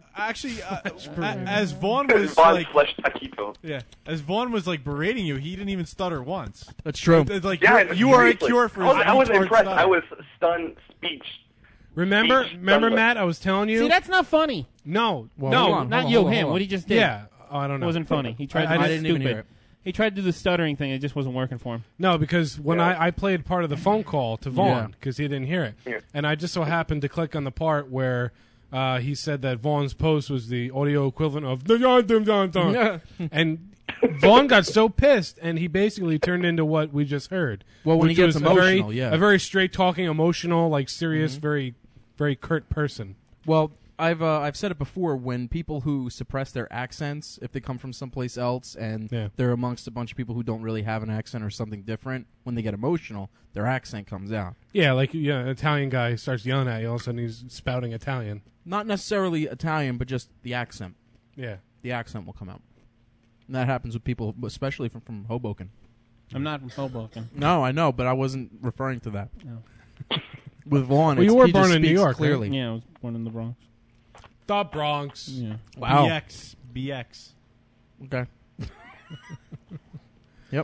actually, uh, a- as Vaughn was Von like, Flesh Taquito. yeah, as Vaughn was like berating you, he didn't even stutter once. That's true. It's like Yeah, you're- you are a seriously. cure for. I was, his I was retard impressed. stutter. I was stunned speech. Remember, Speech remember, stunned. Matt? I was telling you. See, that's not funny. no, Well, no, hold on, Not hold you, on, hold him. on. What he just did. yeah. Oh, I don't It know. wasn't funny. He tried I- to I do didn't even stupid. hear it. He tried to do the stuttering thing. It just wasn't working for him. No, because when Yeah. I, I played part of the phone call to Yeah. Vaughn because he didn't hear it, Yeah. and I just so happened to click on the part where uh, he said that Vaughn's post was the audio equivalent of the dun, dun, dun, dun. Yeah. and Vaughn got so pissed, and he basically turned into what we just heard. Well, when he which gets was a very, emotional, yeah. a very straight talking, emotional, like serious, very, very curt person. Well, I've uh, I've said it before. When people who suppress their accents, if they come from someplace else and Yeah. they're amongst a bunch of people who don't really have an accent or something different, when they get emotional, their accent comes out. Yeah, like yeah, an Italian guy starts yelling at you, all of a sudden he's spouting Italian. Not necessarily Italian, but just the accent. Yeah. The accent will come out. And that happens with people, especially from, from Hoboken. I'm not from Hoboken. No, I know, but I wasn't referring to that. No. With Vaughn, Well, you it's- were he just born in New speaks York, right? clearly. Yeah, I was born in the Bronx. The Bronx. Yeah. Wow. B X B X. Okay. Yep.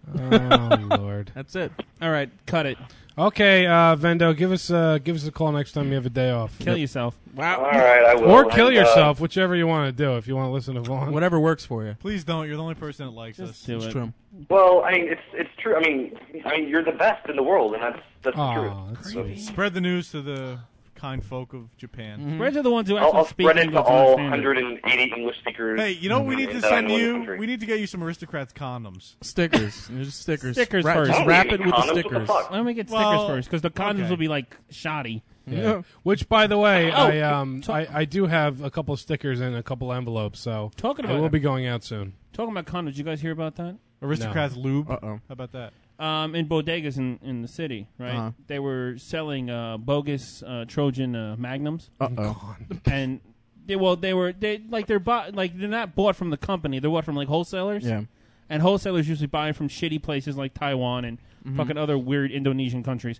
Oh Lord. That's it. All right, cut it. Okay, uh, Vendo, give us uh, give us a call next time you have a day off. Kill yourself. Wow. All right, I will. Or kill And, uh, yourself, whichever you want to do. If you want to listen to Vaughn. Whatever works for you. Please don't. You're the only person that likes us. Do It's it. true. Well, I mean, it's it's true. I mean, I mean, you're the best in the world, and that's that's Aw, true. that's So, sweet. Spread the news to the kind folk of Japan. Mm-hmm. Spread to the ones who I'll, actually I'll speak spread it to English. all and one understand it. hundred eighty English speakers. Hey, you know what we need to that I send know in the you? country. We need to get you some aristocrats condoms. Stickers. Just stickers. Stickers Ra- first. Just I don't wrap need it with the condoms, what the stickers. fuck? Let me get stickers Well, first, because the condoms okay. will be like shoddy. Yeah. Which, by the way, Oh, I um talk- I, I do have a couple of stickers and a couple envelopes, so Talking I about will be going out soon. Talking about condoms, did you guys hear about that? Aristocrats lube. Uh-oh. How about that? Um, in bodegas in, in the city, right? Uh-huh. They were selling uh, bogus uh, Trojan uh, magnums, Uh-oh. and they well they were they like they're bought like they're not bought from the company. They're bought from like wholesalers. Yeah. And wholesalers usually buy from shitty places like Taiwan and Mhm. fucking other weird Indonesian countries.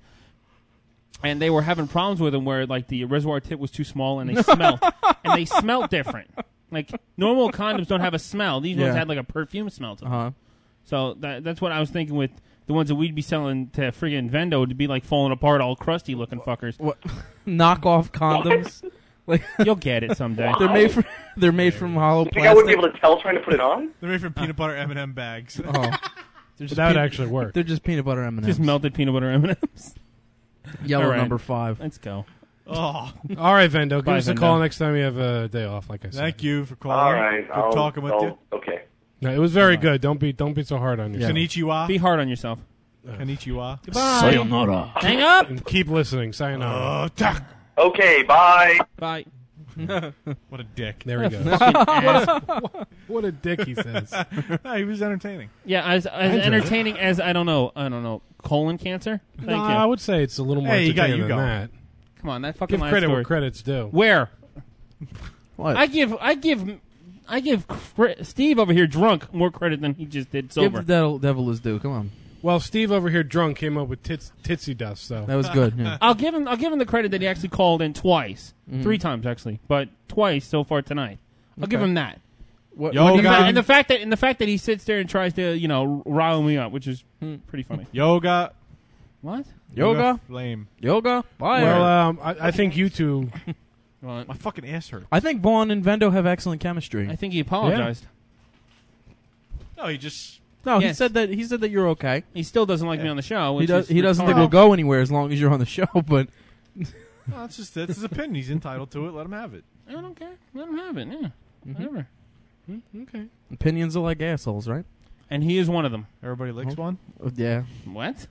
And they were having problems with them where like the reservoir tip was too small and they smelled and they smelled different. Like normal condoms don't have a smell. These ones Yeah. had like a perfume smell to them. Uh-huh. So that, that's what I was thinking with the ones that we'd be selling to friggin' Vendo to be like falling apart, all crusty looking fuckers. What? Knockoff condoms? Like You'll get it someday. They're made from they're made from hollow You think I wouldn't be plastic. able to tell trying to put it on? They're made from peanut butter M and M bags. Oh. They're just That would pe- actually work. They're just peanut butter M and M's. Just melted peanut butter M and M's. Yellow All right. number five. Let's go. Oh, All right, Vendo, give Bye, us a Vendo. call next time you have a day off. Like I said. thank you for calling. All right, Good I'll, talking with I'll, you. Okay. No, it was very good. Don't be don't be so hard on yourself. Konnichiwa. Be hard on yourself. Konnichiwa. Goodbye. Sayonara. Hang up. And keep listening. Sayonara. Oh, ta- Okay, bye. Bye. what a dick. There we go. Fucking ass. What a dick he says. No, he was entertaining. Yeah, as, as enjoyed it. entertaining as I don't know, I don't know, colon cancer. Thank no, you. I would say it's a little more Hey, you got entertaining you than going. that. Come on, that fucking Give last credit story. where credit's due. Where? What? I give, I give, I give cre- Steve over here drunk more credit than he just did Give sober. the devil, devil his due. Come on. Well, Steve over here drunk came up with tits, titsy dust, so. That was good. Yeah. I'll give him, I'll give him the credit that he actually called in twice, Mhm. three times actually, but twice so far tonight. I'll give Okay. him that. What, Yo, what do And you the, guy. and the fact that, and the fact that he sits there and tries to, you know, rile me up, which is pretty funny. Yoga. What? Yoga? Flame. Yoga? Fire. Well, um, I, I think you two. Well, My fucking ass hurt. I think Vaughn and Vendo have excellent chemistry. I think he apologized. No, he just. No, he Yes. said that he said that you're okay. He still doesn't like me on the show. He Which does. is He doesn't think retarded. we'll go anywhere as long as you're on the show. But Well, that's just that's his opinion. He's entitled to it. Let him have it. I don't care. Let him have it. Yeah, whatever. Okay. opinions are like assholes, right? And he is one of them. Everybody licks one. Uh, yeah. What?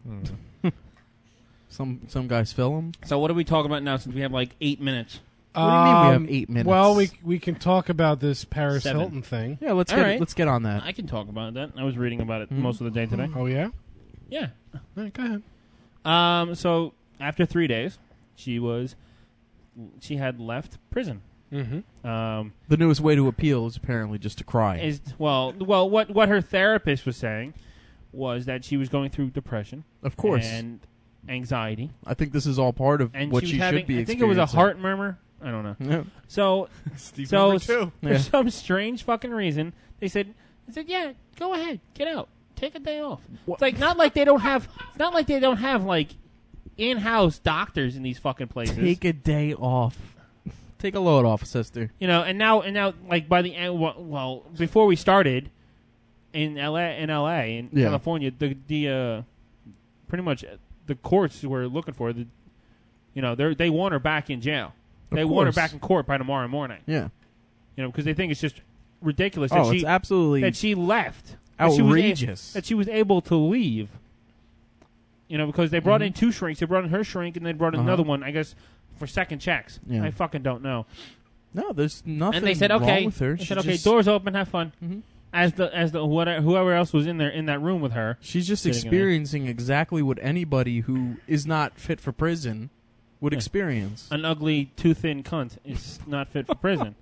Some some guys fill them. So what are we talking about now? Since we have like eight minutes. What do you mean we have Um, eight minutes? Well, we we can talk about this Paris Seven. Hilton thing. Yeah, let's All get right. let's get on that. I can talk about that. I was reading about it Mhm. most of the day today. Oh yeah. Yeah. All right, go ahead. Um. So after three days, she was, she had left prison. Mm-hmm. Um. The newest way to appeal is apparently just to cry. Is well, well, what what her therapist was saying was that she was going through depression, Of course. and anxiety, I think this is all part of and what she she was having. should be I think it was a experiencing. heart murmur I don't know. Yeah. So, Steve so number two. for Yeah. some strange fucking reason, they said, they said, yeah, go ahead, get out, take a day off. It's like not like they don't have, it's not like they don't have like in-house doctors in these fucking places. Take a day off. Take a load off, sister. You know, and now, and now, like by the end, well, well before we started in L A, in L A, in Yeah. California, the the uh, pretty much the courts were looking for the, you know, they they want her back in jail. Of They want her course. back in court by tomorrow morning. Yeah. You know, because they think it's just ridiculous that Oh, she it's absolutely that she left. That she was a- outrageous. that she was able to leave. You know, because they brought Mhm. in two shrinks. They brought in her shrink, and they brought in Uh-huh. another one, I guess, for second checks. Yeah. I fucking don't know. No, there's nothing And they said, wrong okay. with her. They She said, okay, just- doors open, have fun. Mhm. As the as the whatever, whoever else was in there in that room with her, She's just sitting in there. experiencing exactly what anybody who is not fit for prison would Yeah. experience. An ugly, too thin cunt is not fit for prison.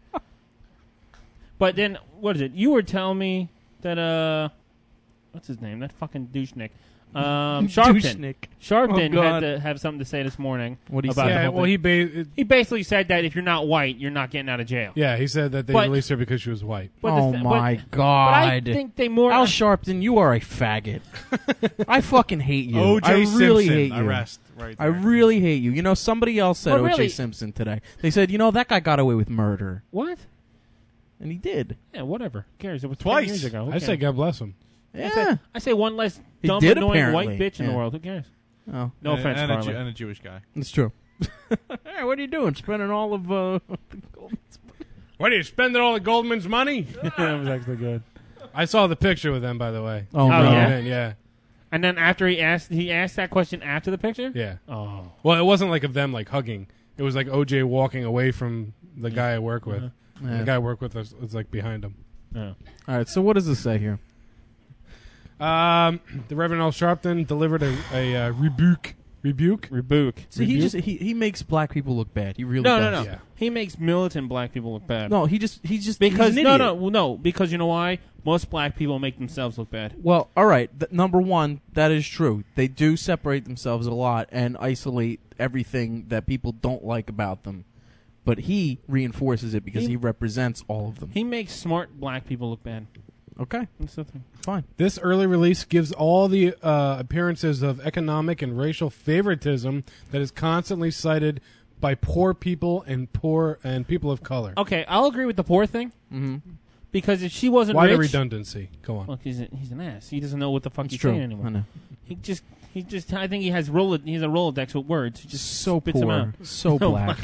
But then, what is it? You were telling me that uh, what's his name? That fucking douchenick. Um, Sharpton. Douchenick. Sharpton Oh, had God. to have something to say this morning. What'd he about say? the Yeah, whole well, thing. he ba- he basically said that if you're not white, you're not getting out of jail. Yeah, he said that they But- released her because she was white. But the Oh th- my but- God! But I think they more. Al Sharpton, you are a faggot. I fucking hate you. O J I really Simpson, hate you. arrest right I there. really hate you. You know, somebody else said Well, O J really- Simpson today. They said, you know, that guy got away with murder, What? and he did. Yeah, whatever. Who cares? It was ten Twice. years ago. Who I say cares? God bless him. I Yeah. say, I say one less He dumb, did, annoying apparently. white bitch in Yeah. the world. Who cares? Oh, No and, offense, and, a, Carly. Jew- and a Jewish guy. it's true. Hey, what are you doing? Spending all of uh, What are you spending all the Goldman's money? That was actually good. I saw the picture with them, by the way. Oh, Oh, no. yeah? yeah, And then after he asked, he asked that question after the picture. yeah. Oh, Well, it wasn't like of them like hugging. It was like O J walking away from the guy I work with. Yeah. The guy I work with was, was like behind him. yeah. All right. So what does this say here? Um, the Reverend Al Sharpton delivered a, a uh, rebuke. Rebuke? Rebuke. See, he just he, he makes black people look bad. He really No, no, does. no. Yeah. He makes militant black people look bad. No, he just he just because he's an no, idiot. no, well, no. Because you know why? Most black people make themselves look bad. Well, all right. Th- number one, that is true. They do separate themselves a lot and isolate everything that people don't like about them. But he reinforces it because He- he, represents all of them. He makes smart black people look bad. Okay, That's the thing. fine. This early release gives all the uh, appearances of economic and racial favoritism that is constantly cited by poor people and poor and people of color. Okay, I'll agree with the poor thing. Mm-hmm. Because if she wasn't Why rich, the redundancy? Go on. Well, he's a, he's an ass. He doesn't know what the fuck That's he's true. saying anymore. I know. He just he just I think he has roll he has a Rolodex with words. He just So spits them poor, out. so black.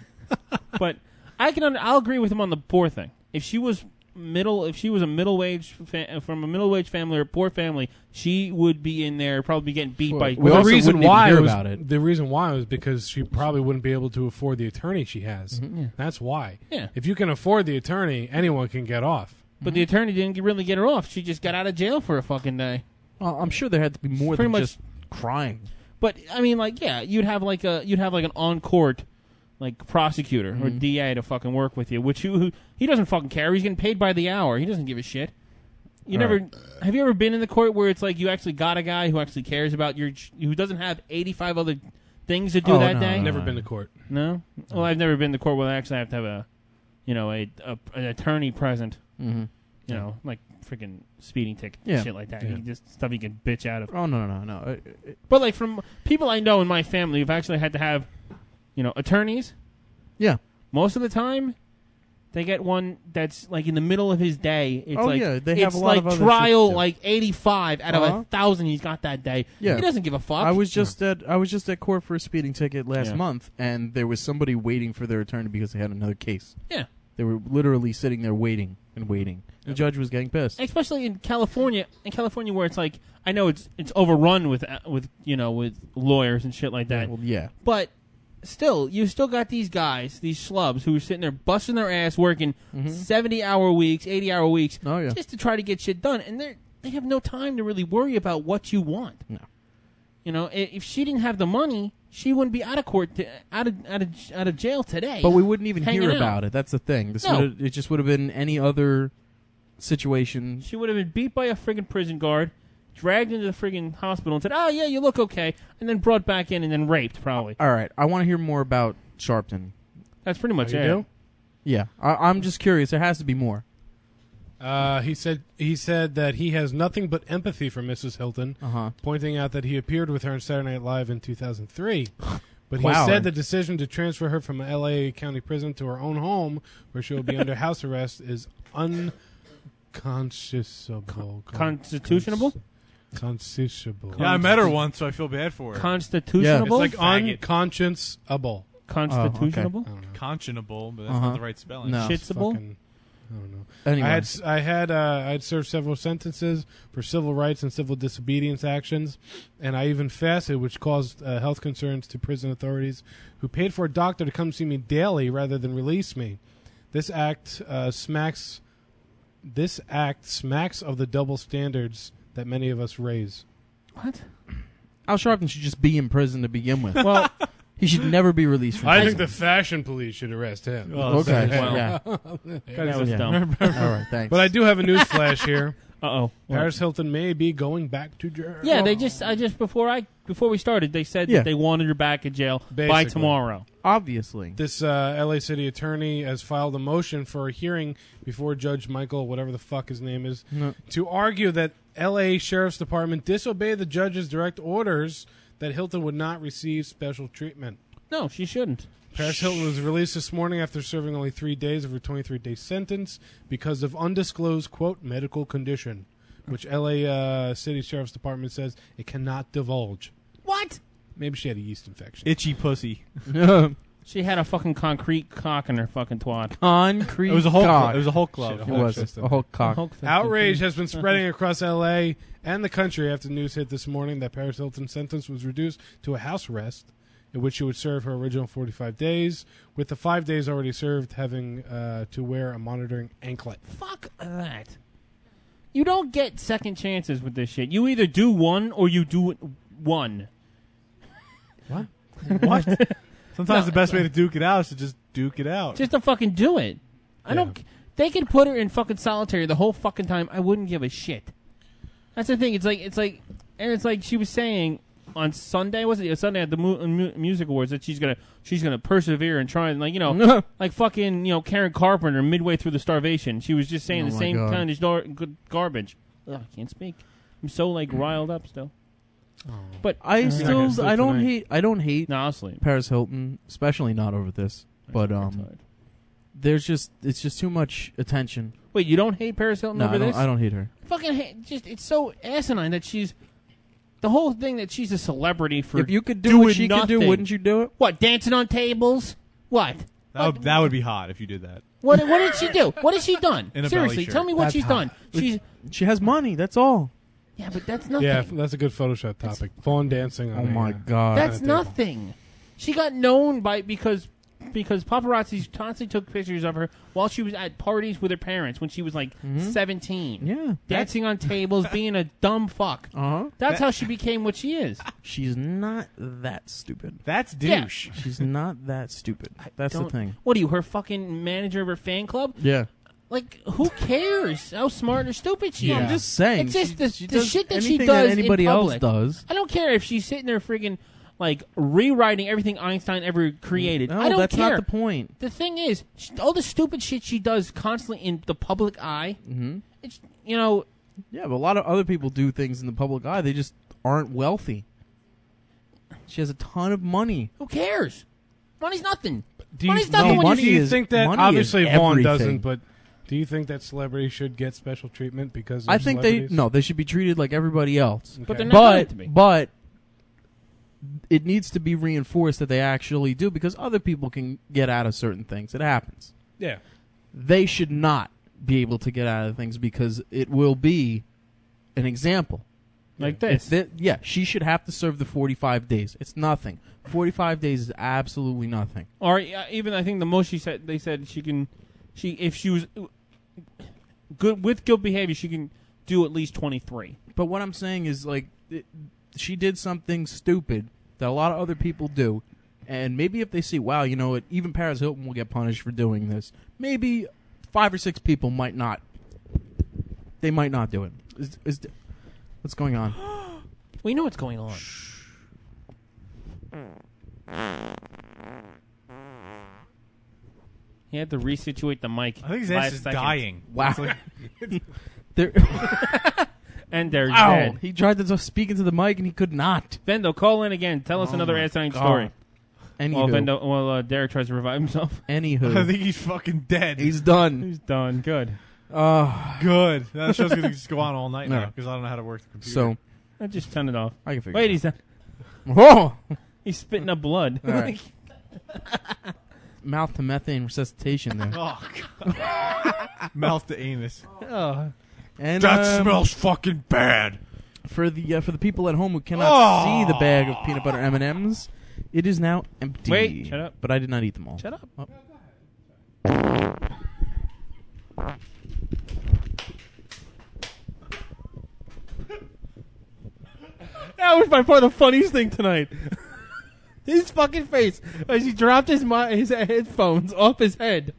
But I can under, I'll agree with him on the poor thing. If she was middle, if she was a middle wage fa- from a middle wage family or a poor family, she would be in there probably be getting beat Well, by. we Well, also the reason wouldn't even why hear was, about it. the reason why was because she probably wouldn't be able to afford the attorney she has. Mm-hmm. Yeah. That's why. Yeah. If you can afford the attorney, anyone can get off. But the attorney didn't get- really get her off. She just got out of jail for a fucking day. Well, I'm sure there had to be more Pretty than much- just crying. But I mean, like, yeah, you'd have like a you'd have like an on court, like prosecutor or Mhm. D A to fucking work with you. Which who, who he doesn't fucking care. He's getting paid by the hour. He doesn't give a shit. You All never right. have you ever been in the court where it's like you actually got a guy who actually cares about your who doesn't have eighty-five other things to do Oh, that no, day? no, Never no. been to court. No. Well, I've never been to court where I actually have to have a, you know, a, a an attorney present. Mm-hmm. You know, like freaking speeding ticket, Yeah. shit like that. Yeah. You just stuff you can bitch out of. Oh no, no, no. It- it- But like from people I know in my family who've actually had to have, you know, attorneys. yeah. Most of the time, they get one that's like in the middle of his day. It's Oh, like, yeah, they it's have a lot like of other trial shit to do. like eighty-five out of Uh-huh. a thousand he's got that day. Yeah. He doesn't give a fuck. I was just at I was just at court for a speeding ticket last Yeah. month, and there was somebody waiting for their attorney because they had another case. Yeah. They were literally sitting there waiting and waiting. The judge was getting pissed. Especially in California, in California where it's like I know it's it's overrun with uh, with you know with lawyers and shit like that. Well, yeah. But still, you still got these guys, these schlubs, who are sitting there busting their ass, working seventy-hour weeks, eighty-hour weeks, Oh yeah. just to try to get shit done, and they they have no time to really worry about what you want. No. You know, i- if she didn't have the money, she wouldn't be out of court, to, out of out of out of jail today. But we wouldn't even hanging hear out. about it. That's the thing. This No. would've- it just would have been any other situation. She would have been beat by a friggin' prison guard, dragged into the friggin' hospital, and said, "Oh yeah, you look okay," and then brought back in and then raped, probably. All right, I want to hear more about Sharpton. That's pretty much Oh, you it. do? Yeah, I, I'm just curious. There has to be more. Uh, he said he said that he has nothing but empathy for Missus Hilton, Uh-huh. pointing out that he appeared with her on Saturday Night Live in two thousand three. But he Wow. said the decision to transfer her from L A County Prison to her own home, where she will be under house arrest, is unconscionable. Constitutionable? Constitutionable. Yeah, I met her once, so I feel bad for her. Constitutionable? It's like unconscionable. Constitutionable? Conscionable, but that's Uh-huh. not the right spelling. No. Shitsable? Fucking- I don't know. Anyway. I had s- I had uh, I had served several sentences for civil rights and civil disobedience actions, and I even fasted, which caused uh, health concerns to prison authorities, who paid for a doctor to come see me daily rather than release me. This act uh, smacks. This act smacks of the double standards that many of us raise. What? Al Sharpton should just be in prison to begin with. Well, he should never be released from I prison. think the fashion police should arrest him. Oh, okay. Well, yeah. yeah. That was dumb. All right, thanks. But I do have a news flash here. Uh-oh. What? Paris Hilton may be going back to jail. Yeah, they just I just before I before we started, they said Yeah. that they wanted her back in jail by Basically. tomorrow. Obviously. This uh, L A city attorney has filed a motion for a hearing before Judge Michael, whatever the fuck his name is, No. to argue that L A Sheriff's Department disobeyed the judge's direct orders that Hilton would not receive special treatment. No, she shouldn't. Paris Hilton was released this morning after serving only three days of her twenty-three day sentence because of undisclosed, quote, medical condition, which L A uh, City Sheriff's Department says it cannot divulge. What? Maybe she had a yeast infection. Itchy pussy. She had a fucking concrete cock in her fucking twat. Concrete It was a whole cock. club. It was a whole club. Shit, It was system. a whole cock. Outrage has been spreading across L A and the country after the news hit this morning that Paris Hilton's sentence was reduced to a house arrest, in which she would serve her original forty-five days, with the five days already served having uh, to wear a monitoring anklet. Fuck that. You don't get second chances with this shit. You either do one or you do one. What? What? Sometimes No. the best way to duke it out is to just duke it out. Just to fucking do it. I Yeah. don't. They could put her in fucking solitary the whole fucking time. I wouldn't give a shit. That's the thing. It's like it's like, and it's like she was saying on Sunday. Was it Sunday at the mu- mu- music awards that she's gonna she's gonna persevere and try and like you know like fucking you know Karen Carpenter midway through the starvation. She was just saying Oh the my same God. kind of gar- good garbage. Ugh, I can't speak. I'm so like riled up still. But I uh, still I don't hate I don't hate No, I'll sleep. Paris Hilton, especially not over this. But um, there's just it's just too much attention. Wait, you don't hate Paris Hilton No, over I don't, this? I don't hate her. Fucking hate, just it's so asinine that she's the whole thing that she's a celebrity for. If you could do doing what she could do, nothing. wouldn't you do it? What, dancing on tables? What? That would, that would be hot if you did that. What? What did she do? What has she done? In a belly Seriously, shirt. tell me what That's she's hot. done. She's She has money. That's all. yeah, but that's nothing. Yeah, that's a good Photoshop topic. Fawn dancing on Oh a, my uh, God. That's on a table. nothing. She got known by because because paparazzi constantly took pictures of her while she was at parties with her parents when she was like seventeen. Yeah. Dancing on tables, being a dumb fuck. Uh huh. That's how she became what she is. She's not that stupid. That's Yeah. douche. She's not that stupid. That's the Don't- thing. What are you, her fucking manager of her fan club? Yeah. Like, who cares how smart or stupid she Yeah. is? I'm just saying. It's just she- the, she the does shit that she anything does that anybody in else public. does. I don't care if she's sitting there friggin' like rewriting everything Einstein ever created. No, I don't that's care. not the point. The thing is, sh all the stupid shit she does constantly in the public eye. Mm-hmm. It's you know, Yeah, but a lot of other people do things in the public eye. They just aren't wealthy. She has a ton of money. who cares? Money's nothing. Do you, Money's no, nothing when money do you you is- think that money obviously is Vaughn everything. doesn't, but do you think that celebrities should get special treatment because they're I think they celebrities? no, they should be treated like everybody else. Okay. But they're not going But to be. but it needs to be reinforced that they actually do because other people can get out of certain things. It happens. Yeah. They should not be able to get out of things because it will be an example. Like If this. that- yeah, she should have to serve the forty-five days. It's nothing. forty-five days is absolutely nothing. Or uh, even I think the most she said they said she can, she if she was good with guilt behavior, she can do at least twenty-three. But what I'm saying is, like, it, she did something stupid that a lot of other people do. And maybe if they see, wow, you know what, even Paris Hilton will get punished for doing this, maybe five or six people might not. They might not do it. Is, is, what's going on? We know what's going on. He had to resituate the mic. I think his last ass is second. dying. Wow. It's like- There- And they're Ow. dead. He tried to speak into the mic and he could not. Vendo, call in again. Tell us Oh another my asinine God. story. Anywho. Well, Vendo, well, uh, Derek tries to revive himself. Anywho. I think he's fucking dead. He's done. He's done. Good. Uh, Good. That show's going to just go on all night No. now because I don't know how to work the computer. So, I just turn it off. I can figure Wait, it he's done. Oh! He's spitting up blood. All right. Mouth to methane resuscitation there. Oh, God. Mouth to anus. Oh. And, That um, smells fucking bad. For the uh, for the people at home who cannot Oh. see the bag of peanut butter M and M's, it is now empty. Wait, shut up. But I did not eat them all. Shut up. Oh. That was by far the funniest thing tonight. His fucking face as he dropped his mi- his headphones off his head.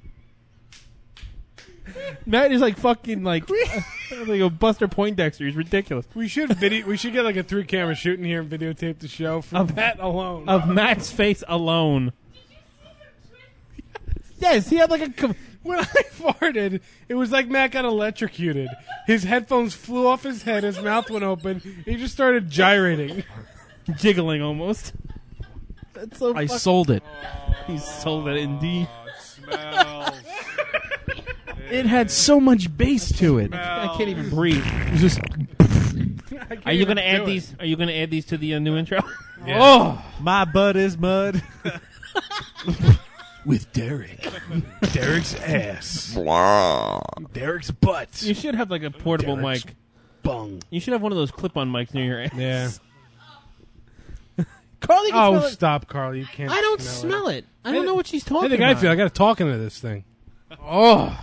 Matt is like fucking like like a Buster Poindexter. He's ridiculous. We should video. We should get like a three camera shoot in here and videotape the show from Of- that alone. Of Matt's face alone. Yes, he had like a. Com- When I farted, it was like Matt got electrocuted. His headphones flew off his head. His mouth went open. He just started gyrating, jiggling almost. That's so. I fuck- sold it. He sold it indeed. smells. It had so much bass to it. I can't even breathe. It was just. Are you gonna add these? Are you gonna add these to the uh, new intro? Yeah. Oh, My butt is mud. With Derek. Derek's ass. Derek's butt. You should have like a portable Derek's mic. Bung. You should have one of those clip-on mics near your ass. Yeah. Carly can Oh, smell it. stop, Carly! You can't. I don't smell, smell it. I don't know what she's talking I think about. I feel. I got to talk into this thing. oh.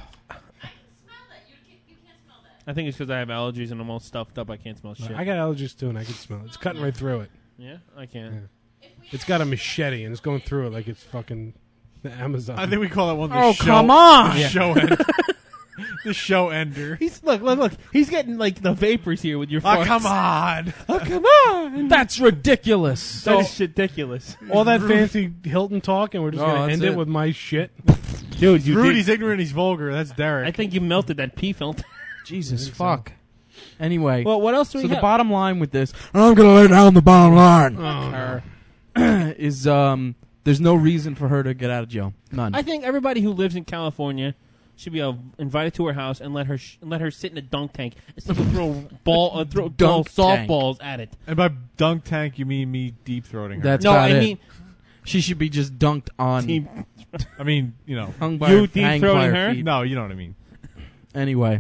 I think it's because I have allergies and I'm all stuffed up. I can't smell shit. I got allergies too, and I can smell it. It's cutting right through it. yeah, I can. Yeah. It's got a machete, and it's going through it like it's fucking the Amazon. I think we call that one the Oh, show. come on. The show ender. The show ender. He's look, look, look. He's getting like the vapors here with your. Oh, farts. come on. Oh, come on. That's ridiculous. That is ridiculous, all that fancy Hilton talk, and we're just Oh, going to that's end it. it. with my shit. dude. You Rude, did- he's ignorant, he's vulgar. That's Derek. I think you melted that pee filter. Jesus fuck. Anyway, Well, what else do so we the have? bottom line with this, and I'm gonna lay down the bottom line, Oh, is um, there's no reason for her to get out of jail. None. I think everybody who lives in California should be uh, invited to her house and let her sh- let her sit in a dunk tank and see her throw ball uh, throw ball Dunk tank. softballs at it. and by dunk tank, you mean me deep throating her. That's No, about I it. mean She should be just dunked on, team. I mean, you know. hung by You her, deep hang by throating her her? feet. No, you know what I mean. Anyway.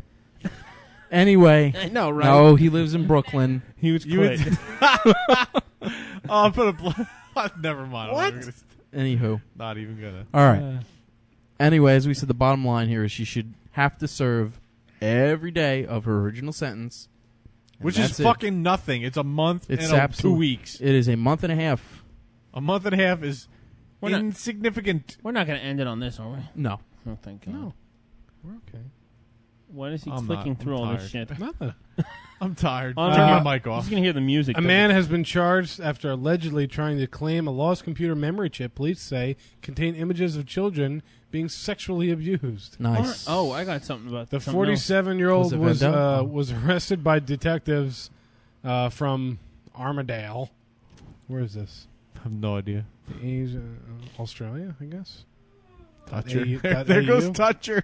Anyway. I know, right? No, he lives in Brooklyn. He was You quit. would- oh, I'm put a bl- Never mind. I'm What? not, even Anywho. gonna, not even gonna. All right. Uh, Anyway, as we said, the bottom line here is she should have to serve every day of her original sentence. and Which is that's it. fucking nothing. It's a month It's and a, two absolute- weeks. It is a month and a half. A month and a half is We're not- insignificant. We're not going to end it on this, are we? No. Oh, thank God. No. We're okay. Why is he I'm clicking not. through I'm all this tired. shit? Nothing. I'm tired. Oh, Turn no. my mic off. He's going to hear the music. A man has been charged after allegedly trying to claim a lost computer memory chip, police say, contained images of children being sexually abused. Nice. Oh, I got something about The something else. forty-seven-year-old Was it was Vendetta? uh, Oh. was arrested by detectives uh, from Armadale. Where is this? I have no idea. Asia, uh, Australia, I guess. Toucher. A- there dot there A U? goes Toucher.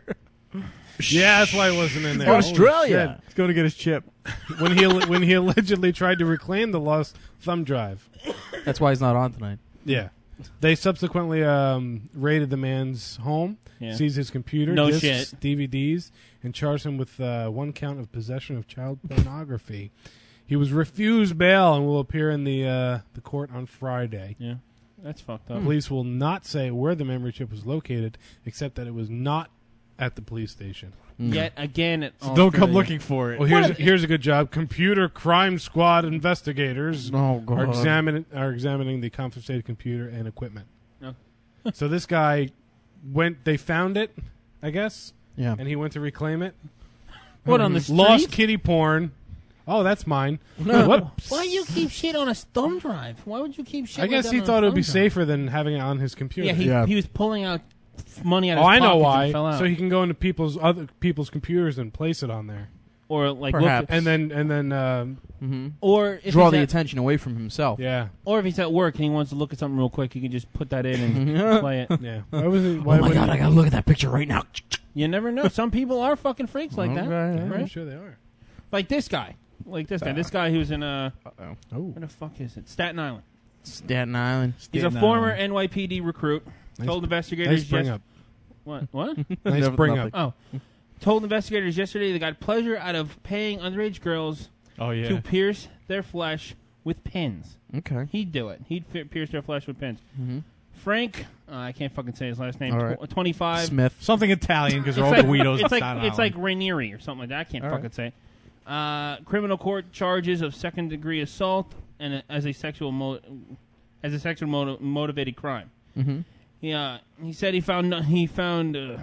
Yeah, that's why he wasn't in there. Australia. He's going to get his chip. When he when he allegedly tried to reclaim the lost thumb drive. That's why he's not on tonight. Yeah. They subsequently um, raided the man's home, Yeah. seized his computer, No discs, shit. D V Ds, and charged him with uh, one count of possession of child pornography. He was refused bail and will appear in the uh, the court on Friday. Yeah. That's fucked up. Police will not say where the memory chip was located, except that it was not at the police station. Yet again, it So don't come looking for it. Well, here's here's a good job. Computer crime squad investigators Oh, God. are examining are examining the confiscated computer and equipment. Oh. So this guy went. They found it, I guess. Yeah. And he went to reclaim it. What, on the street? Lost kitty porn. Oh, that's mine. No. Whoops. Why do you keep shit on a thumb drive? Why would you keep shit I like guess that he on a thought it would be thumb drive? safer than having it on his computer. Yeah, he, Yeah. he was pulling out f- money out of Oh, his I know pockets why. and fell out. So he can go into people's other people's computers and place it on there, or like Perhaps. look at, and then and then um, Mm-hmm. or if Draw he's the at, attention away from himself. yeah, or if he's at work and he wants to look at something real quick, he can just put that in and play it. yeah. Why was it? Why Oh my wouldn't god, he- I gotta look at that picture right now. You never know. Some people are fucking freaks like that, Okay, yeah. I'm right? sure they are. Like this guy, like this guy. This guy who's in uh, Uh-oh. Oh, where the fuck is it? Staten Island. Staten Island. He's a Staten former Island. N Y P D recruit. Nice- told investigators nice bring yes- up. What? What? Nice Never- bring nothing. up. Oh, told investigators yesterday they got pleasure out of paying underage girls Oh yeah. to pierce their flesh with pins. Okay. He'd do it. He'd fi- pierce their flesh with pins. Mm-hmm. Frank, uh, I can't fucking say his last name. All right. Tw- Twenty-five. Smith. Something Italian because they're all like, Guidos in it's like Staten it's like Island. Rainieri or something like that. I can't All fucking right. say it. Uh, criminal court charges of second degree assault and a, as a sexual mo- as a sexual motiv- motivated crime. Mm-hmm. He uh, he said he found he found uh,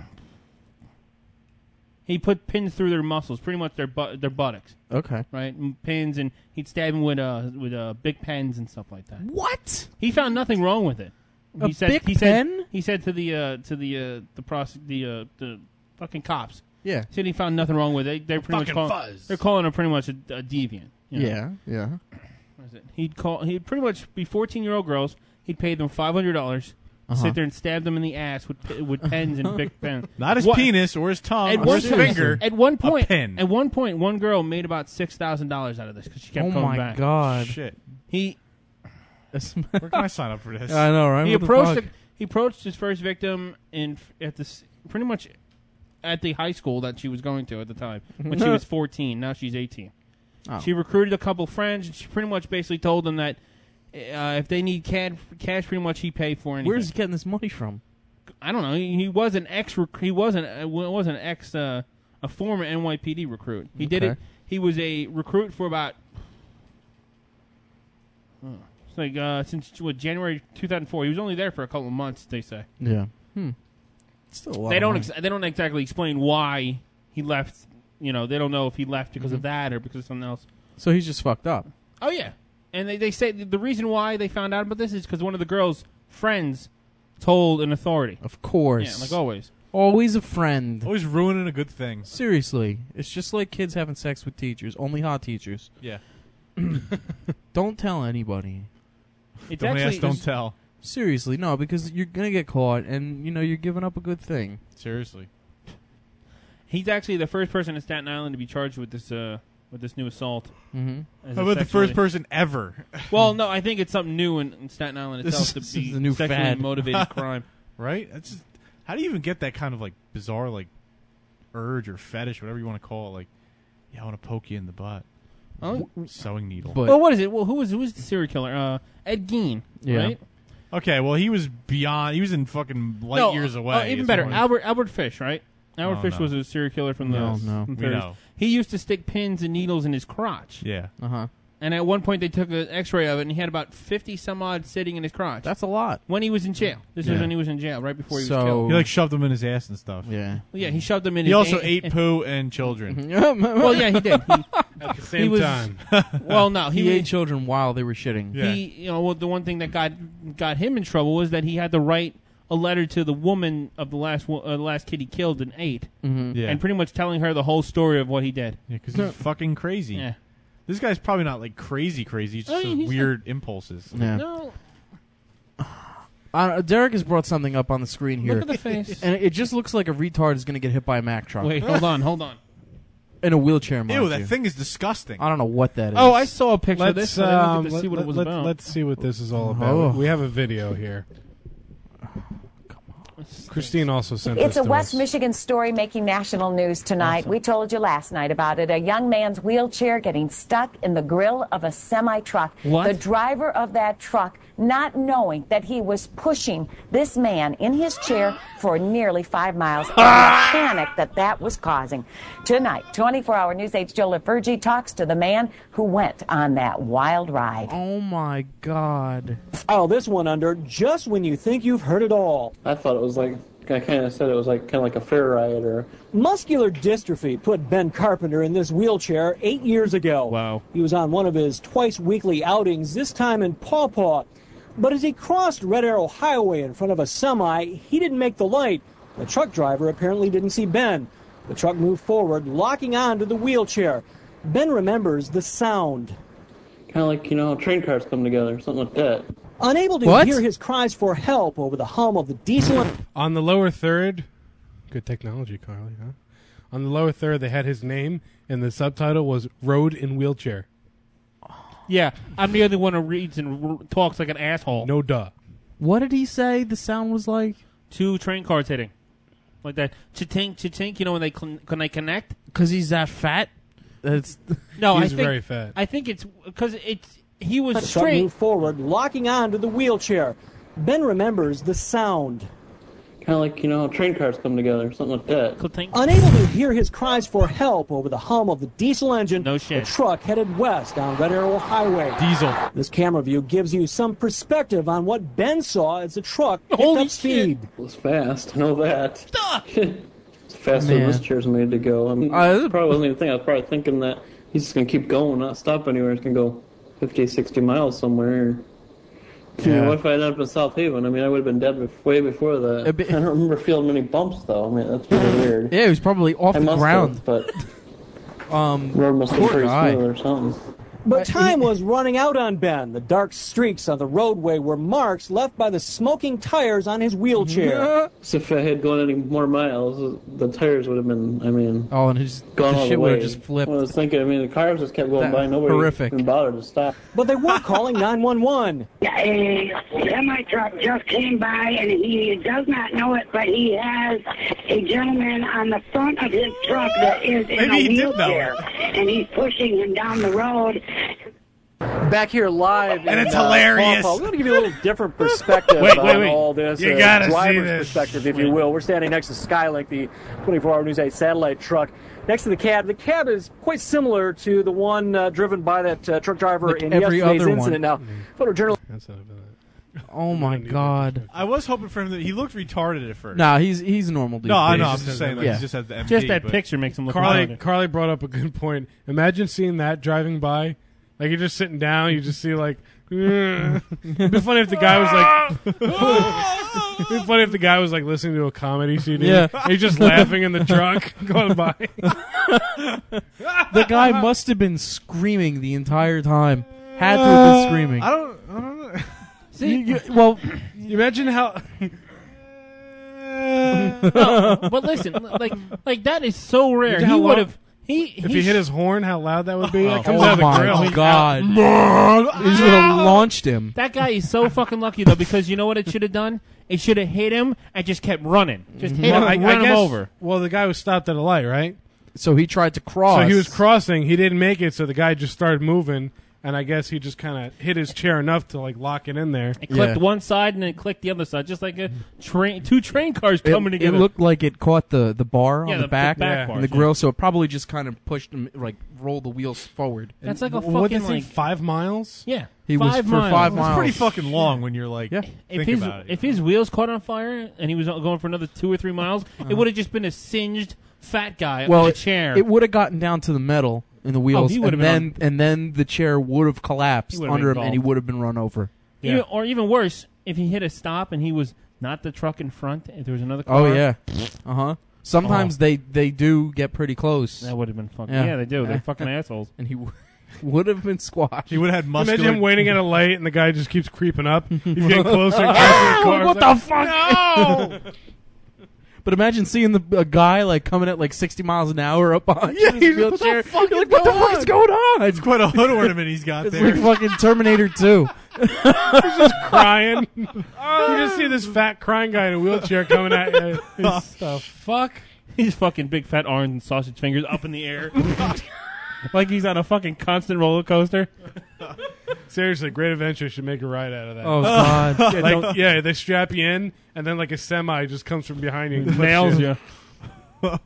he put pins through their muscles, pretty much their bu- their buttocks, Okay. right? And pins, and he'd stab them with uh with uh, big pens and stuff like that. What? He found nothing wrong with it. A he said, big he pen? Said, he said to the uh, to the uh, the prose- the uh, the fucking cops. Yeah. He said he found nothing wrong with it. They're pretty much Fucking call, fuzz. they're calling him pretty much a, a deviant. you know. Yeah. Yeah. What is it? He'd call. He'd pretty much be fourteen year old girls. He'd pay them five hundred dollars. Uh-huh. Sit there and stab them in the ass with p- with pens and big pens. Not his What- penis or his tongue At or one, his point, finger. at one point, a pin. at one point, one girl made about six thousand dollars out of this because she kept Oh coming my back. god. Shit. He Where can I sign up for this? I know, right? he What the approached fuck? the, he approached his first victim in at this pretty much at the high school that she was going to at the time when she was fourteen. Now she's eighteen. Oh. She recruited a couple friends, and she pretty much basically told them that uh, if they need cash, cash, pretty much he pay for anything. Where's he getting this money from? I don't know. He, he was an ex. Rec- he wasn't. Uh, was an ex. Uh, a former N Y P D recruit. He did Okay. it. He was a recruit for about. Oh, it's like uh, since what, January two thousand four. He was only there for a couple of months. They say. Yeah. Hmm. Still a lot. They of don't. money. Ex- they don't exactly explain why he left. You know, they don't know if he left because of Mhm. that or because of something else. So he's just fucked up. Oh yeah, and they they say the reason why they found out about this is because one of the girl's friends told an authority. Of course. Yeah, like always. Always a friend. Always ruining a good thing. Seriously. It's just like kids having sex with teachers. Only hot teachers. Yeah. Don't tell anybody. It's Don't actually ask, don't tell. Seriously, no, because you're gonna get caught, and you know you're giving up a good thing. Seriously. He's actually the first person in Staten Island to be charged with this uh, with this new assault. Mhm. As How a about the sexually- first person ever? Well, no, I think it's something new in, in Staten Island This itself is- to this be is the new sexually fad. motivated crime. Right? That's just, how do you even get that kind of like bizarre like urge or fetish, whatever you want to call it? Like, yeah, I want to poke you in the butt. Oh. Sewing needle. well, what is it? Well, who was who was the serial killer? Uh, Ed Gein, right? Okay, well, he was beyond. He was in fucking light No, years uh, away. oh, even as better, far as- Albert Albert Fish, right? Albert Oh, Fish no. was a serial killer from the No, no. from We thirties. know. He used to stick pins and needles in his crotch. Yeah. Uh huh. And at one point, they took an X-ray of it, and he had about fifty some odd sitting in his crotch. That's a lot. When he was in jail. This Yeah. was when he was in jail, right before he So- was killed. He like shoved them in his ass and stuff. Yeah. Well, yeah, he shoved them in. He his also a- ate poo and children. Well, yeah, he did. He, At the same he was, time. Well, no, He, he, ate children while they were shitting. Yeah. He, you know, well, the one thing that got got him in trouble was that he had to write a letter to the woman of the last wo- uh, the last kid he killed and ate, Mhm. Yeah. and pretty much telling her the whole story of what he did. Yeah, because he's fucking crazy. Yeah. This guy's probably not like crazy crazy. He's just Oh, yeah, has he's weird impulses. Yeah. No, Uh, Derek has brought something up on the screen here. look at the face. And it just looks like a retard is going to get hit by a Mack truck. Wait, hold on, hold on. In a wheelchair, mind Ew, that you. thing is disgusting. I don't know what that is. Oh, I saw a picture of Let's, this. But I didn't um, get to let, see what it was let, about. let's see what this is all about. Oh. We have a video here. Christine also sent It's this a to West us. Michigan story making national news tonight. We told you last night about it. A young man's wheelchair getting stuck in the grill of a semi-truck. What? The driver of that truck not knowing that he was pushing this man in his chair for nearly five miles and the panic that that was causing. Tonight, twenty-four hour News eight's Joe LaFergie talks to the man who went on that wild ride. Oh, my God. Oh, this one under just when you think you've heard it all. I thought it was like, I kind of said it was like kind of like a fair ride or. Muscular dystrophy put Ben Carpenter in this wheelchair eight years ago. Wow. He was on one of his twice weekly outings, this time in Paw Paw. But as he crossed Red Arrow Highway in front of a semi, he didn't make the light. The truck driver apparently didn't see Ben. The truck moved forward, locking on to the wheelchair. Ben remembers the sound. Kind of like, you know, train cars come together, something like that. Unable to What? hear his cries for help over the hum of the diesel. On the lower third, good technology, Carly, huh? On the lower third, they had his name, and the subtitle was Road in Wheelchair. Yeah, I'm the only one who reads and r- talks like an asshole. No duh. What did he say the sound was like? Two train cars hitting. Like that. Cha-tink, cha-tink, you know when they cl- when they connect? Because he's that fat? That's No, He's I think, very fat. I think it's because it's he was The truck straight. moved forward, locking on to the wheelchair. Ben remembers the sound. Kind of like, you know, train cars come together, something like that. Unable to hear his cries for help over the hum of the diesel engine, no shit. the truck headed west down Red Arrow Highway. Diesel. This camera view gives you some perspective on what Ben saw as the truck picked Holy up speed. It was fast, I know that. It's faster than Man. this chair's made to go. I mean, Uh, it probably wasn't even thinking. I was probably thinking that he's just going to keep going, not stop anywhere. He's going to go fifty, sixty miles somewhere. You know, Yeah. what if I ended up in South Haven? I mean, I would have been dead bef- way before that. A bit- I don't remember feeling many bumps, though. I mean, that's really weird. Yeah, he was probably off I the must ground. have, but Um, road must have been poor pretty guy. smooth or something. But time was running out on Ben. The dark streaks on the roadway were marks left by the smoking tires on his wheelchair. So if I had gone any more miles, the tires would have been, I mean, Oh, and his gone the all shit the would way. have just flipped. I was thinking, I mean, the cars just kept going That- by. Nobody horrific. even bothered to stop. But they were calling nine one one. A semi truck just came by and he does not know it, but he has a gentleman on the front of his truck that is in Maybe a he did know wheelchair, and he's pushing him down the road. Back here live, And in, it's uh, hilarious. Paw Paw. We're going to give you a little different perspective Wait, on wait, wait. all this. You uh, gotta see driver's this. perspective, if you will. We're standing next to Skylink, the twenty-four hour News eight satellite truck. Next to the cab, the cab is quite similar to the one uh, driven by that uh, truck driver Like in every yesterday's other incident. one. Now, photojournalist. That's not bad. Oh my god. I was hoping for him that he looked retarded at first. Nah, he's he's a normal dude. No, I know. He's I'm just saying, like, yeah. he just had the M D. Just that but picture makes him look Carly, retarded. Carly brought up a good point. Imagine seeing that driving by. Like, you're just sitting down, you just see, like, it'd be funny if the guy was like, it'd be funny if the guy was like listening to a comedy C D. Yeah. He's just laughing in the truck going by. The guy must have been screaming the entire time. Had to have been screaming. I don't. I don't know. See, you, you, well, imagine how. No, but listen, like like that is so rare. Imagine He how would long- have. He, If he he hit sh- his horn, how loud that would be. oh, That comes out of the my grill. god. He just would have launched him. That guy is so fucking lucky though, because you know what it should have done? It should have hit him and just kept running, just hit Well, him, I, and I run him guess, over. Well, the guy was stopped at a light, right? So he tried to cross. So he was crossing. He didn't make it, so the guy just started moving. And I guess he just kind of hit his chair enough to like lock it in there. It clicked one side and then clicked the other side, just like a train, two train cars It, coming it together. looked like it caught the, the bar Yeah, on the- the the back, back and bars, the yeah. grill, so it probably just kind of pushed him, like rolled the wheels forward. That's like a What did fucking they like say, five miles? yeah. He was five for miles. five It's miles. pretty fucking long when you're like, Yeah. If think his about it. if his wheels caught on fire and he was going for another two or three miles, it would have just been a singed fat guy well, on a it, chair. it would have gotten down to the metal in the wheels, Oh, he would've and been then and then the chair would have collapsed He would've under him, been and he gulped. would have been run over. Even, or even worse, if he hit a stop and he was not the truck in front, if there was another car. Oh yeah, uh huh. Sometimes Oh. they they do get pretty close. That would have been fucking. Yeah, they do. They're fucking assholes. And he w- would have been squashed. He would have had muscular. Imagine him waiting at a light and the guy just keeps creeping up. He's getting closer and closer to the car. What It's the like, fuck? No! But imagine seeing the a guy like coming at like sixty miles an hour up behind Yeah, you in his he's- what the wheelchair. fuck You're is like, what the going fuck is on? going on? It's quite a hood ornament he's got It's there. like fucking Terminator two. He's just crying. You just see this fat crying guy in a wheelchair coming at you. It's the fuck? He's fucking big fat orange and sausage fingers up in the air, like he's on a fucking constant roller coaster. Seriously, Great Adventure should make a ride out of that. Oh god. Yeah, like, yeah, they strap you in, and then like a semi just comes from behind you and clips Nails you. you.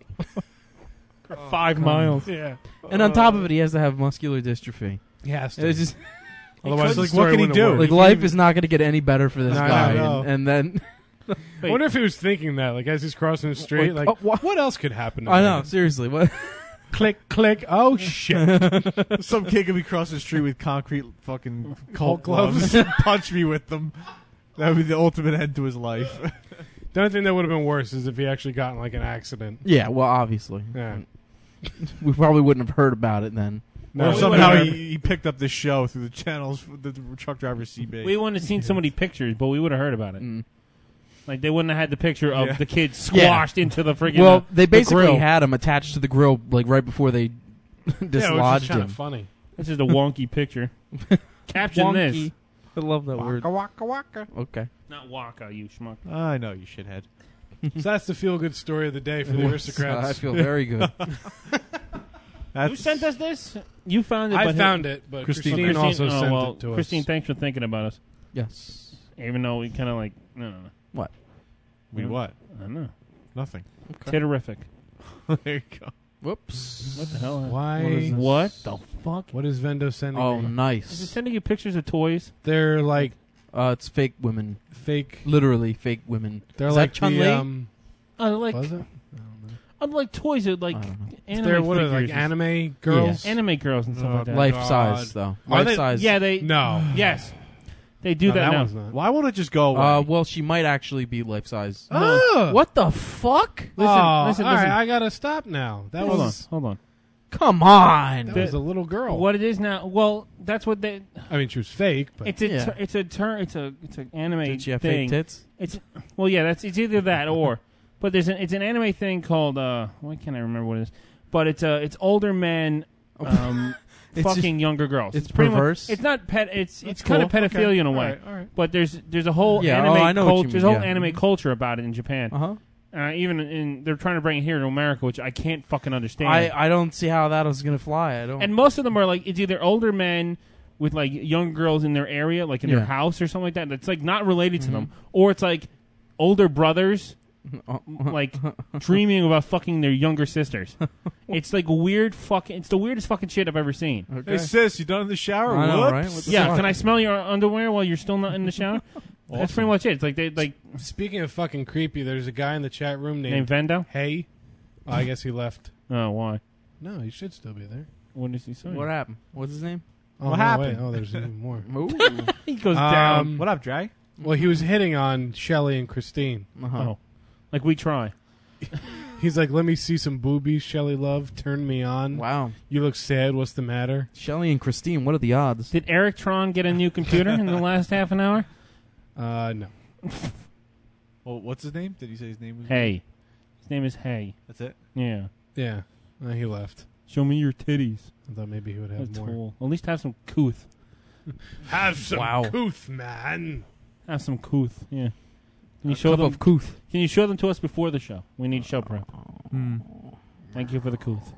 Five miles. Yeah. And on top of it, he has to have muscular dystrophy. He has to. It's just Otherwise, Like, the what story can he wouldn't do? work. like He life can is not going to get any better for this No, I guy. know. And, and then I wonder if he was thinking that, like as he's crossing the street, Like, like, oh, wha- what else could happen? To I me? know, seriously, what? click, click. Oh, shit. Some kid could be crossing the street with concrete fucking Colt Colt gloves. gloves and punch me with them. That would be the ultimate end to his life. The only thing that would have been worse is if he actually got in like an accident. Yeah, well, obviously. Yeah. We probably wouldn't have heard about it then. No, or we somehow would've- he, he picked up this show through the channels the, the truck driver C B. We wouldn't have seen so many pictures, but we would have heard about it. Mm. Like they wouldn't have had the picture of Yeah. the kid Yeah. squashed into the freaking. Well, uh, they the basically grill. had him attached to the grill like right before they Yeah, dislodged which is kind him. of funny. This is a wonky picture. Caption Wonky. this. I love that word. Waka waka waka. Okay. Not waka, you schmuck. I know, you shithead. So that's the feel-good story of the day for the aristocrats. I feel very good. You sent us this? You found it. I but found it, but Christine- Christine, also oh, sent well, it to Christine, us. thanks for thinking about us. Yes. Even though we kind of like, no, no, no. What? We what? I don't know. Nothing. Titterific. There you go. Whoops. What the hell? Why? What, is this? What the fuck? What is Vendo sending Oh, me? Is it nice. sending you pictures of toys? They're like Uh, it's fake women. fake. Literally fake women. They're Is like that Chun-Li? the, um, Uh, like, was it? I'm like toys are like I don't know. anime They're what are they, figures like and- anime girls? anime girls and stuff Oh, like that. Life God. size, though. Are Life they- size. Yeah, they. No. Yes, they do No, that, that now. one's not. Why won't it just go away? Uh, well, she might actually be life size. Oh. What the fuck? Listen, oh, listen, all listen. right, I gotta stop now. That hold was on, hold on. Come on. that was a little girl. What it is now? Well, that's what they. I mean, she was fake, but It's a. Yeah. Ter, it's a turn. It's a. It's an anime Did she have thing. fake tits? It's well, yeah. That's it's either that or, but there's an it's an anime thing called. uh Why can't I remember what it is? But it's uh it's older men. Um, It's fucking younger girls. it's pretty much- perverse? it's not pet. It's it's That's kind of cool. pedophilia Okay. in a All way. right, all right. But there's there's a whole Yeah, anime oh, I know what you culture. mean, There's a whole yeah. anime culture about it in Japan. Uh-huh. Uh, even in they're trying to bring it here to America, which I can't fucking understand. I, I don't see how that was going to fly. I don't. and most of them are like it's either older men with like young girls in their area, like in Yeah. their house or something like that. That's like not related to them, or it's like older brothers like dreaming about fucking their younger sisters. It's like weird fucking. It's the weirdest fucking shit I've ever seen. Hey, sis, you done in the shower? I know, Whoops. right? What the Yeah, fuck? can I smell your underwear while you're still not in the shower? That's pretty much it. It's like they like speaking of fucking creepy, there's a guy in the chat room named named, Vendo. Hey. Oh, I guess he left. Oh, why? No, he should still be there. What does he say? What happened? What's his name? Oh, What no, happened? wait. Oh, there's even more. Ooh. He goes Um, down. What up, Dre? Well, he was hitting on Shelly and Christine. Uh-huh. Oh, like we try. He's like, "Let me see some boobies, Shelly love. Turn me on. Wow. You look sad. What's the matter?" Shelly and Christine, what are the odds? Did Eric Tron get a new computer in the last half an hour? Uh, no. Well, what's his name? Did he say his name was? Hey, his name is Hay. That's it? Yeah. Yeah, uh, he left. Show me your titties. I thought maybe he would have That's more. cool. At least have some couth. Have some Wow. couth, man. Have some couth. Yeah. Can you A show cup them? of couth. Can you show them to us before the show? We need show prep. Hmm. Thank you for the couth.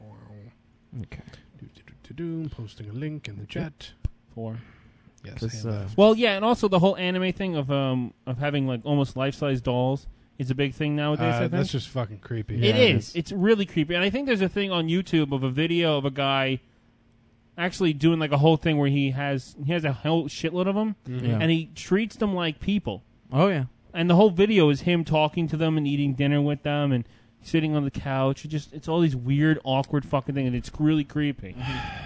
Okay. Do-do-do-do-do, posting a link in the chat. Four. Yes, 'Cause, he uh, left. Well, yeah, and also the whole anime thing of um of having like almost life size dolls is a big thing nowadays. I Uh, think that's just fucking creepy. it Yeah, it is. is. It's really creepy, and I think there's a thing on YouTube of a video of a guy actually doing like a whole thing where he has he has a whole shitload of them, Yeah. and he treats them like people. Oh, yeah. And the whole video is him talking to them and eating dinner with them and sitting on the couch. It just it's all these weird, awkward fucking things, and it's really creepy.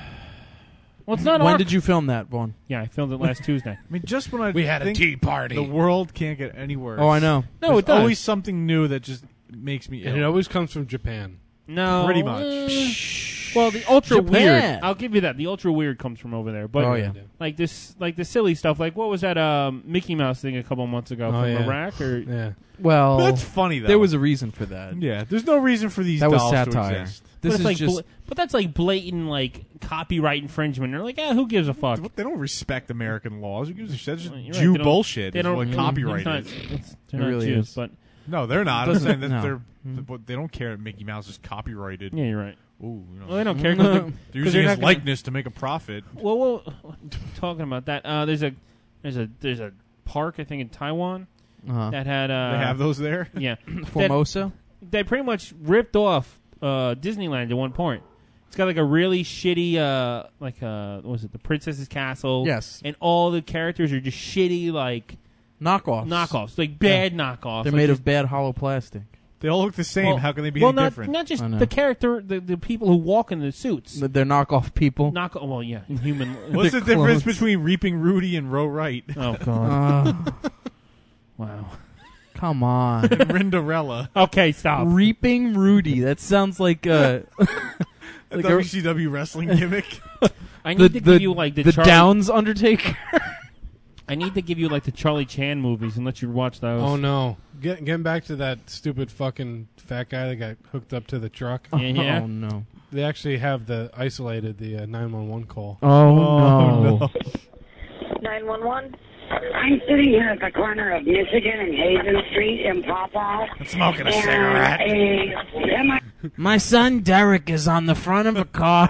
Well, it's not. When awk- did you film that, Vaughn? Yeah, I filmed it last Tuesday. I mean, just when I We had a think tea party. the world can't get any worse. Oh, I know. No, There's it does. always something new that just makes me And it ill. always comes from Japan. No, Pretty much. uh, well, the ultra Japan. weird. I'll give you that. The ultra weird comes from over there. But Oh, yeah. like this, like the silly stuff. Like what was that um, Mickey Mouse thing a couple months ago Oh, from yeah. Iraq? Or Yeah. Well, But that's funny, though. there was a reason for that. Yeah, there's no reason for these That was dolls satire. to exist. but This it's is like, just... bla- but that's like blatant like copyright infringement. They're like, ah, who gives a fuck? They don't respect American laws. Who gives a shit? That's just Well, you're right, Jew they don't- bullshit. They is don't what mm, copyright it's not, is. It's, they're It not really Jews, is. but No, they're not. I'm Doesn't- saying that no. they're, but they don't care that Mickey Mouse is copyrighted. yeah, you're right. Ooh, you know. Well, they don't care because They're using they're his not gonna- likeness to make a profit. Well, well, talking about that, uh, there's a there's a there's a park I think in Taiwan Uh-huh. that had uh, They have those there. yeah Formosa? That, they pretty much ripped off uh, Disneyland at one point. It's got like a really shitty uh, like uh, what was it the Princess's Castle? Yes. and all the characters are just shitty like Knockoffs. knockoffs, like bad knockoffs. They're like made just- of bad hollow plastic. They all look the same. Well- How can they be well, any not, different? Not just I know. the character, the, the people who walk in the suits. They're knockoff people. Knock. Well, yeah, in human. What's the They're difference clones. between Reaping Rudy and Ro Wright? Oh God! Uh, wow. Come on. And Rinderella. Okay, stop. Reaping Rudy. That sounds like uh, A like W C W wrestling gimmick. I the, need to the, give you like the, the Charlie, Downs Undertaker. I need to give you like the Charlie Chan movies and let you watch those. Oh no! Get, getting back to that stupid fucking fat guy that got hooked up to the truck. Yeah, yeah. Oh no. They actually have the isolated the uh, nine one one call. Oh, oh no. no. nine one one. I'm sitting here at the corner of Michigan and Hazen Street in Pawpaw. I'm smoking a and cigarette. A semi- My son Derek is on the front of a car.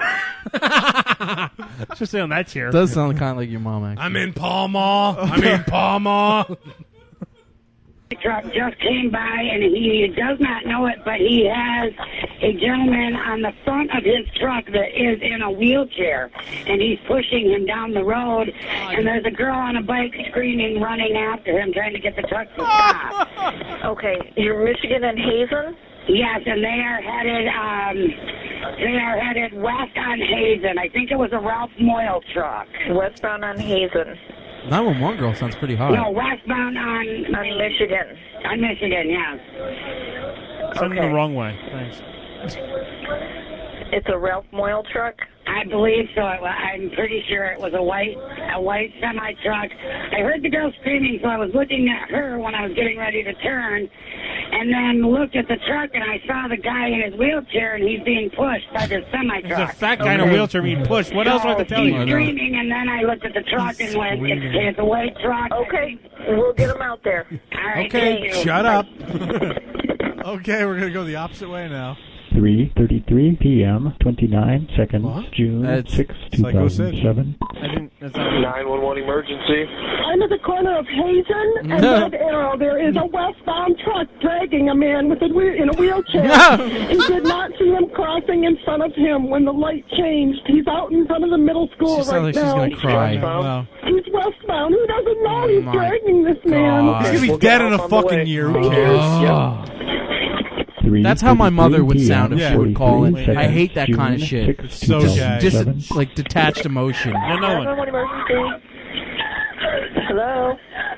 Just sit on that chair. Does sound kind of like your mom, actually. I'm in Pall Mall. I'm in Pall Mall. truck just came by, and he does not know it, but he has a gentleman on the front of his truck that is in a wheelchair, and he's pushing him down the road, and there's a girl on a bike screaming, running after him, trying to get the truck to stop. Okay, you're Michigan and Hazen? Yes, and they are headed, um, they are headed west on Hazen. I think it was a Ralph Moyle truck. Westbound on Hazen. nine one one girl sounds pretty hot. No, westbound on... On Michigan. On Michigan, yes. Send them the wrong way. Thanks. It's a Ralph Moyle truck? I believe so. I'm pretty sure it was a white a white semi truck. I heard the girl screaming, so I was looking at her when I was getting ready to turn, and then looked at the truck, and I saw the guy in his wheelchair, and he's being pushed by this semi truck. There's a fat guy in a wheelchair being pushed. What else do I have to tell he's you? screaming, and then I looked at the truck and went, it's, it's a white truck. Okay, we'll get him out there. All right, Okay, thank you. shut up. Okay, we're gonna go the opposite way now. three thirty-three p.m., twenty-nine seconds, June That's sixth, two thousand seven. nine one one emergency. I'm at the corner of Hazen and Red Arrow. There is a westbound truck dragging a man with a wheel, in a wheelchair. He did not see him crossing in front of him when the light changed. He's out in front of the middle school She sounds right like she's now. gonna cry. Wow. He's westbound. Who doesn't know he's my dragging this man? God. He's gonna be dead in a fucking year. Who cares? That's how my mother would sound if Yeah. she would call in. forty-three I hate that kind of June shit. sixth, So Just, gay. just like detached emotion. No, no nine one. one one emergency. Hello?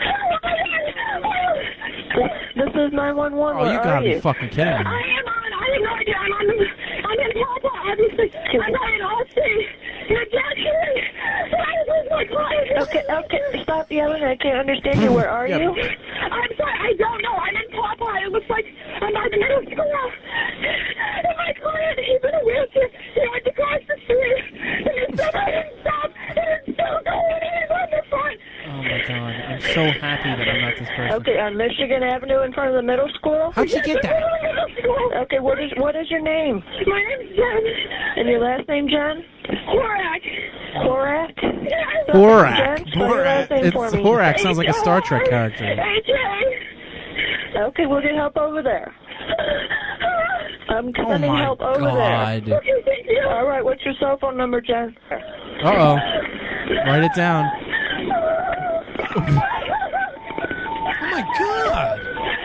This is nine one one. Oh, Where you are gotta you? be fucking kidding me. I am on. I have no idea. I'm on the. I'm in Papa, obviously. I'm not in all state. You're Jackson. Okay, okay, stop yelling. I can't understand you. Where are Yep. you? I'm sorry. I don't know. I'm in Papa. It looks like I'm by the middle school. And my client, he's in a wheelchair. He went to cross the street. And it's still didn't stop. And it's still going. He's on the front. Oh my god, I'm so happy that I'm not this person. Okay, on Michigan Avenue in front of the middle school? How'd you get that? Okay, what is what is your name? My name's Jen. And your last name, Jen? Horak. Horak? Horak. Jen, spell your last name It's for me. Horak sounds like a Star Trek character. Hey, Jen. Okay, we'll get help over there. I'm Oh sending my help over God. there. All right, what's your cell phone number, Jen? Uh oh. Write it down. Oh my god!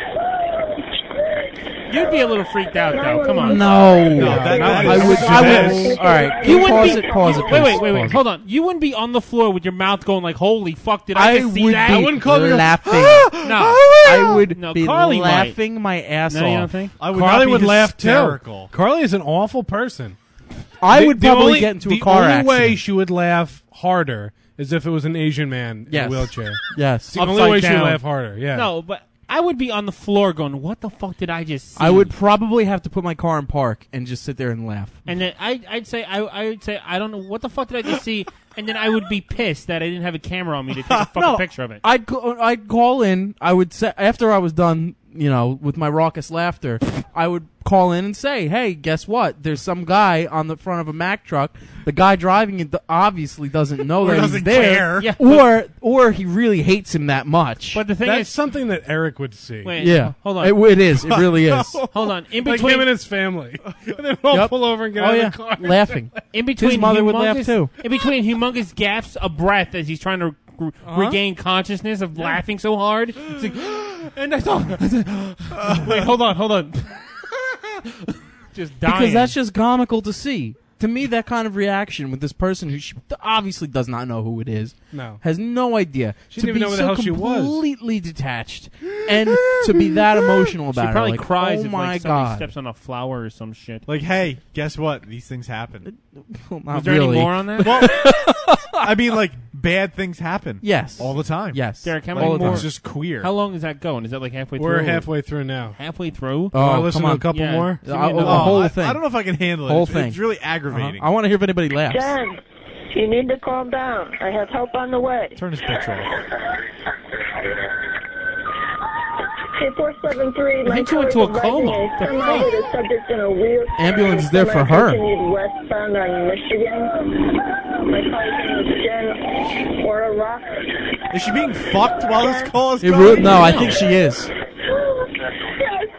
You'd be a little freaked out, though. Come on. No. No, that- that I is would. I best. would. All right. You wouldn't pause be. it. Pause it. Wait, please. wait, wait, wait. Pause it. Hold on. You wouldn't be on the floor with your mouth going like, "Holy fuck! Did I, I just see would that?" be I wouldn't call you laughing. No. I would No, be Carly might. laughing my ass No, you don't off. think? I would Carly not be would laugh hysterical. too. Carly is an awful person. I The- would the probably only- get into a the car only accident. way she would laugh harder is if it was an Asian man in Yes. a wheelchair. Yes. It's the only Upside way she would down. laugh harder. Yeah. No, but I would be on the floor going, "What the fuck did I just see?" I would probably have to put my car in park and just sit there and laugh. And then I, I'd say, I, I would say, I don't know what the fuck did I just see, and then I would be pissed that I didn't have a camera on me to take a fucking No, picture of it. I'd co- I'd call in. I would say after I was done, you know, with my raucous laughter, I would call in and say, "Hey, guess what? There's some guy on the front of a Mack truck. The guy driving it obviously doesn't know Or that doesn't he's there, care. Yeah. or or he really hates him that much." But the thing That's is, something that Eric would see. wait, yeah, hold on, It, it is. It really is. hold on. In Like between, him and his family. And then we'll Yep. pull over and get Oh out yeah, of the car. laughing. in between, His mother would laugh humongous- too. In between humongous gaps of breath as he's trying to r- Uh-huh. regain consciousness of laughing so hard, it's like, And I thought, wait, hold on, hold on. Just dying. Because that's just comical to see. To me, that kind of reaction with this person who she obviously does not know who it is, No. has no idea, She to didn't even be know where the so hell she was. completely detached, and to be that emotional about she probably it, like, cries oh if my like somebody god, steps on a flower or some shit. Like, hey, guess what? These things happen. Well, Was there any more on that? Well, I mean, like, bad things happen. Yes. All the time. Yes. Derek, how Like, many more? It's just queer. How long is that going? Is that like halfway We're through? halfway through now. Halfway through? Oh, Wanna listen come to on. a couple Yeah. more? Uh, Give me the another- whole I, thing. I don't know if I can handle it. Whole it's, thing. it's really aggravating. Uh-huh. I want to hear if anybody laughs. Jen, you need to calm down. I have help on the way. Turn his picture off. Hey, four seven three. I think you went to a coma. The Semi fuck? hit a subject in a wheel. Ambulance is there for her. Continued westbound on Michigan. My colleague's name is Jen Ora Rock. Is she being fucked while this call is It going? re- no, I think she is. Yes.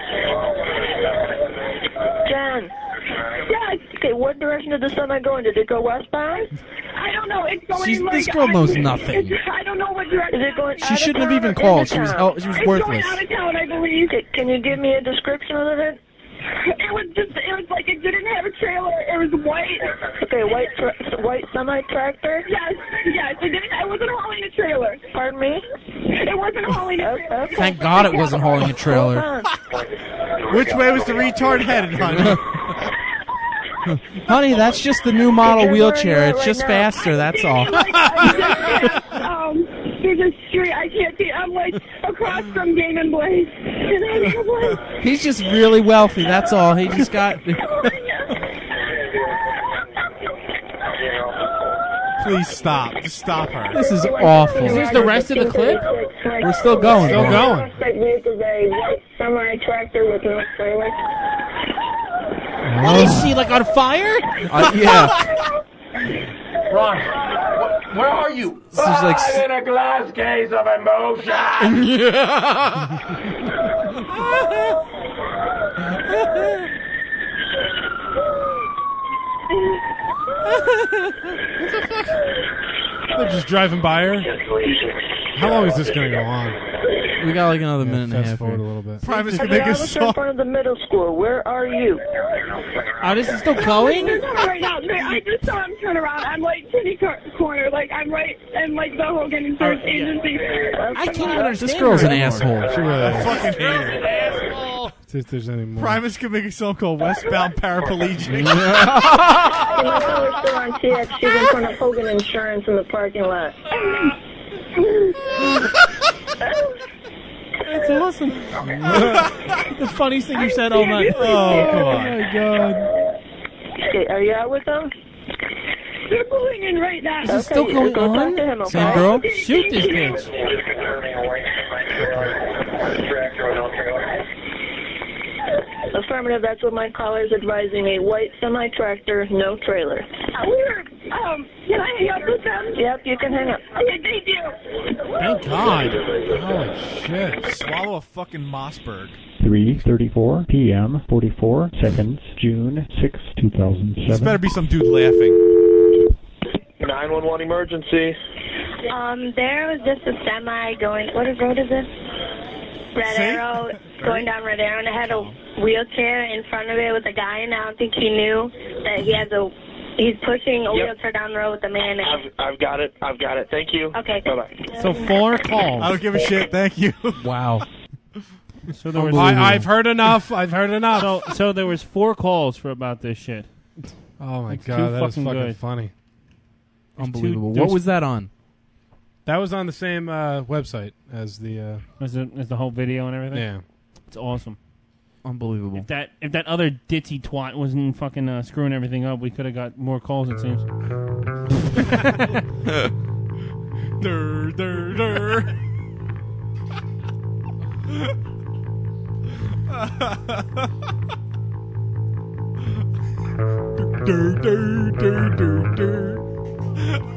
Jen. Yes. Okay, what direction did the semi go in? Did it go westbound? I don't know. It's going She's- in like this girl knows nothing. It's, I don't know what direction. Is it going? She out of shouldn't have town even or called. into She was town? oh, she was it's worthless. going out of town, I believe. Okay, can you give me a description of it? It was just. It was like it didn't have a trailer. It was white. Okay, white tra- white semi tractor. Yes, yes. It didn't. It wasn't hauling a trailer. Pardon me. It wasn't hauling a trailer. Thank God it wasn't hauling a trailer. Hold on. Which way was the retard headed, honey? Honey, that's just the new model Okay, wheelchair. where are you It's at just right now? faster, that's all. Like, I just, um, there's a street. I can't see. I'm like across from Game and Blaze. And I'm like, He's just really wealthy, that's all. He just got... Please stop. Just stop her. This is awful. Is this the rest of the clip? We're still going. Still though. going. Suspect vehicle is a white semi tractor with no trailer. Oh, is she like on fire? Uh, yeah. Ron, where are you? This is like... I'm in a glass case of emotion. They're just driving by her. How long is this going to go on? We got like another Yeah, minute and a fast half forward here. a little bit. Primus can Okay, make I a was in song. front of the middle school. Where are you? Oh, this is still going? Right now, I just saw him turn around. I'm like kitty corner, like I'm right in like the Hogan Insurance Oh, yeah. Agency. I can't even understand This girl's her an anymore. asshole. She really I is. fucking hate her. See if there's any more. Primus can make a song called Westbound Paraplegic. My colleague's still on T X. She's in front of Hogan Insurance in the parking lot. That's awesome. The funniest thing you said all night. Oh, come on. my god. Okay, are you out with them? They're pulling in right now. This is still Okay, going go talk on? to him, okay? Same girl? Shoot this bitch. Affirmative, that's what my caller is advising. A white semi-tractor, no trailer. Uh, we were, um, can I hang up with them? Yep, you can hang up. Okay, thank you. Thank God. Holy shit. Swallow a fucking Mossberg. three thirty-four p.m. forty-four seconds, June sixth, two thousand seven. This better be some dude laughing. nine one one emergency. Um, there was just a semi going, what road is this? Red See? Arrow, going down Red Arrow, and it had a wheelchair in front of it with a guy in it. I don't think he knew that he has a, he's pushing a Yep. wheelchair down the road with a man in it. I've, I've got it. I've got it. Thank you. Okay. Bye-bye. So four calls. I don't give a shit. Thank you. Wow. So there was I, I've heard enough. I've heard enough. so so there was four calls for about this shit. Oh my It's God, too that was fucking fucking good. funny. Unbelievable. there's- What was that on? That was on the same uh, website as the. Uh, As the, as the whole video and everything. yeah. It's awesome. Unbelievable. If that if that other ditzy twat wasn't fucking uh, screwing everything up, we could have got more calls. It seems. Dur, dur, dur. dur, dur, dur, dur, dur.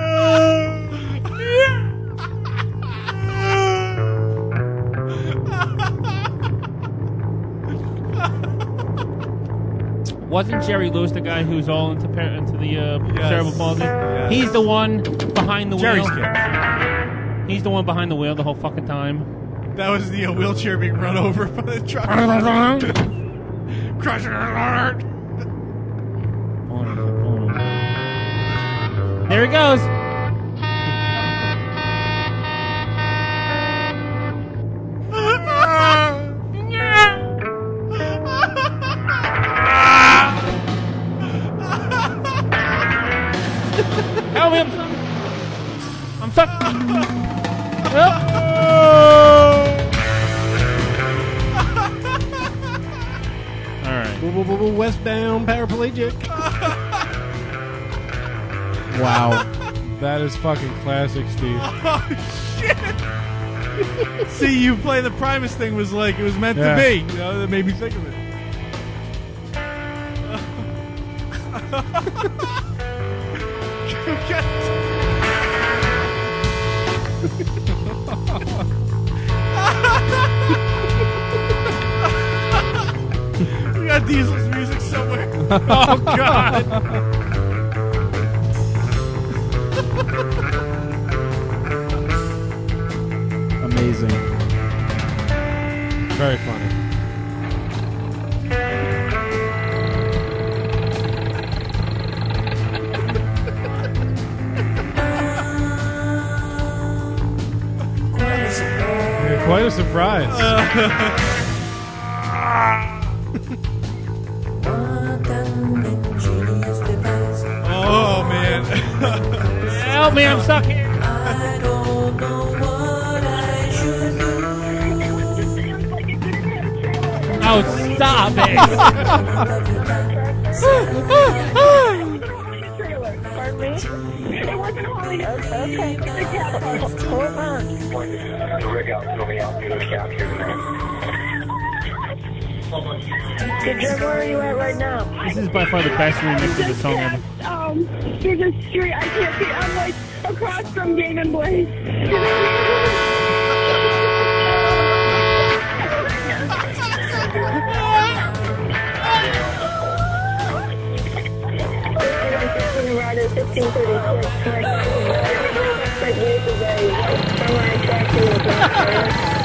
Wasn't Jerry Lewis the guy who's all into par- into the uh, Yes. cerebral palsy? Yes. He's the one behind the Jerry's wheel. kid. He's the one behind the wheel the whole fucking time. That was the uh, wheelchair being run over by the truck. Crusher alert! There he goes. Help him! I'm stuck. All right. Westbound paraplegic. Wow. That is fucking classic, Steve. Oh, shit! See, you play the Primus thing was like, it was meant Yeah. to be. You know, that made me think of it. We got Diesel's music somewhere. Oh, God. Amazing. Very funny. Yeah, quite a surprise. Oh, man. Help me, I'm stuck here. Oh, stop it. Pardon me? It wasn't Holly. Okay. The cat. Hold on. Good job. Where are you at right now? This is by far the best remix of the song ever. Um, there's a street. I can't see. I'm like across from Game and Blaze. fifteen thirty-six. Like years ago, someone I tracked to a black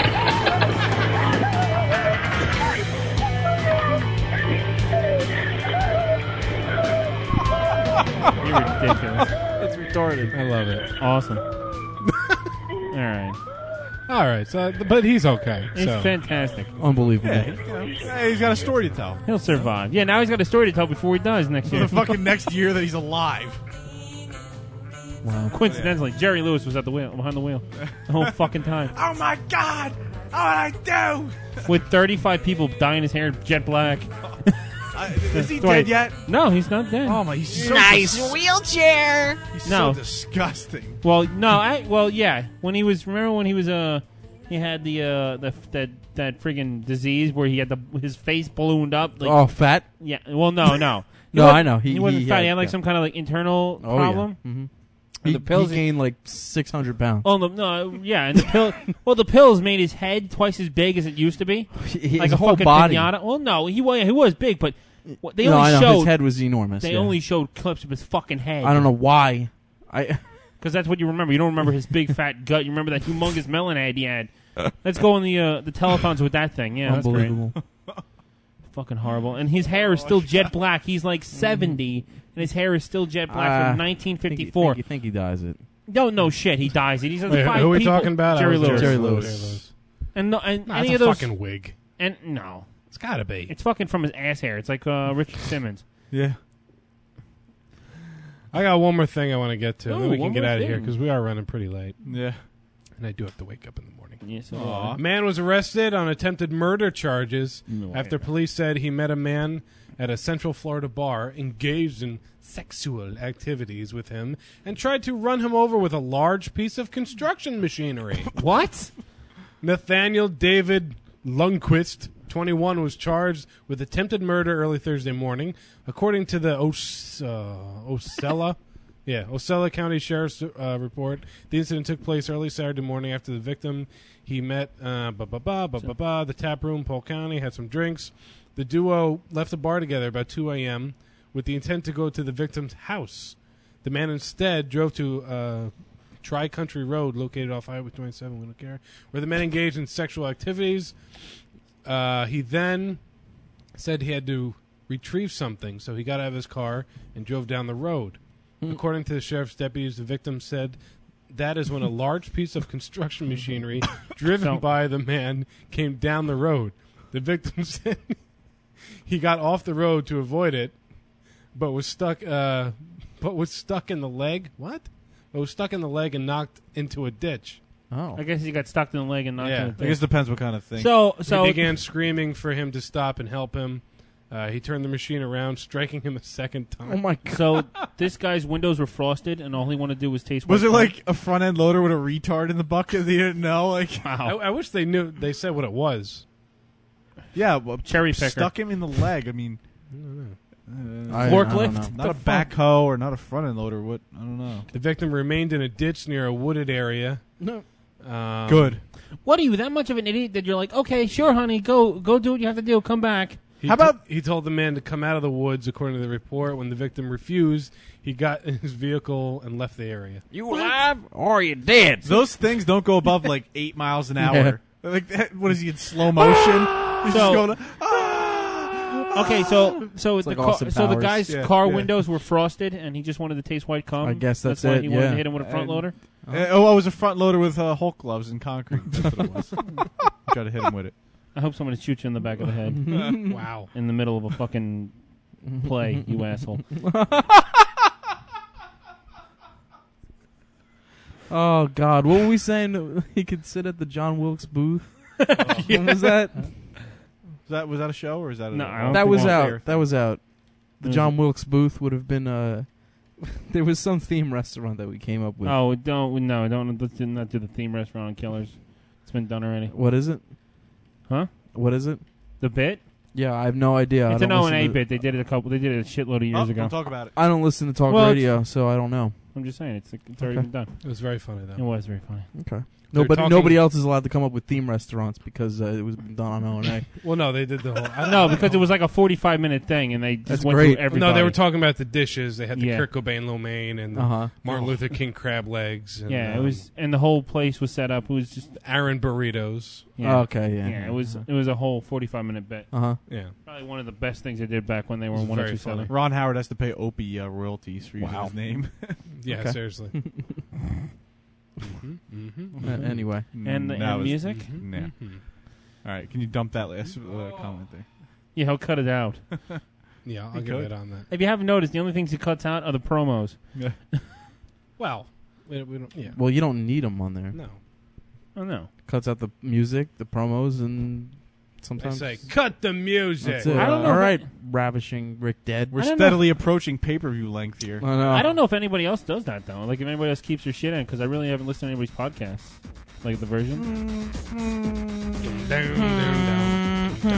You're ridiculous. It's retarded. I love it. Awesome. All right. All right. So, but he's okay. It's so. fantastic. Unbelievable. Yeah, you know, hey, he's got a story to tell. He'll survive. Yeah, now he's got a story to tell before he dies next For year. the fucking next year that he's alive. Wow. Coincidentally, Jerry Lewis was at the wheel, behind the wheel, the whole fucking time. Oh my God! What did I do? With thirty-five people dyeing his hair jet black. Uh, is he Wait. dead yet? No, he's not dead. Oh my! He's so Nice dis- wheelchair. He's No. so disgusting. Well, no, I well, yeah. When he was, remember when he was uh, he had the uh, the that that friggin' disease where he had the his face ballooned up. Like, Oh, fat? Yeah. Well, no, no. He No, wasn't- I know. He- He, wasn't he fat. had- he had like yeah. some kind of like internal Oh, problem. yeah. Mhm. And He, the pills he gained like six hundred pounds. Oh no, no, yeah, and the pill. Well, the pills made his head twice as big as it used to be, His like a whole fucking body. pinata. Well, no, he was he was big, but what they No, only I know. showed His head was enormous, They yeah. only showed clips of his fucking head. I don't know why. I because that's what you remember. You don't remember his big fat gut. You remember that humongous melon head he had. Let's go on the uh, the telephones with that thing. Yeah, that's great. Unbelievable. Fucking horrible. And his hair is still jet black. He's like seventy, and his hair is still jet black Ah, from nineteen fifty-four. You think he dyes it? No, no shit. He dyes it. He's Wait, five who are we people. talking about? I Jerry was Lewis. Jerry Lewis. Lewis. And no, and Nah, any it's of a those fucking wig. And no, It's gotta be. it's fucking from his ass hair. It's like uh, Richard Simmons. Yeah. I got one more thing I want to get to. Oh, then we can one get more out of here thing. because we are running pretty late. Yeah. And I do have to wake up in the morning. Yes, A man was arrested on attempted murder charges No, after police said he met a man at a Central Florida bar, engaged in sexual activities with him, and tried to run him over with a large piece of construction machinery. What? Nathaniel David Lundquist, twenty-one, was charged with attempted murder early Thursday morning. According to the Os- uh, Osceola, yeah, Osceola County Sheriff's uh, report, the incident took place early Saturday morning after the victim he met uh, ba ba ba ba ba ba the tap room, Polk County, had some drinks. The duo left the bar together about two a.m. with the intent to go to the victim's house. The man instead drove to uh, Tri-Country Road, located off Highway twenty-seven, we don't care, where the men engaged in sexual activities. Uh, he then said he had to retrieve something, so he got out of his car and drove down the road. Hmm. According to the sheriff's deputies, the victim said that is when a large piece of construction machinery driven by the man came down the road. The victim said he got off the road to avoid it, but was stuck. Uh, but was stuck in the leg. What? But was stuck in the leg and knocked into a ditch. Oh, I guess he got stuck in the leg and knocked Yeah. in the I guess it depends what kind of thing. So, so He began screaming for him to stop and help him. Uh, he turned the machine around, striking him a second time. Oh my god! So this guy's windows were frosted, and all he wanted to do was taste. Was white it cum. like a front end loader with a retard in the bucket that you didn't know? Like, I, I wish they knew. They said what it was. yeah, well, Cherry picker. stuck him in the leg. I mean, uh, I- I Forklift? don't know. not a backhoe or not a front end loader. What? I don't know. The victim remained in a ditch near a wooded area. No. Um, Good. What are you, that much of an idiot that you're like, okay, sure, honey, go go do what you have to do, come back. He How about- t- he told the man to come out of the woods, according to the report. When the victim refused, he got in his vehicle and left the area. You alive or are you dead? Those things don't go above like eight miles an hour. Like, that- what is he in slow motion? He's So- just going. Okay, so so the like car, Austin so the Powers. guy's Yeah, car yeah. windows were frosted, and he just wanted to taste white cum. I guess that's why it, he wanted yeah. to hit him with a front And- loader. Uh, oh, I was a front loader with uh, Hulk gloves and concrete. That's what it was. Got to hit him with it. I hope somebody shoots you in the back of the head. Wow. In the middle of a fucking play, you asshole. Oh God! What were we saying? He could sit at the John Wilkes booth. When was that? Was that was that a show or is that? A, No, I don't That think was it out. fair That was out. The Was John it? Wilkes booth would have been. Uh, there was some theme restaurant that we came up with. Oh, don't no, don't let's not do the theme restaurant on Killers. It's been done already. What is it? Huh? What is it? The bit? Yeah, I have no idea. I It's an don't O listen and A to- bit. They did it a couple. They did it a shitload of years Oh, ago. don't talk about it. I don't listen to talk Well, radio, so I don't know. I'm just saying it's it's already Okay. been done. It was very funny, though. It was very funny. Okay. They're Nobody, talking- nobody else is allowed to come up with theme restaurants because uh, it was done on O and A. Well, no, they did the whole. I don't No, know. because it was like a forty-five minute thing, and they just That's went great. through everybody. No, they were talking about the dishes. They had the Yeah. Kurt Cobain lo mein and the Uh-huh. Martin Luther King crab legs. And, Yeah, it um, was, and the whole place was set up. It was just Aaron burritos. yeah. Oh, okay, yeah. yeah. It was it was a whole forty-five minute bit. Uh huh. Yeah. Probably one of the best things they did back when they were It was one or very two funny. seven. Ron Howard has to pay Opie uh, royalties for using Wow. his name. Yeah, Okay. seriously. mm-hmm, mm-hmm, Uh, anyway, And the- That and was- music? Nah. mm-hmm. All right, can you dump that last uh, comment there? Yeah, he'll cut it out. Yeah, I'll You get could. it on that. If you haven't noticed, the only things he cuts out are the promos. Yeah. Well, we, we don't. Yeah. well, you don't need them on there. No. Oh no. Cuts out the music, the promos, and I sometimes say, cut the music. That's it. I don't know All if right, it- ravishing Rick Dead. We're I don't know steadily approaching pay-per-view length here. I know. I don't know if anybody else does that though. Like if anybody else keeps their shit in, because I really haven't listened to anybody's podcasts, like the version. Down, down, down, down,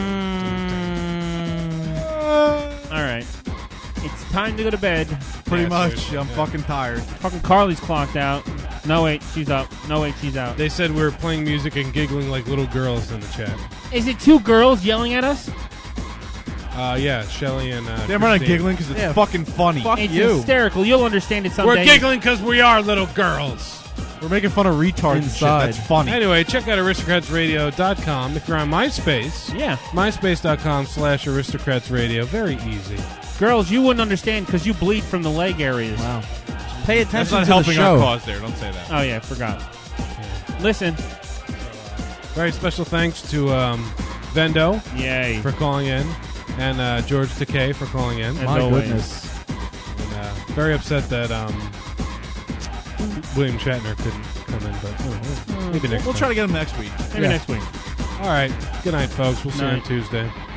down. All right, it's time to go to bed. Pretty Yeah, much. seriously, I'm yeah. fucking tired. Fucking Carly's clocked out. No wait, she's up. No wait, she's out. They said we were playing music and giggling like little girls in the chat. Is it two girls yelling at us? Uh, yeah, Shelly and. Uh, They're not Christine. giggling because it's Yeah. fucking funny. Fuck It's you. hysterical. You'll understand it someday. We're giggling because we are little girls. We're making fun of retards and shit. Inside. That's funny. Anyway, check out aristocrats radio dot com. If you're on MySpace, Yeah, myspace.com slash aristocratsradio. Very easy. girls, you wouldn't understand because you bleed from the leg areas. Wow. Pay attention That's not to helping the show. our cause there. Don't say that. Oh yeah, I forgot. Listen, Very special thanks to um, Vendo yay. for calling in and uh, George Takei for calling in. As My always. goodness. And, uh, very upset that um, William Shatner couldn't come in, but uh, maybe next We'll time. try to get them next week. Maybe Yeah. next week. All right. Good night, folks. We'll see you on Night. Tuesday.